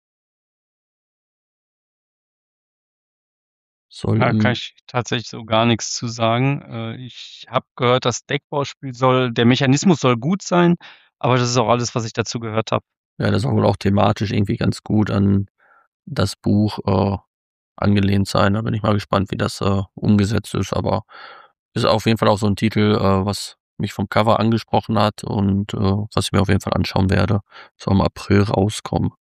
Soll Da im, kann ich tatsächlich so gar nichts zu sagen. Äh, Ich habe gehört, das Deckbauspiel soll, der Mechanismus soll gut sein, aber das ist auch alles, was ich dazu gehört habe. ja, das soll wohl auch thematisch irgendwie ganz gut an das Buch äh, angelehnt sein. Da bin ich mal gespannt, wie das äh, umgesetzt ist. Aber ist auf jeden Fall auch so ein Titel, äh, was mich vom Cover angesprochen hat und äh, was ich mir auf jeden Fall anschauen werde. Soll im April rauskommen.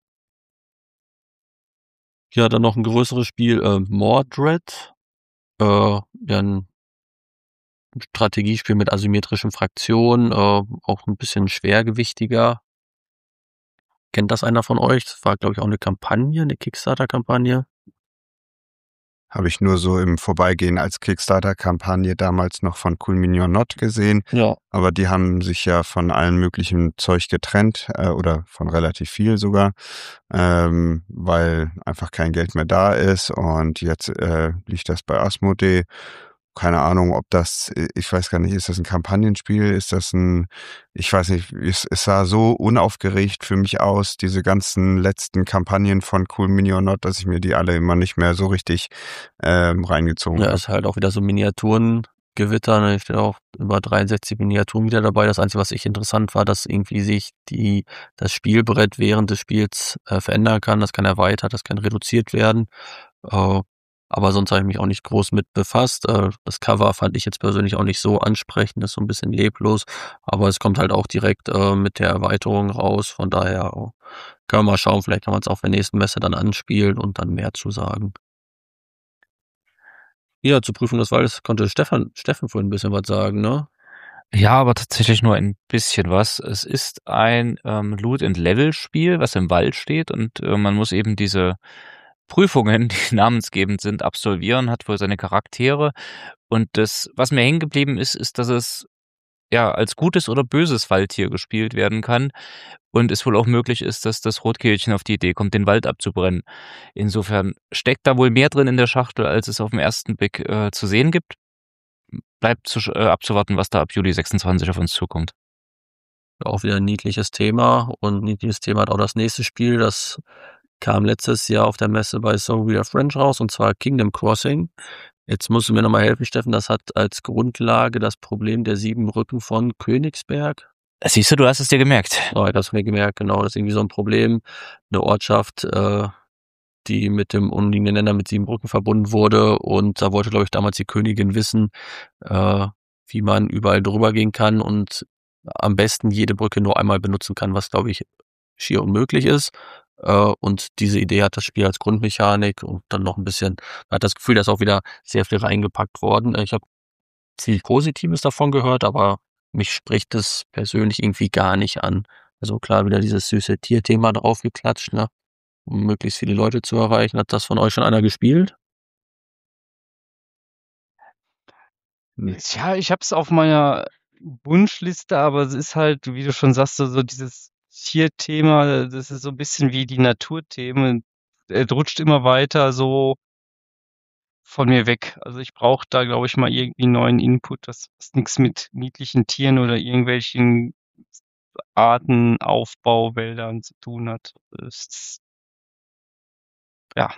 Ja, dann noch ein größeres Spiel, äh, Mordred. Äh, ja, ein Strategiespiel mit asymmetrischen Fraktionen, äh, auch ein bisschen schwergewichtiger. Kennt das einer von euch? Das war, glaube ich, auch eine Kampagne, eine Kickstarter-Kampagne. Habe ich nur so im Vorbeigehen als Kickstarter-Kampagne damals noch von Cool Mini or Not gesehen. Ja. Aber die haben sich ja von allem möglichen Zeug getrennt äh, oder von relativ viel sogar, ähm, weil einfach kein Geld mehr da ist. Und jetzt äh, liegt das bei Asmodee. Keine Ahnung, ob das, ich weiß gar nicht, ist das ein Kampagnenspiel? Ist das ein, ich weiß nicht, es, es sah so unaufgeregt für mich aus, diese ganzen letzten Kampagnen von Cool Mini or Not, dass ich mir die alle immer nicht mehr so richtig ähm, reingezogen Ja, habe. ist halt auch wieder so Miniaturengewitter. Ne? Ich stehe auch über dreiundsechzig Miniaturen wieder dabei. Das Einzige, was ich interessant war, dass irgendwie sich die das Spielbrett während des Spiels äh, verändern kann. Das kann erweitert, das kann reduziert werden. Äh, Aber sonst habe ich mich auch nicht groß mit befasst. Äh, das Cover fand ich jetzt persönlich auch nicht so ansprechend, ist so ein bisschen leblos. Aber es kommt halt auch direkt äh, mit der Erweiterung raus. Von daher oh, können wir mal schauen, vielleicht kann man es auf der nächsten Messe dann anspielen und dann mehr zu sagen. Ja, zur Prüfung des Waldes konnte Stefan, Steffen vorhin ein bisschen was sagen, ne? Ja, aber tatsächlich nur ein bisschen was. Es ist ein ähm, Loot-and-Level-Spiel, was im Wald steht und äh, man muss eben diese Prüfungen, die namensgebend sind, absolvieren, hat wohl seine Charaktere. Und das, was mir hängen geblieben ist, ist, dass es ja als gutes oder böses Waldtier gespielt werden kann und es wohl auch möglich ist, dass das Rotkehlchen auf die Idee kommt, den Wald abzubrennen. Insofern steckt da wohl mehr drin in der Schachtel, als es auf den ersten Blick äh, zu sehen gibt. Bleibt zu, äh, abzuwarten, was da ab Juli sechsundzwanzig auf uns zukommt. Auch wieder ein niedliches Thema und ein niedliches Thema hat auch das nächste Spiel, das kam letztes Jahr auf der Messe bei So We Are French raus, und zwar Kingdom Crossing. Jetzt musst du mir nochmal helfen, Steffen, das hat als Grundlage das Problem der sieben Rücken von Königsberg. Siehst du, du hast es dir gemerkt. Oh, das hast du mir gemerkt, genau, das ist irgendwie so ein Problem. Eine Ortschaft, äh, die mit dem umliegenden Länder mit Siebenbrücken verbunden wurde, und da wollte, glaube ich, damals die Königin wissen, äh, wie man überall drüber gehen kann und am besten jede Brücke nur einmal benutzen kann, was, glaube ich, schier unmöglich ist. Äh, und diese Idee hat das Spiel als Grundmechanik und dann noch ein bisschen, man hat das Gefühl, da ist auch wieder sehr viel reingepackt worden. Ich habe viel Positives davon gehört, aber mich spricht es persönlich irgendwie gar nicht an. Also klar, wieder dieses süße Tierthema draufgeklatscht, ne? Um möglichst viele Leute zu erreichen. Hat das von euch schon einer gespielt? Ja, ich habe es auf meiner Wunschliste, aber es ist halt, wie du schon sagst, so, so dieses Tierthema, das ist so ein bisschen wie die Naturthemen. Es rutscht immer weiter so von mir weg. Also ich brauche da, glaube ich, mal irgendwie einen neuen Input, das was nichts mit niedlichen Tieren oder irgendwelchen Arten, Aufbauwäldern zu tun hat. Das ist, ja,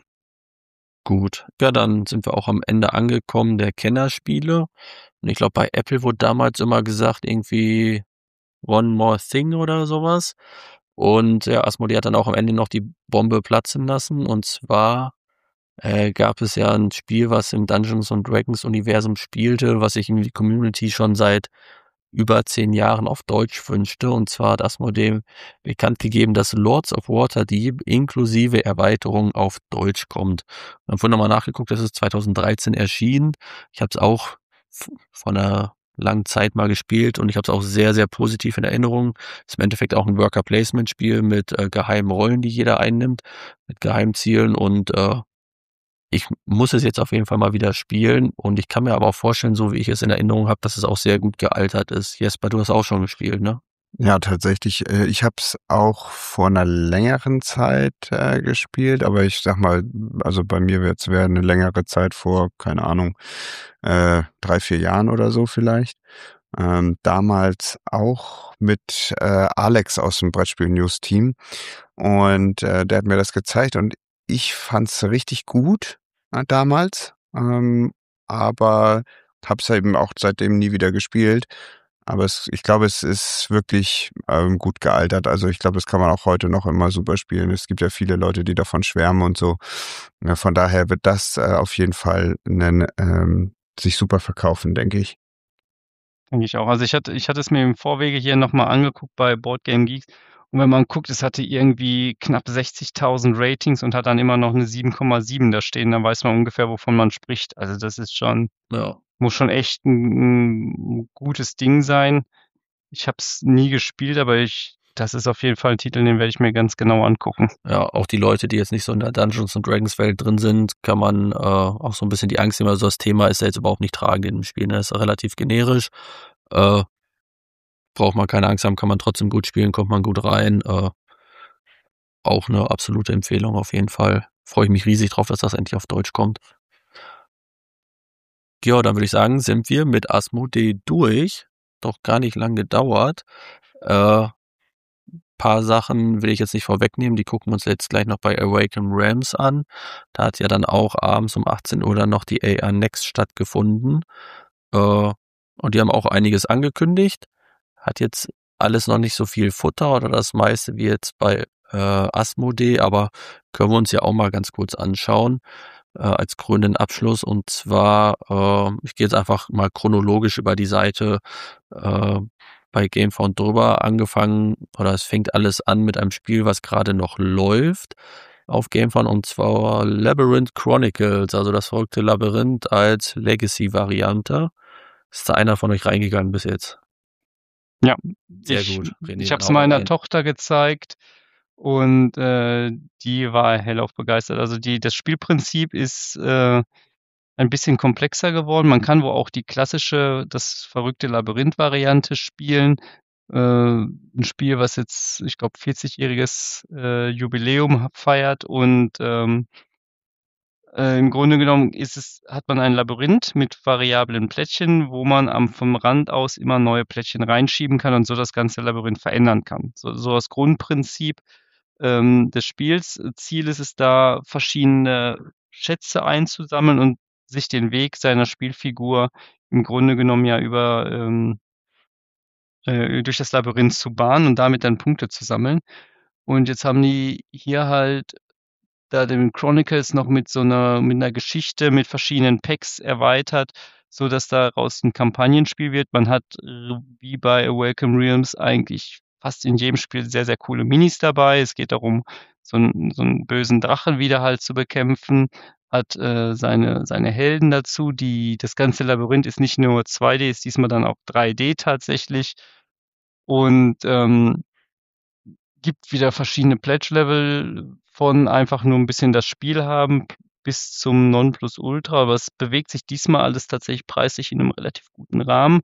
Gut. Ja, dann sind wir auch am Ende angekommen der Kennerspiele. Und ich glaube, bei Apple wurde damals immer gesagt, irgendwie One More Thing oder sowas. Und ja, Asmodee hat dann auch am Ende noch die Bombe platzen lassen. Und zwar äh, gab es ja ein Spiel, was im Dungeons and Dragons Universum spielte, was sich in die Community schon seit über zehn Jahren auf Deutsch wünschte. Und zwar hat Asmodee bekannt gegeben, dass Lords of Waterdeep inklusive Erweiterung auf Deutsch kommt. Und dann wurde nochmal nachgeguckt, das ist zweitausenddreizehn erschienen. Ich habe es auch f- von einer langen Zeit mal gespielt und ich habe es auch sehr, sehr positiv in Erinnerung. Es ist im Endeffekt auch ein Worker-Placement-Spiel mit äh, geheimen Rollen, die jeder einnimmt, mit geheimen Zielen, und äh, ich muss es jetzt auf jeden Fall mal wieder spielen, und ich kann mir aber auch vorstellen, so wie ich es in Erinnerung habe, dass es auch sehr gut gealtert ist. Jesper, du hast auch schon gespielt, ne? Ja, tatsächlich. Äh, ich habe es auch vor einer längeren Zeit äh, gespielt, aber ich sag mal, also bei mir wird's wäre eine längere Zeit vor, keine Ahnung, äh, drei, vier Jahren oder so vielleicht. Ähm, damals auch mit äh, Alex aus dem Brettspiel-News-Team, und äh, der hat mir das gezeigt und ich fand's richtig gut äh, damals, ähm, aber hab's eben auch seitdem nie wieder gespielt. Aber es, ich glaube, es ist wirklich ähm, gut gealtert. Also ich glaube, das kann man auch heute noch immer super spielen. Es gibt ja viele Leute, die davon schwärmen und so. Ja, von daher wird das äh, auf jeden Fall einen, ähm, sich super verkaufen, denke ich. denke ich auch. Also ich hatte, ich hatte es mir im Vorwege hier nochmal angeguckt bei Board Game Geeks. Und wenn man guckt, es hatte irgendwie knapp sechzigtausend Ratings und hat dann immer noch eine sieben Komma sieben da stehen, dann weiß man ungefähr, wovon man spricht. Also das ist schon, Ja. muss schon echt ein, ein gutes Ding sein. Ich habe es nie gespielt, aber ich, das ist auf jeden Fall ein Titel, den werde ich mir ganz genau angucken. Ja, auch die Leute, die jetzt nicht so in der Dungeons and Dragons Welt drin sind, kann man äh, auch so ein bisschen die Angst nehmen. Also das Thema ist ja jetzt überhaupt nicht tragend in dem Spiel, ne? Ist relativ generisch. Äh, braucht man keine Angst haben, kann man trotzdem gut spielen, kommt man gut rein. Äh, auch eine absolute Empfehlung auf jeden Fall. Freue ich mich riesig drauf, dass das endlich auf Deutsch kommt. Ja, dann würde ich sagen, sind wir mit Asmodee durch. Doch gar nicht lang gedauert. Äh, paar Sachen will ich jetzt nicht vorwegnehmen, die gucken wir uns jetzt gleich noch bei Awaken Realms an. Da hat ja dann auch abends um achtzehn Uhr dann noch die A R Next stattgefunden. Äh, und die haben auch einiges angekündigt. Hat jetzt alles noch nicht so viel Futter oder das meiste wie jetzt bei äh, Asmodee, aber können wir uns ja auch mal ganz kurz anschauen. äh, als krönenden Abschluss. Und zwar, äh, ich gehe jetzt einfach mal chronologisch über die Seite äh, bei Gamefound drüber angefangen, oder es fängt alles an mit einem Spiel, was gerade noch läuft auf Gamefound, und zwar Labyrinth Chronicles, also das verrückte Labyrinth als Legacy-Variante. Ist da einer von euch reingegangen bis jetzt? Ja, Sehr ich, gut. René, ich habe es hau mal meiner rein. Tochter gezeigt und äh, die war hellauf begeistert. Also die, das Spielprinzip ist äh, ein bisschen komplexer geworden. Man kann wohl auch die klassische, das verrückte Labyrinth-Variante spielen. Äh, ein Spiel, was jetzt, ich glaube, vierzigjähriges äh, Jubiläum feiert und ähm, äh, im Grunde genommen ist es, hat man ein Labyrinth mit variablen Plättchen, wo man am, vom Rand aus immer neue Plättchen reinschieben kann und so das ganze Labyrinth verändern kann. So, so das Grundprinzip ähm, des Spiels. Ziel ist es da, verschiedene Schätze einzusammeln und sich den Weg seiner Spielfigur im Grunde genommen ja über ähm, äh, durch das Labyrinth zu bahnen und damit dann Punkte zu sammeln. Und jetzt haben die hier halt da den Chronicles noch mit so einer mit einer Geschichte, mit verschiedenen Packs erweitert, so dass daraus ein Kampagnenspiel wird. Man hat äh, wie bei Awaken Realms eigentlich fast in jedem Spiel sehr, sehr coole Minis dabei. Es geht darum, so einen, so einen bösen Drachen wieder halt zu bekämpfen, hat äh, seine, seine Helden dazu. Die, das ganze Labyrinth ist nicht nur zwei D, ist diesmal dann auch drei D tatsächlich. Und ähm, gibt wieder verschiedene Pledge-Level von einfach nur ein bisschen das Spiel haben bis zum Nonplusultra, aber es bewegt sich diesmal alles tatsächlich preislich in einem relativ guten Rahmen.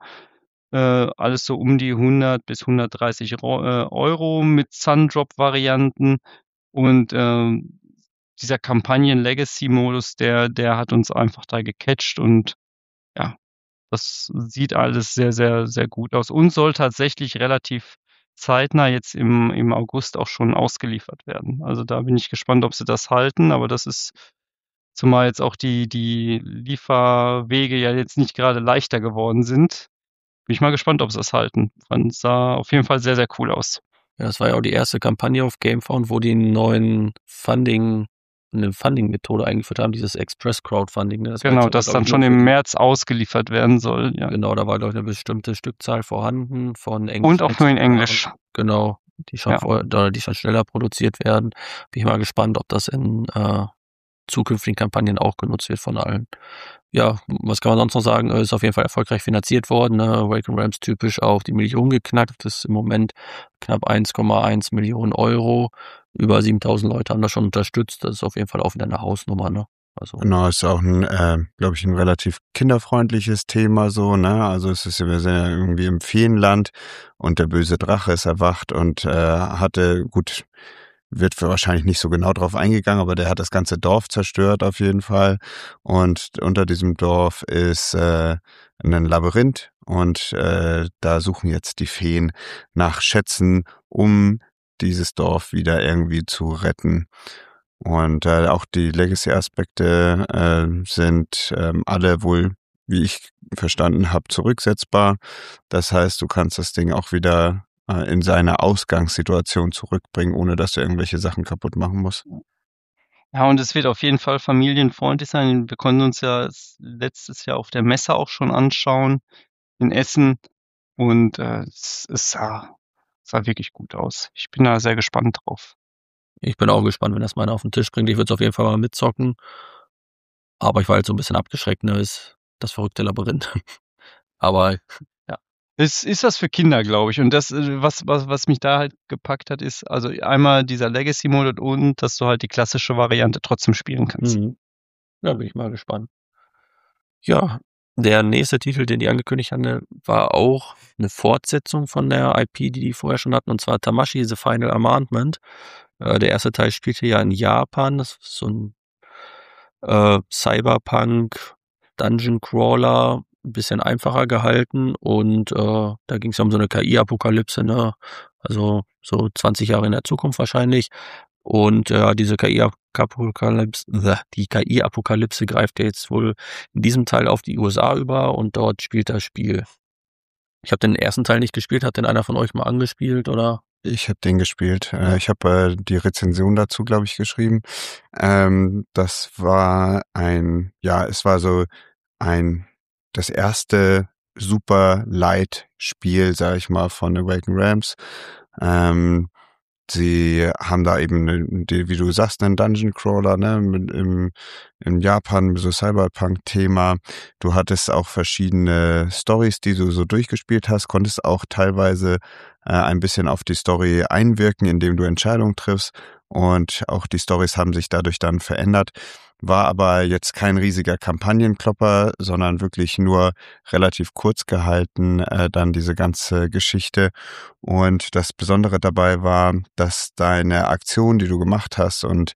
Äh, alles so um die hundert bis hundertdreißig Ro äh, Euro mit Sundrop-Varianten und ähm, dieser Kampagnen-Legacy-Modus, der der hat uns einfach da gecatcht und ja, das sieht alles sehr, sehr, sehr gut aus und soll tatsächlich relativ zeitnah jetzt im, im August auch schon ausgeliefert werden. Also da bin ich gespannt, ob sie das halten, aber das ist, zumal jetzt auch die, die Lieferwege ja jetzt nicht gerade leichter geworden sind. Bin ich mal gespannt, ob sie das halten. Fand, sah auf jeden Fall sehr, sehr cool aus. Ja, das war ja auch die erste Kampagne auf Gamefound, wo die einen neuen Funding, eine Funding-Methode eingeführt haben, dieses Express Crowdfunding. Ne? Das war Genau, jetzt aber, das glaub dann ich, nur schon für im die, März ausgeliefert werden soll. Ja. genau, da war, glaube ich, eine bestimmte Stückzahl vorhanden von Und englischen auch nur in Exemplaren. Englisch. Genau, die schon Ja. vor, oder die schon schneller produziert werden. Bin ich mal gespannt, ob das in äh, zukünftigen Kampagnen auch genutzt wird von allen. Ja, was kann man sonst noch sagen? Ist auf jeden Fall erfolgreich finanziert worden. Ne? Awaken Realms typisch auch die Million geknackt. Das ist im Moment knapp eins Komma eins Millionen Euro. Über siebentausend Leute haben das schon unterstützt. Das ist auf jeden Fall auch wieder eine Hausnummer. Ne? Also Genau, ist auch ein, äh, glaube ich, ein relativ kinderfreundliches Thema so, ne? Also es ist, wir sind ja irgendwie im Feenland und der böse Drache ist erwacht und äh, hatte, gut, wird wahrscheinlich nicht so genau drauf eingegangen, aber der hat das ganze Dorf zerstört auf jeden Fall. Und unter diesem Dorf ist äh, ein Labyrinth und äh, da suchen jetzt die Feen nach Schätzen, um dieses Dorf wieder irgendwie zu retten. Und äh, auch die Legacy-Aspekte äh, sind ähm, alle wohl, wie ich verstanden habe, zurücksetzbar. Das heißt, du kannst das Ding auch wieder äh, in seine Ausgangssituation zurückbringen, ohne dass du irgendwelche Sachen kaputt machen musst. Ja, und es wird auf jeden Fall familienfreundlich sein. Wir konnten uns ja letztes Jahr auf der Messe auch schon anschauen in Essen und äh, es, es sah, sah wirklich gut aus. Ich bin da sehr gespannt drauf. ich bin auch gespannt, wenn das mal einer auf den Tisch bringt. Ich würde es auf jeden Fall mal mitzocken. Aber ich war halt so ein bisschen abgeschreckt, ne? Ist das verrückte Labyrinth. Aber Ja. Es ist was für Kinder, glaube ich. Und das, äh, was, was, was mich da halt gepackt hat, ist also einmal dieser Legacy-Mode und dass du halt die klassische Variante trotzdem spielen kannst. mhm. Da bin ich mal gespannt. Ja, der nächste Titel, den die angekündigt hatten, war auch eine Fortsetzung von der I P, die die vorher schon hatten, und zwar Tamashii The Final Amendment. Äh, der erste Teil spielte ja in Japan. Das ist so ein äh, Cyberpunk, Dungeon Crawler, ein bisschen einfacher gehalten, und äh, da ging es ja um so eine K I-Apokalypse, ne? Also so zwanzig Jahre in der Zukunft wahrscheinlich. Und äh, diese K I-Apokalypse, die K I-Apokalypse greift ja jetzt wohl in diesem Teil auf die U S A über, und dort spielt das Spiel. Ich habe den ersten Teil nicht gespielt. Hat denn einer von euch mal angespielt oder Ich habe den gespielt. Äh, ich habe äh, die Rezension dazu, glaube ich, geschrieben. Ähm, das war ein, ja, es war so ein, das erste super light Spiel, sag ich mal, von Awaken Realms. Ähm, sie haben da eben, ne, die, wie du sagst, einen Dungeon Crawler, ne, mit, im, in Japan, so Cyberpunk-Thema. Du hattest auch verschiedene Stories, die du so durchgespielt hast, konntest auch teilweise äh, ein bisschen auf die Story einwirken, indem du Entscheidungen triffst. Und auch die Stories haben sich dadurch dann verändert. War aber jetzt kein riesiger Kampagnenklopper, sondern wirklich nur relativ kurz gehalten, äh, dann diese ganze Geschichte. Und das Besondere dabei war, dass deine Aktion, die du gemacht hast und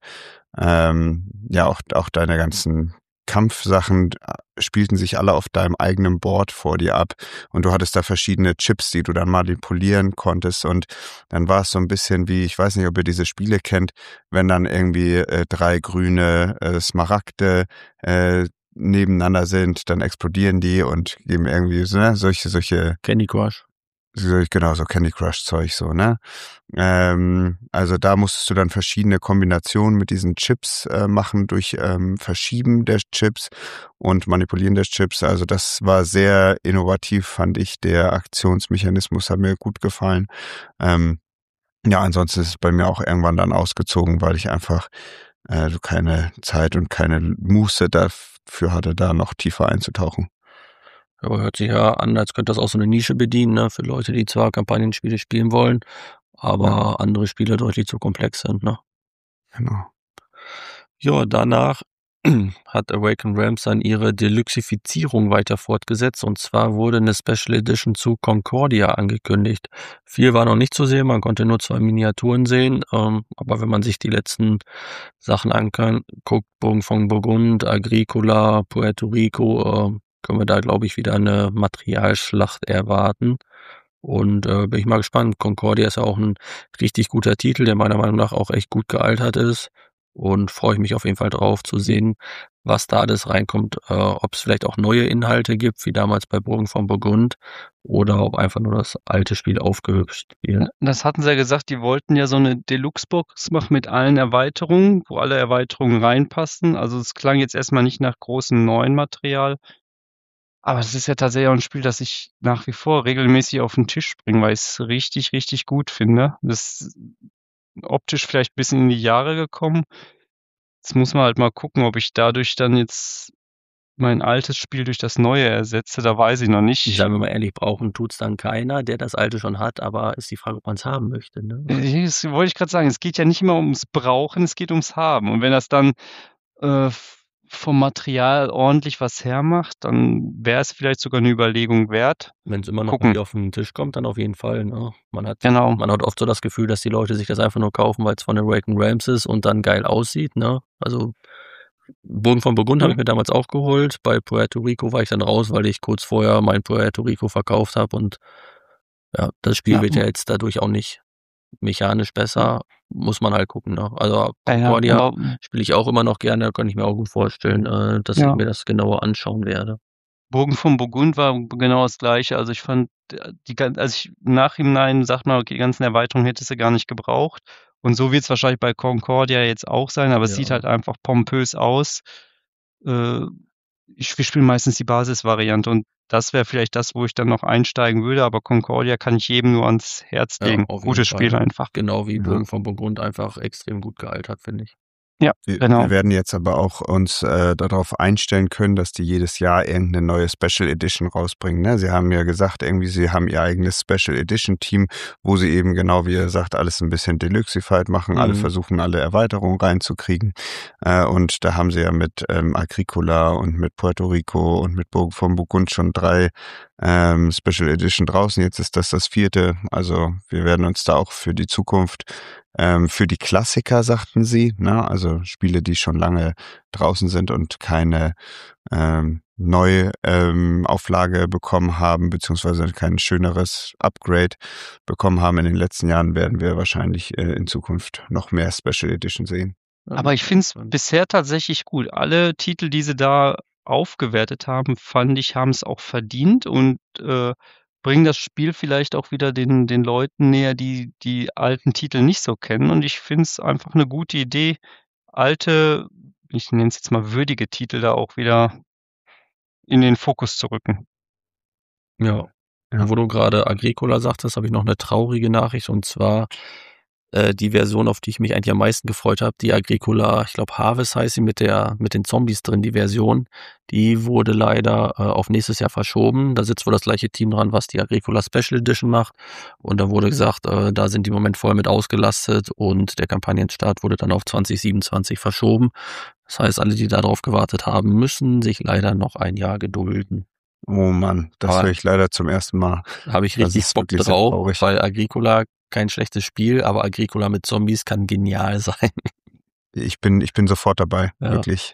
ähm, ja auch, auch deine ganzen Kampfsachen spielten sich alle auf deinem eigenen Board vor dir ab und du hattest da verschiedene Chips, die du dann manipulieren konntest und dann war es so ein bisschen wie, ich weiß nicht, ob ihr diese Spiele kennt, wenn dann irgendwie äh, drei grüne äh, Smaragde äh, nebeneinander sind, dann explodieren die und geben irgendwie so, ne, solche, solche Candy Crush. so, genau, so Candy Crush Zeug so, ne? Ähm, also da musstest du dann verschiedene Kombinationen mit diesen Chips äh, machen durch ähm, Verschieben der Chips und Manipulieren der Chips. Also das war sehr innovativ, fand ich. Der Aktionsmechanismus hat mir gut gefallen. Ähm, ja, ansonsten ist es bei mir auch irgendwann dann ausgezogen, weil ich einfach äh, keine Zeit und keine Muße dafür hatte, da noch tiefer einzutauchen. Aber hört sich ja an, als könnte das auch so eine Nische bedienen, ne? Für Leute, die zwar Kampagnenspiele spielen wollen, aber Ja. andere Spiele deutlich zu komplex sind, ne? Genau. Ja, danach hat Awaken Realms dann ihre Deluxifizierung weiter fortgesetzt und zwar wurde eine Special Edition zu Concordia angekündigt. Viel war noch nicht zu sehen, man konnte nur zwei Miniaturen sehen, ähm, aber wenn man sich die letzten Sachen anguckt, Bogen von Burgund, Agricola, Puerto Rico, äh, können wir da, glaube ich, wieder eine Materialschlacht erwarten. Und äh, bin ich mal gespannt. Concordia ist ja auch ein richtig guter Titel, der meiner Meinung nach auch echt gut gealtert ist. Und freue ich mich auf jeden Fall drauf zu sehen, was da alles reinkommt. Äh, ob es vielleicht auch neue Inhalte gibt, wie damals bei Burgen von Burgund, oder ob einfach nur das alte Spiel aufgehübscht wird. Das hatten sie ja gesagt, die wollten ja so eine Deluxe-Box machen mit allen Erweiterungen, wo alle Erweiterungen reinpassen. Also es klang jetzt erstmal nicht nach großem neuen Material. Aber es ist ja tatsächlich auch ein Spiel, das ich nach wie vor regelmäßig auf den Tisch bringe, weil ich es richtig, richtig gut finde. Das ist optisch vielleicht ein bisschen in die Jahre gekommen. Jetzt muss man halt mal gucken, ob ich dadurch dann jetzt mein altes Spiel durch das neue ersetze. Da weiß ich noch nicht. Sagen wir mal ehrlich, brauchen tut's dann keiner, der das alte schon hat, aber ist die Frage, ob man es haben möchte. Ne? Äh, Das wollte ich gerade sagen. Es geht ja nicht immer ums Brauchen, es geht ums Haben. Und wenn das dann äh, f- vom Material ordentlich was hermacht, dann wäre es vielleicht sogar eine Überlegung wert. Wenn es immer noch Gucken. irgendwie auf den Tisch kommt, dann auf jeden Fall. Ne? Man hat Genau. man hat oft so das Gefühl, dass die Leute sich das einfach nur kaufen, weil es von Awaken Realms ist und dann geil aussieht. Ne? Also Burgen von Burgund habe ich mir damals auch geholt. Bei Puerto Rico war ich dann raus, weil ich kurz vorher mein Puerto Rico verkauft habe und ja, das Spiel Ja. wird ja jetzt dadurch auch nicht mechanisch besser. Muss man halt gucken. Ne? Also Ja, ja, Concordia aber spiele ich auch immer noch gerne, kann ich mir auch gut vorstellen, äh, dass Ja. ich mir das genauer anschauen werde. Burgen von Burgund war genau das Gleiche. Also ich fand, äh, die, gan- also ich im Nachhinein sagt man, okay, die ganzen Erweiterungen hättest du gar nicht gebraucht. Und so wird es wahrscheinlich bei Concordia jetzt auch sein, aber es Ja. sieht halt einfach pompös aus. Äh, ich, wir spielen meistens die Basisvariante und das wäre vielleicht das, wo ich dann noch einsteigen würde, aber Concordia kann ich jedem nur ans Herz Ja, legen. auf jeden Gutes Spiel Fall. einfach. Genau wie Ja. Burgen von Burgund einfach extrem gut gealtert, finde ich. Ja, Wir, genau. wir werden jetzt aber auch uns äh, darauf einstellen können, dass die jedes Jahr irgendeine neue Special Edition rausbringen. Ne? Sie haben ja gesagt, irgendwie, sie haben ihr eigenes Special Edition Team, wo sie eben genau, wie ihr sagt, alles ein bisschen deluxified machen. Alle Mhm. versuchen, alle Erweiterungen reinzukriegen. Äh, und da haben sie ja mit ähm, Agricola und mit Puerto Rico und mit Burgen von Burgund schon drei ähm, Special Edition draußen. Jetzt ist das das vierte. Also wir werden uns da auch für die Zukunft ähm, für die Klassiker, sagten sie, ne? Also Spiele, die schon lange draußen sind und keine ähm, Neuauflage ähm, Auflage bekommen haben, beziehungsweise kein schöneres Upgrade bekommen haben in den letzten Jahren, werden wir wahrscheinlich äh, in Zukunft noch mehr Special Edition sehen. Ja, Aber ich finde es spannend. bisher tatsächlich gut. Alle Titel, die sie da aufgewertet haben, fand ich, haben es auch verdient und äh, bringen das Spiel vielleicht auch wieder den den Leuten näher, die die alten Titel nicht so kennen. Und ich finde es einfach eine gute Idee, alte, ich nenne es jetzt mal würdige Titel da auch wieder in den Fokus zu rücken. Ja. Ja. Wo du gerade Agricola sagtest, habe ich noch eine traurige Nachricht, und zwar äh, die Version, auf die ich mich eigentlich am meisten gefreut habe, die Agricola, ich glaube Harvest heißt sie, mit der mit den Zombies drin, die Version, die wurde leider äh, auf nächstes Jahr verschoben. Da sitzt wohl das gleiche Team dran, was die Agricola Special Edition macht, und da wurde gesagt, äh, da sind die im Moment voll mit ausgelastet, und der Kampagnenstart wurde dann auf zwanzig siebenundzwanzig verschoben. Das heißt, alle, die darauf gewartet haben, müssen sich leider noch ein Jahr gedulden. Oh Mann, das Aber- höre ich leider zum ersten Mal. Habe ich Das richtig ist Bock wirklich sehr drauf, traurig. weil Agricola kein schlechtes Spiel, aber Agricola mit Zombies kann genial sein. Ich bin, ich bin sofort dabei, Ja. wirklich.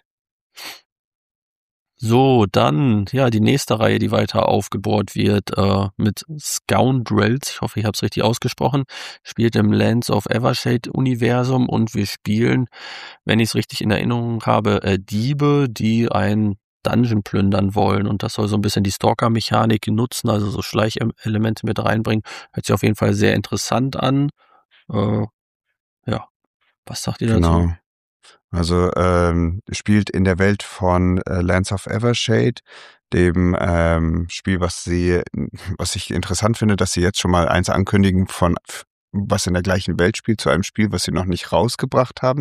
So, dann, ja, die nächste Reihe, die weiter aufgebohrt wird, äh, mit Scoundrels, ich hoffe, ich habe es richtig ausgesprochen, spielt im Lands of Evershade-Universum, und wir spielen, wenn ich es richtig in Erinnerung habe, äh, Diebe, die ein Dungeon plündern wollen, und das soll so ein bisschen die Stalker-Mechanik nutzen, also so Schleichelemente mit reinbringen. Hört sich auf jeden Fall sehr interessant an. Äh, ja, was sagt ihr dazu? Genau. Also ähm, spielt in der Welt von äh, Lands of Evershade, dem ähm, Spiel, was sie, was ich interessant finde, dass sie jetzt schon mal eins ankündigen von was in der gleichen Welt spielt, zu einem Spiel, was sie noch nicht rausgebracht haben.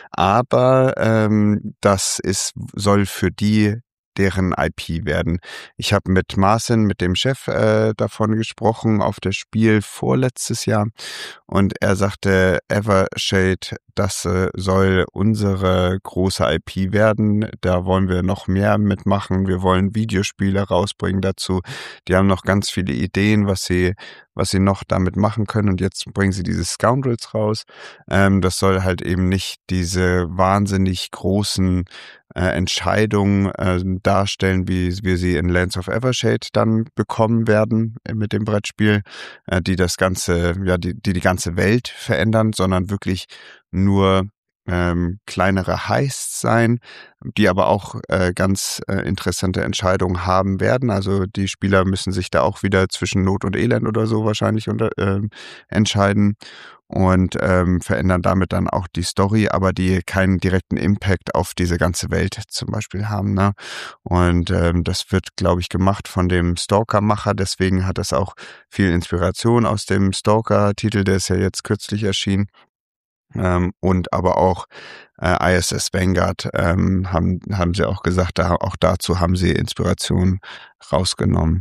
Aber ähm, das ist, soll für die deren I P werden. Ich habe mit Marcin, mit dem Chef äh, davon gesprochen auf das Spiel vorletztes Jahr, und er sagte, Evershade, das äh, soll unsere große I P werden. Da wollen wir noch mehr mitmachen. Wir wollen Videospiele rausbringen dazu. Die haben noch ganz viele Ideen, was sie was sie noch damit machen können, und jetzt bringen sie diese Scoundrels raus. Ähm, das soll halt eben nicht diese wahnsinnig großen äh, Entscheidungen äh, darstellen, wie wir sie in Lands of Evershade dann bekommen werden äh, mit dem Brettspiel, äh, die das ganze, ja, die, die die ganze Welt verändern, sondern wirklich nur ähm, kleinere Heists sein, die aber auch äh, ganz äh, interessante Entscheidungen haben werden. Also die Spieler müssen sich da auch wieder zwischen Not und Elend oder so wahrscheinlich unter, äh, entscheiden, und ähm, verändern damit dann auch die Story, aber die keinen direkten Impact auf diese ganze Welt zum Beispiel haben. Ne? Und ähm, das wird, glaube ich, gemacht von dem Stalker-Macher. Deswegen hat das auch viel Inspiration aus dem Stalker-Titel, der ist ja jetzt kürzlich erschienen. Ähm, und aber auch äh, I S S Vanguard ähm, haben haben sie auch gesagt, da, auch dazu haben sie Inspiration rausgenommen.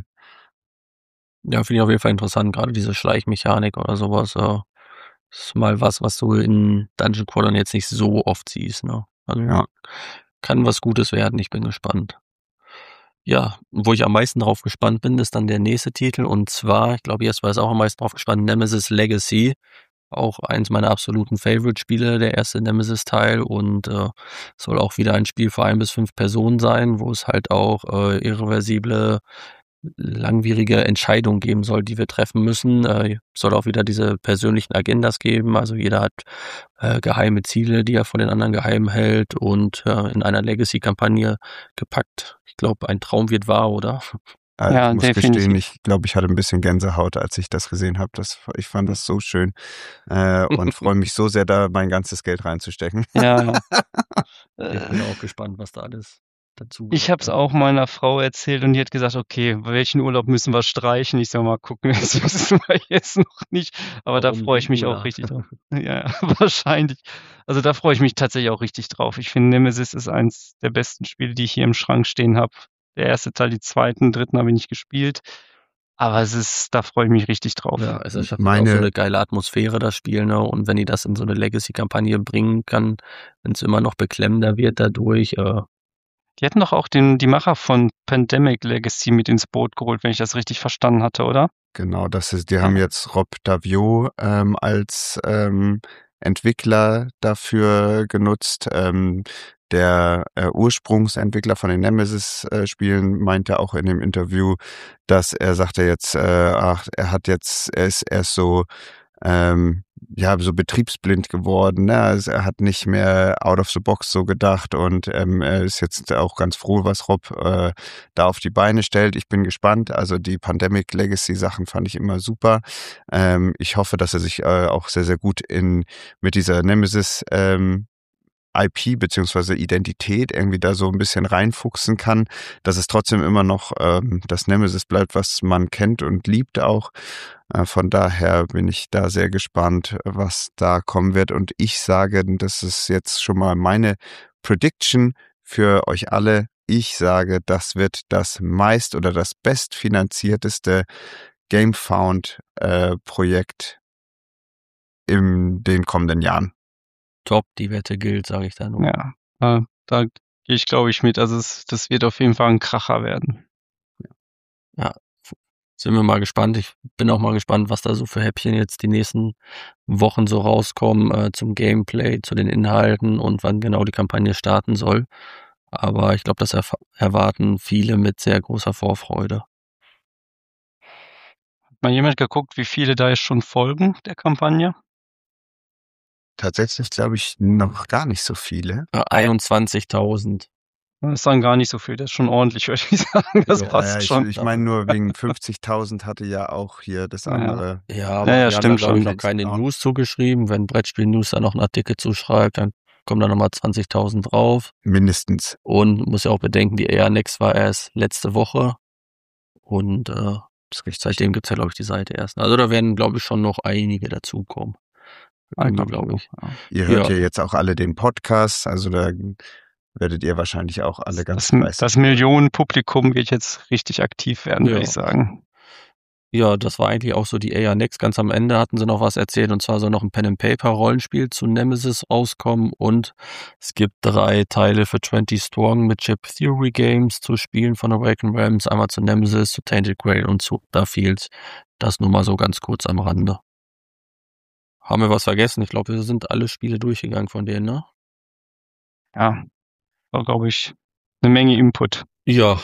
Ja, finde ich auf jeden Fall interessant, gerade diese Schleichmechanik oder sowas. Äh, ist mal was, was du in Dungeon Crawlern jetzt nicht so oft siehst. Ne? Also Ja. kann was Gutes werden, ich bin gespannt. Ja, wo ich am meisten drauf gespannt bin, ist dann der nächste Titel, und zwar, ich glaube, jetzt war es auch am meisten drauf gespannt, Nemesis Legacy. Auch eins meiner absoluten Favorite-Spiele, der erste Nemesis-Teil, und äh, soll auch wieder ein Spiel für ein bis fünf Personen sein, wo es halt auch äh, irreversible, langwierige Entscheidungen geben soll, die wir treffen müssen. Äh, soll auch wieder diese persönlichen Agendas geben, also jeder hat äh, geheime Ziele, die er von den anderen geheim hält, und äh, in einer Legacy-Kampagne gepackt. Ich glaube, ein Traum wird wahr, oder? Äh, Ja, ich muss definitiv. gestehen, ich glaube, ich hatte ein bisschen Gänsehaut, als ich das gesehen habe. Das, ich fand das so schön äh, und freue mich so sehr, da mein ganzes Geld reinzustecken. Ja, ja. Ich Äh, bin auch gespannt, was da alles dazu Ich habe es auch meiner Frau erzählt, und die hat gesagt: „Okay, welchen Urlaub müssen wir streichen?" Ich soll mal gucken, das wissen wir jetzt noch nicht, aber da Warum freue ich mich Singular? auch richtig drauf. Ja, ja, wahrscheinlich. Also, da freue ich mich tatsächlich auch richtig drauf. Ich finde, Nemesis ist eins der besten Spiele, die ich hier im Schrank stehen habe. Der erste Teil, die zweiten, dritten habe ich nicht gespielt, aber es ist da freue ich mich richtig drauf. Ja, es schafft Meine- auch so eine geile Atmosphäre, das Spiel, ne? Und wenn die das in so eine Legacy-Kampagne bringen kann, wenn es immer noch beklemmender wird dadurch, äh, Die hatten doch auch den die Macher von Pandemic Legacy mit ins Boot geholt, wenn ich das richtig verstanden hatte, oder? Genau, das ist, die haben jetzt Rob Daviau ähm, als ähm, Entwickler dafür genutzt. Ähm, der äh, Ursprungsentwickler von den Nemesis-Spielen meinte auch in dem Interview, dass er sagte jetzt, äh, ach, er hat jetzt, er ist erst so ähm, ja, so betriebsblind geworden. Ne? Also er hat nicht mehr out of the box so gedacht und ähm, er ist jetzt auch ganz froh, was Rob äh, da auf die Beine stellt. Ich bin gespannt. Also die Pandemic Legacy Sachen fand ich immer super. Ähm, ich hoffe, dass er sich äh, auch sehr, sehr gut in mit dieser Nemesis ähm, I P beziehungsweise Identität irgendwie da so ein bisschen reinfuchsen kann, dass es trotzdem immer noch ähm, das Nemesis bleibt, was man kennt und liebt auch. Äh, von daher bin ich da sehr gespannt, was da kommen wird. Und ich sage, das ist jetzt schon mal meine Prediction für euch alle. Ich sage, das wird das meist oder das bestfinanzierteste GameFound-Projekt in den kommenden Jahren. Top, die Wette gilt, sage ich da nur. Ja, äh, da gehe ich, glaube ich, mit. Also es, das wird auf jeden Fall ein Kracher werden. Ja, sind wir mal gespannt. Ich bin auch mal gespannt, was da so für Häppchen jetzt die nächsten Wochen so rauskommen äh, zum Gameplay, zu den Inhalten und wann genau die Kampagne starten soll. Aber ich glaube, das erf- erwarten viele mit sehr großer Vorfreude. Hat mal jemand geguckt, wie viele da jetzt schon folgen der Kampagne? Tatsächlich glaube ich noch gar nicht so viele. Äh, einundzwanzigtausend. Das ist dann gar nicht so viel. Das ist schon ordentlich, würde ich sagen. Das Ja, passt Ja, ich, schon. ich meine nur wegen fünfzigtausend hatte ja auch hier das Ja. andere. Ja, aber Ja, ja, wir haben da, stimmt glaube ich, schon. noch keine Ja. News zugeschrieben. Wenn Brettspiel News da noch einen Artikel zuschreibt, dann kommen da nochmal zwanzigtausend drauf. Mindestens. Und muss ja auch bedenken, die Air Next war erst letzte Woche. Und äh, Das ist richtig. seitdem gibt's ja, glaube ich, die Seite erst. Also da werden, glaube ich, schon noch einige dazukommen. Irgendwie, glaube ich. Ja. Ihr hört Ja. ja jetzt auch alle den Podcast, also da werdet ihr wahrscheinlich auch alle ganz Das, fleißig. das Millionenpublikum wird jetzt richtig aktiv werden, Ja. würde ich sagen. Ja, das war eigentlich auch so die A R Next. Ganz am Ende hatten sie noch was erzählt, und zwar soll noch ein Pen-and-Paper-Rollenspiel zu Nemesis rauskommen, und es gibt drei Teile für zwanzig Strong mit Chip Theory Games zu spielen von Awakened Realms, einmal zu Nemesis, zu Tainted Grail und zu Starfield. Das nur mal so ganz kurz am Rande. Haben wir was vergessen? Ich glaube, wir sind alle Spiele durchgegangen von denen, ne? Ja, war, glaube ich, eine Menge Input. Ja,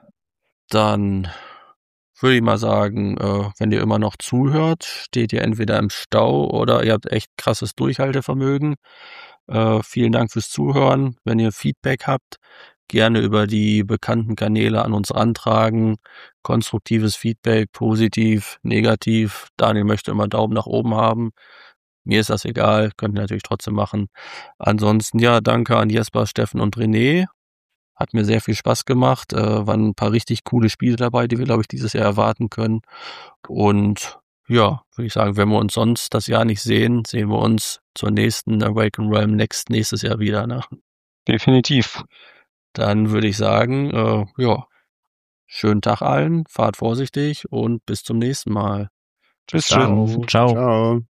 dann würde ich mal sagen, äh, wenn ihr immer noch zuhört, steht ihr entweder im Stau oder ihr habt echt krasses Durchhaltevermögen. Äh, vielen Dank fürs Zuhören. Wenn ihr Feedback habt, gerne über die bekannten Kanäle an uns rantragen. Konstruktives Feedback, positiv, negativ. Daniel möchte immer Daumen nach oben haben. Mir ist das egal, könnt ihr natürlich trotzdem machen. Ansonsten, ja, danke an Jesper, Steffen und René. Hat mir sehr viel Spaß gemacht. Äh, waren ein paar richtig coole Spiele dabei, die wir, glaube ich, dieses Jahr erwarten können. Und ja, würde ich sagen, wenn wir uns sonst das Jahr nicht sehen, sehen wir uns zur nächsten Awakened Realm Next nächstes Jahr wieder. Ne? Definitiv. Dann würde ich sagen, äh, ja, schönen Tag allen, fahrt vorsichtig und bis zum nächsten Mal. Tschüss, Ciao. tschüss. Ciao. Ciao.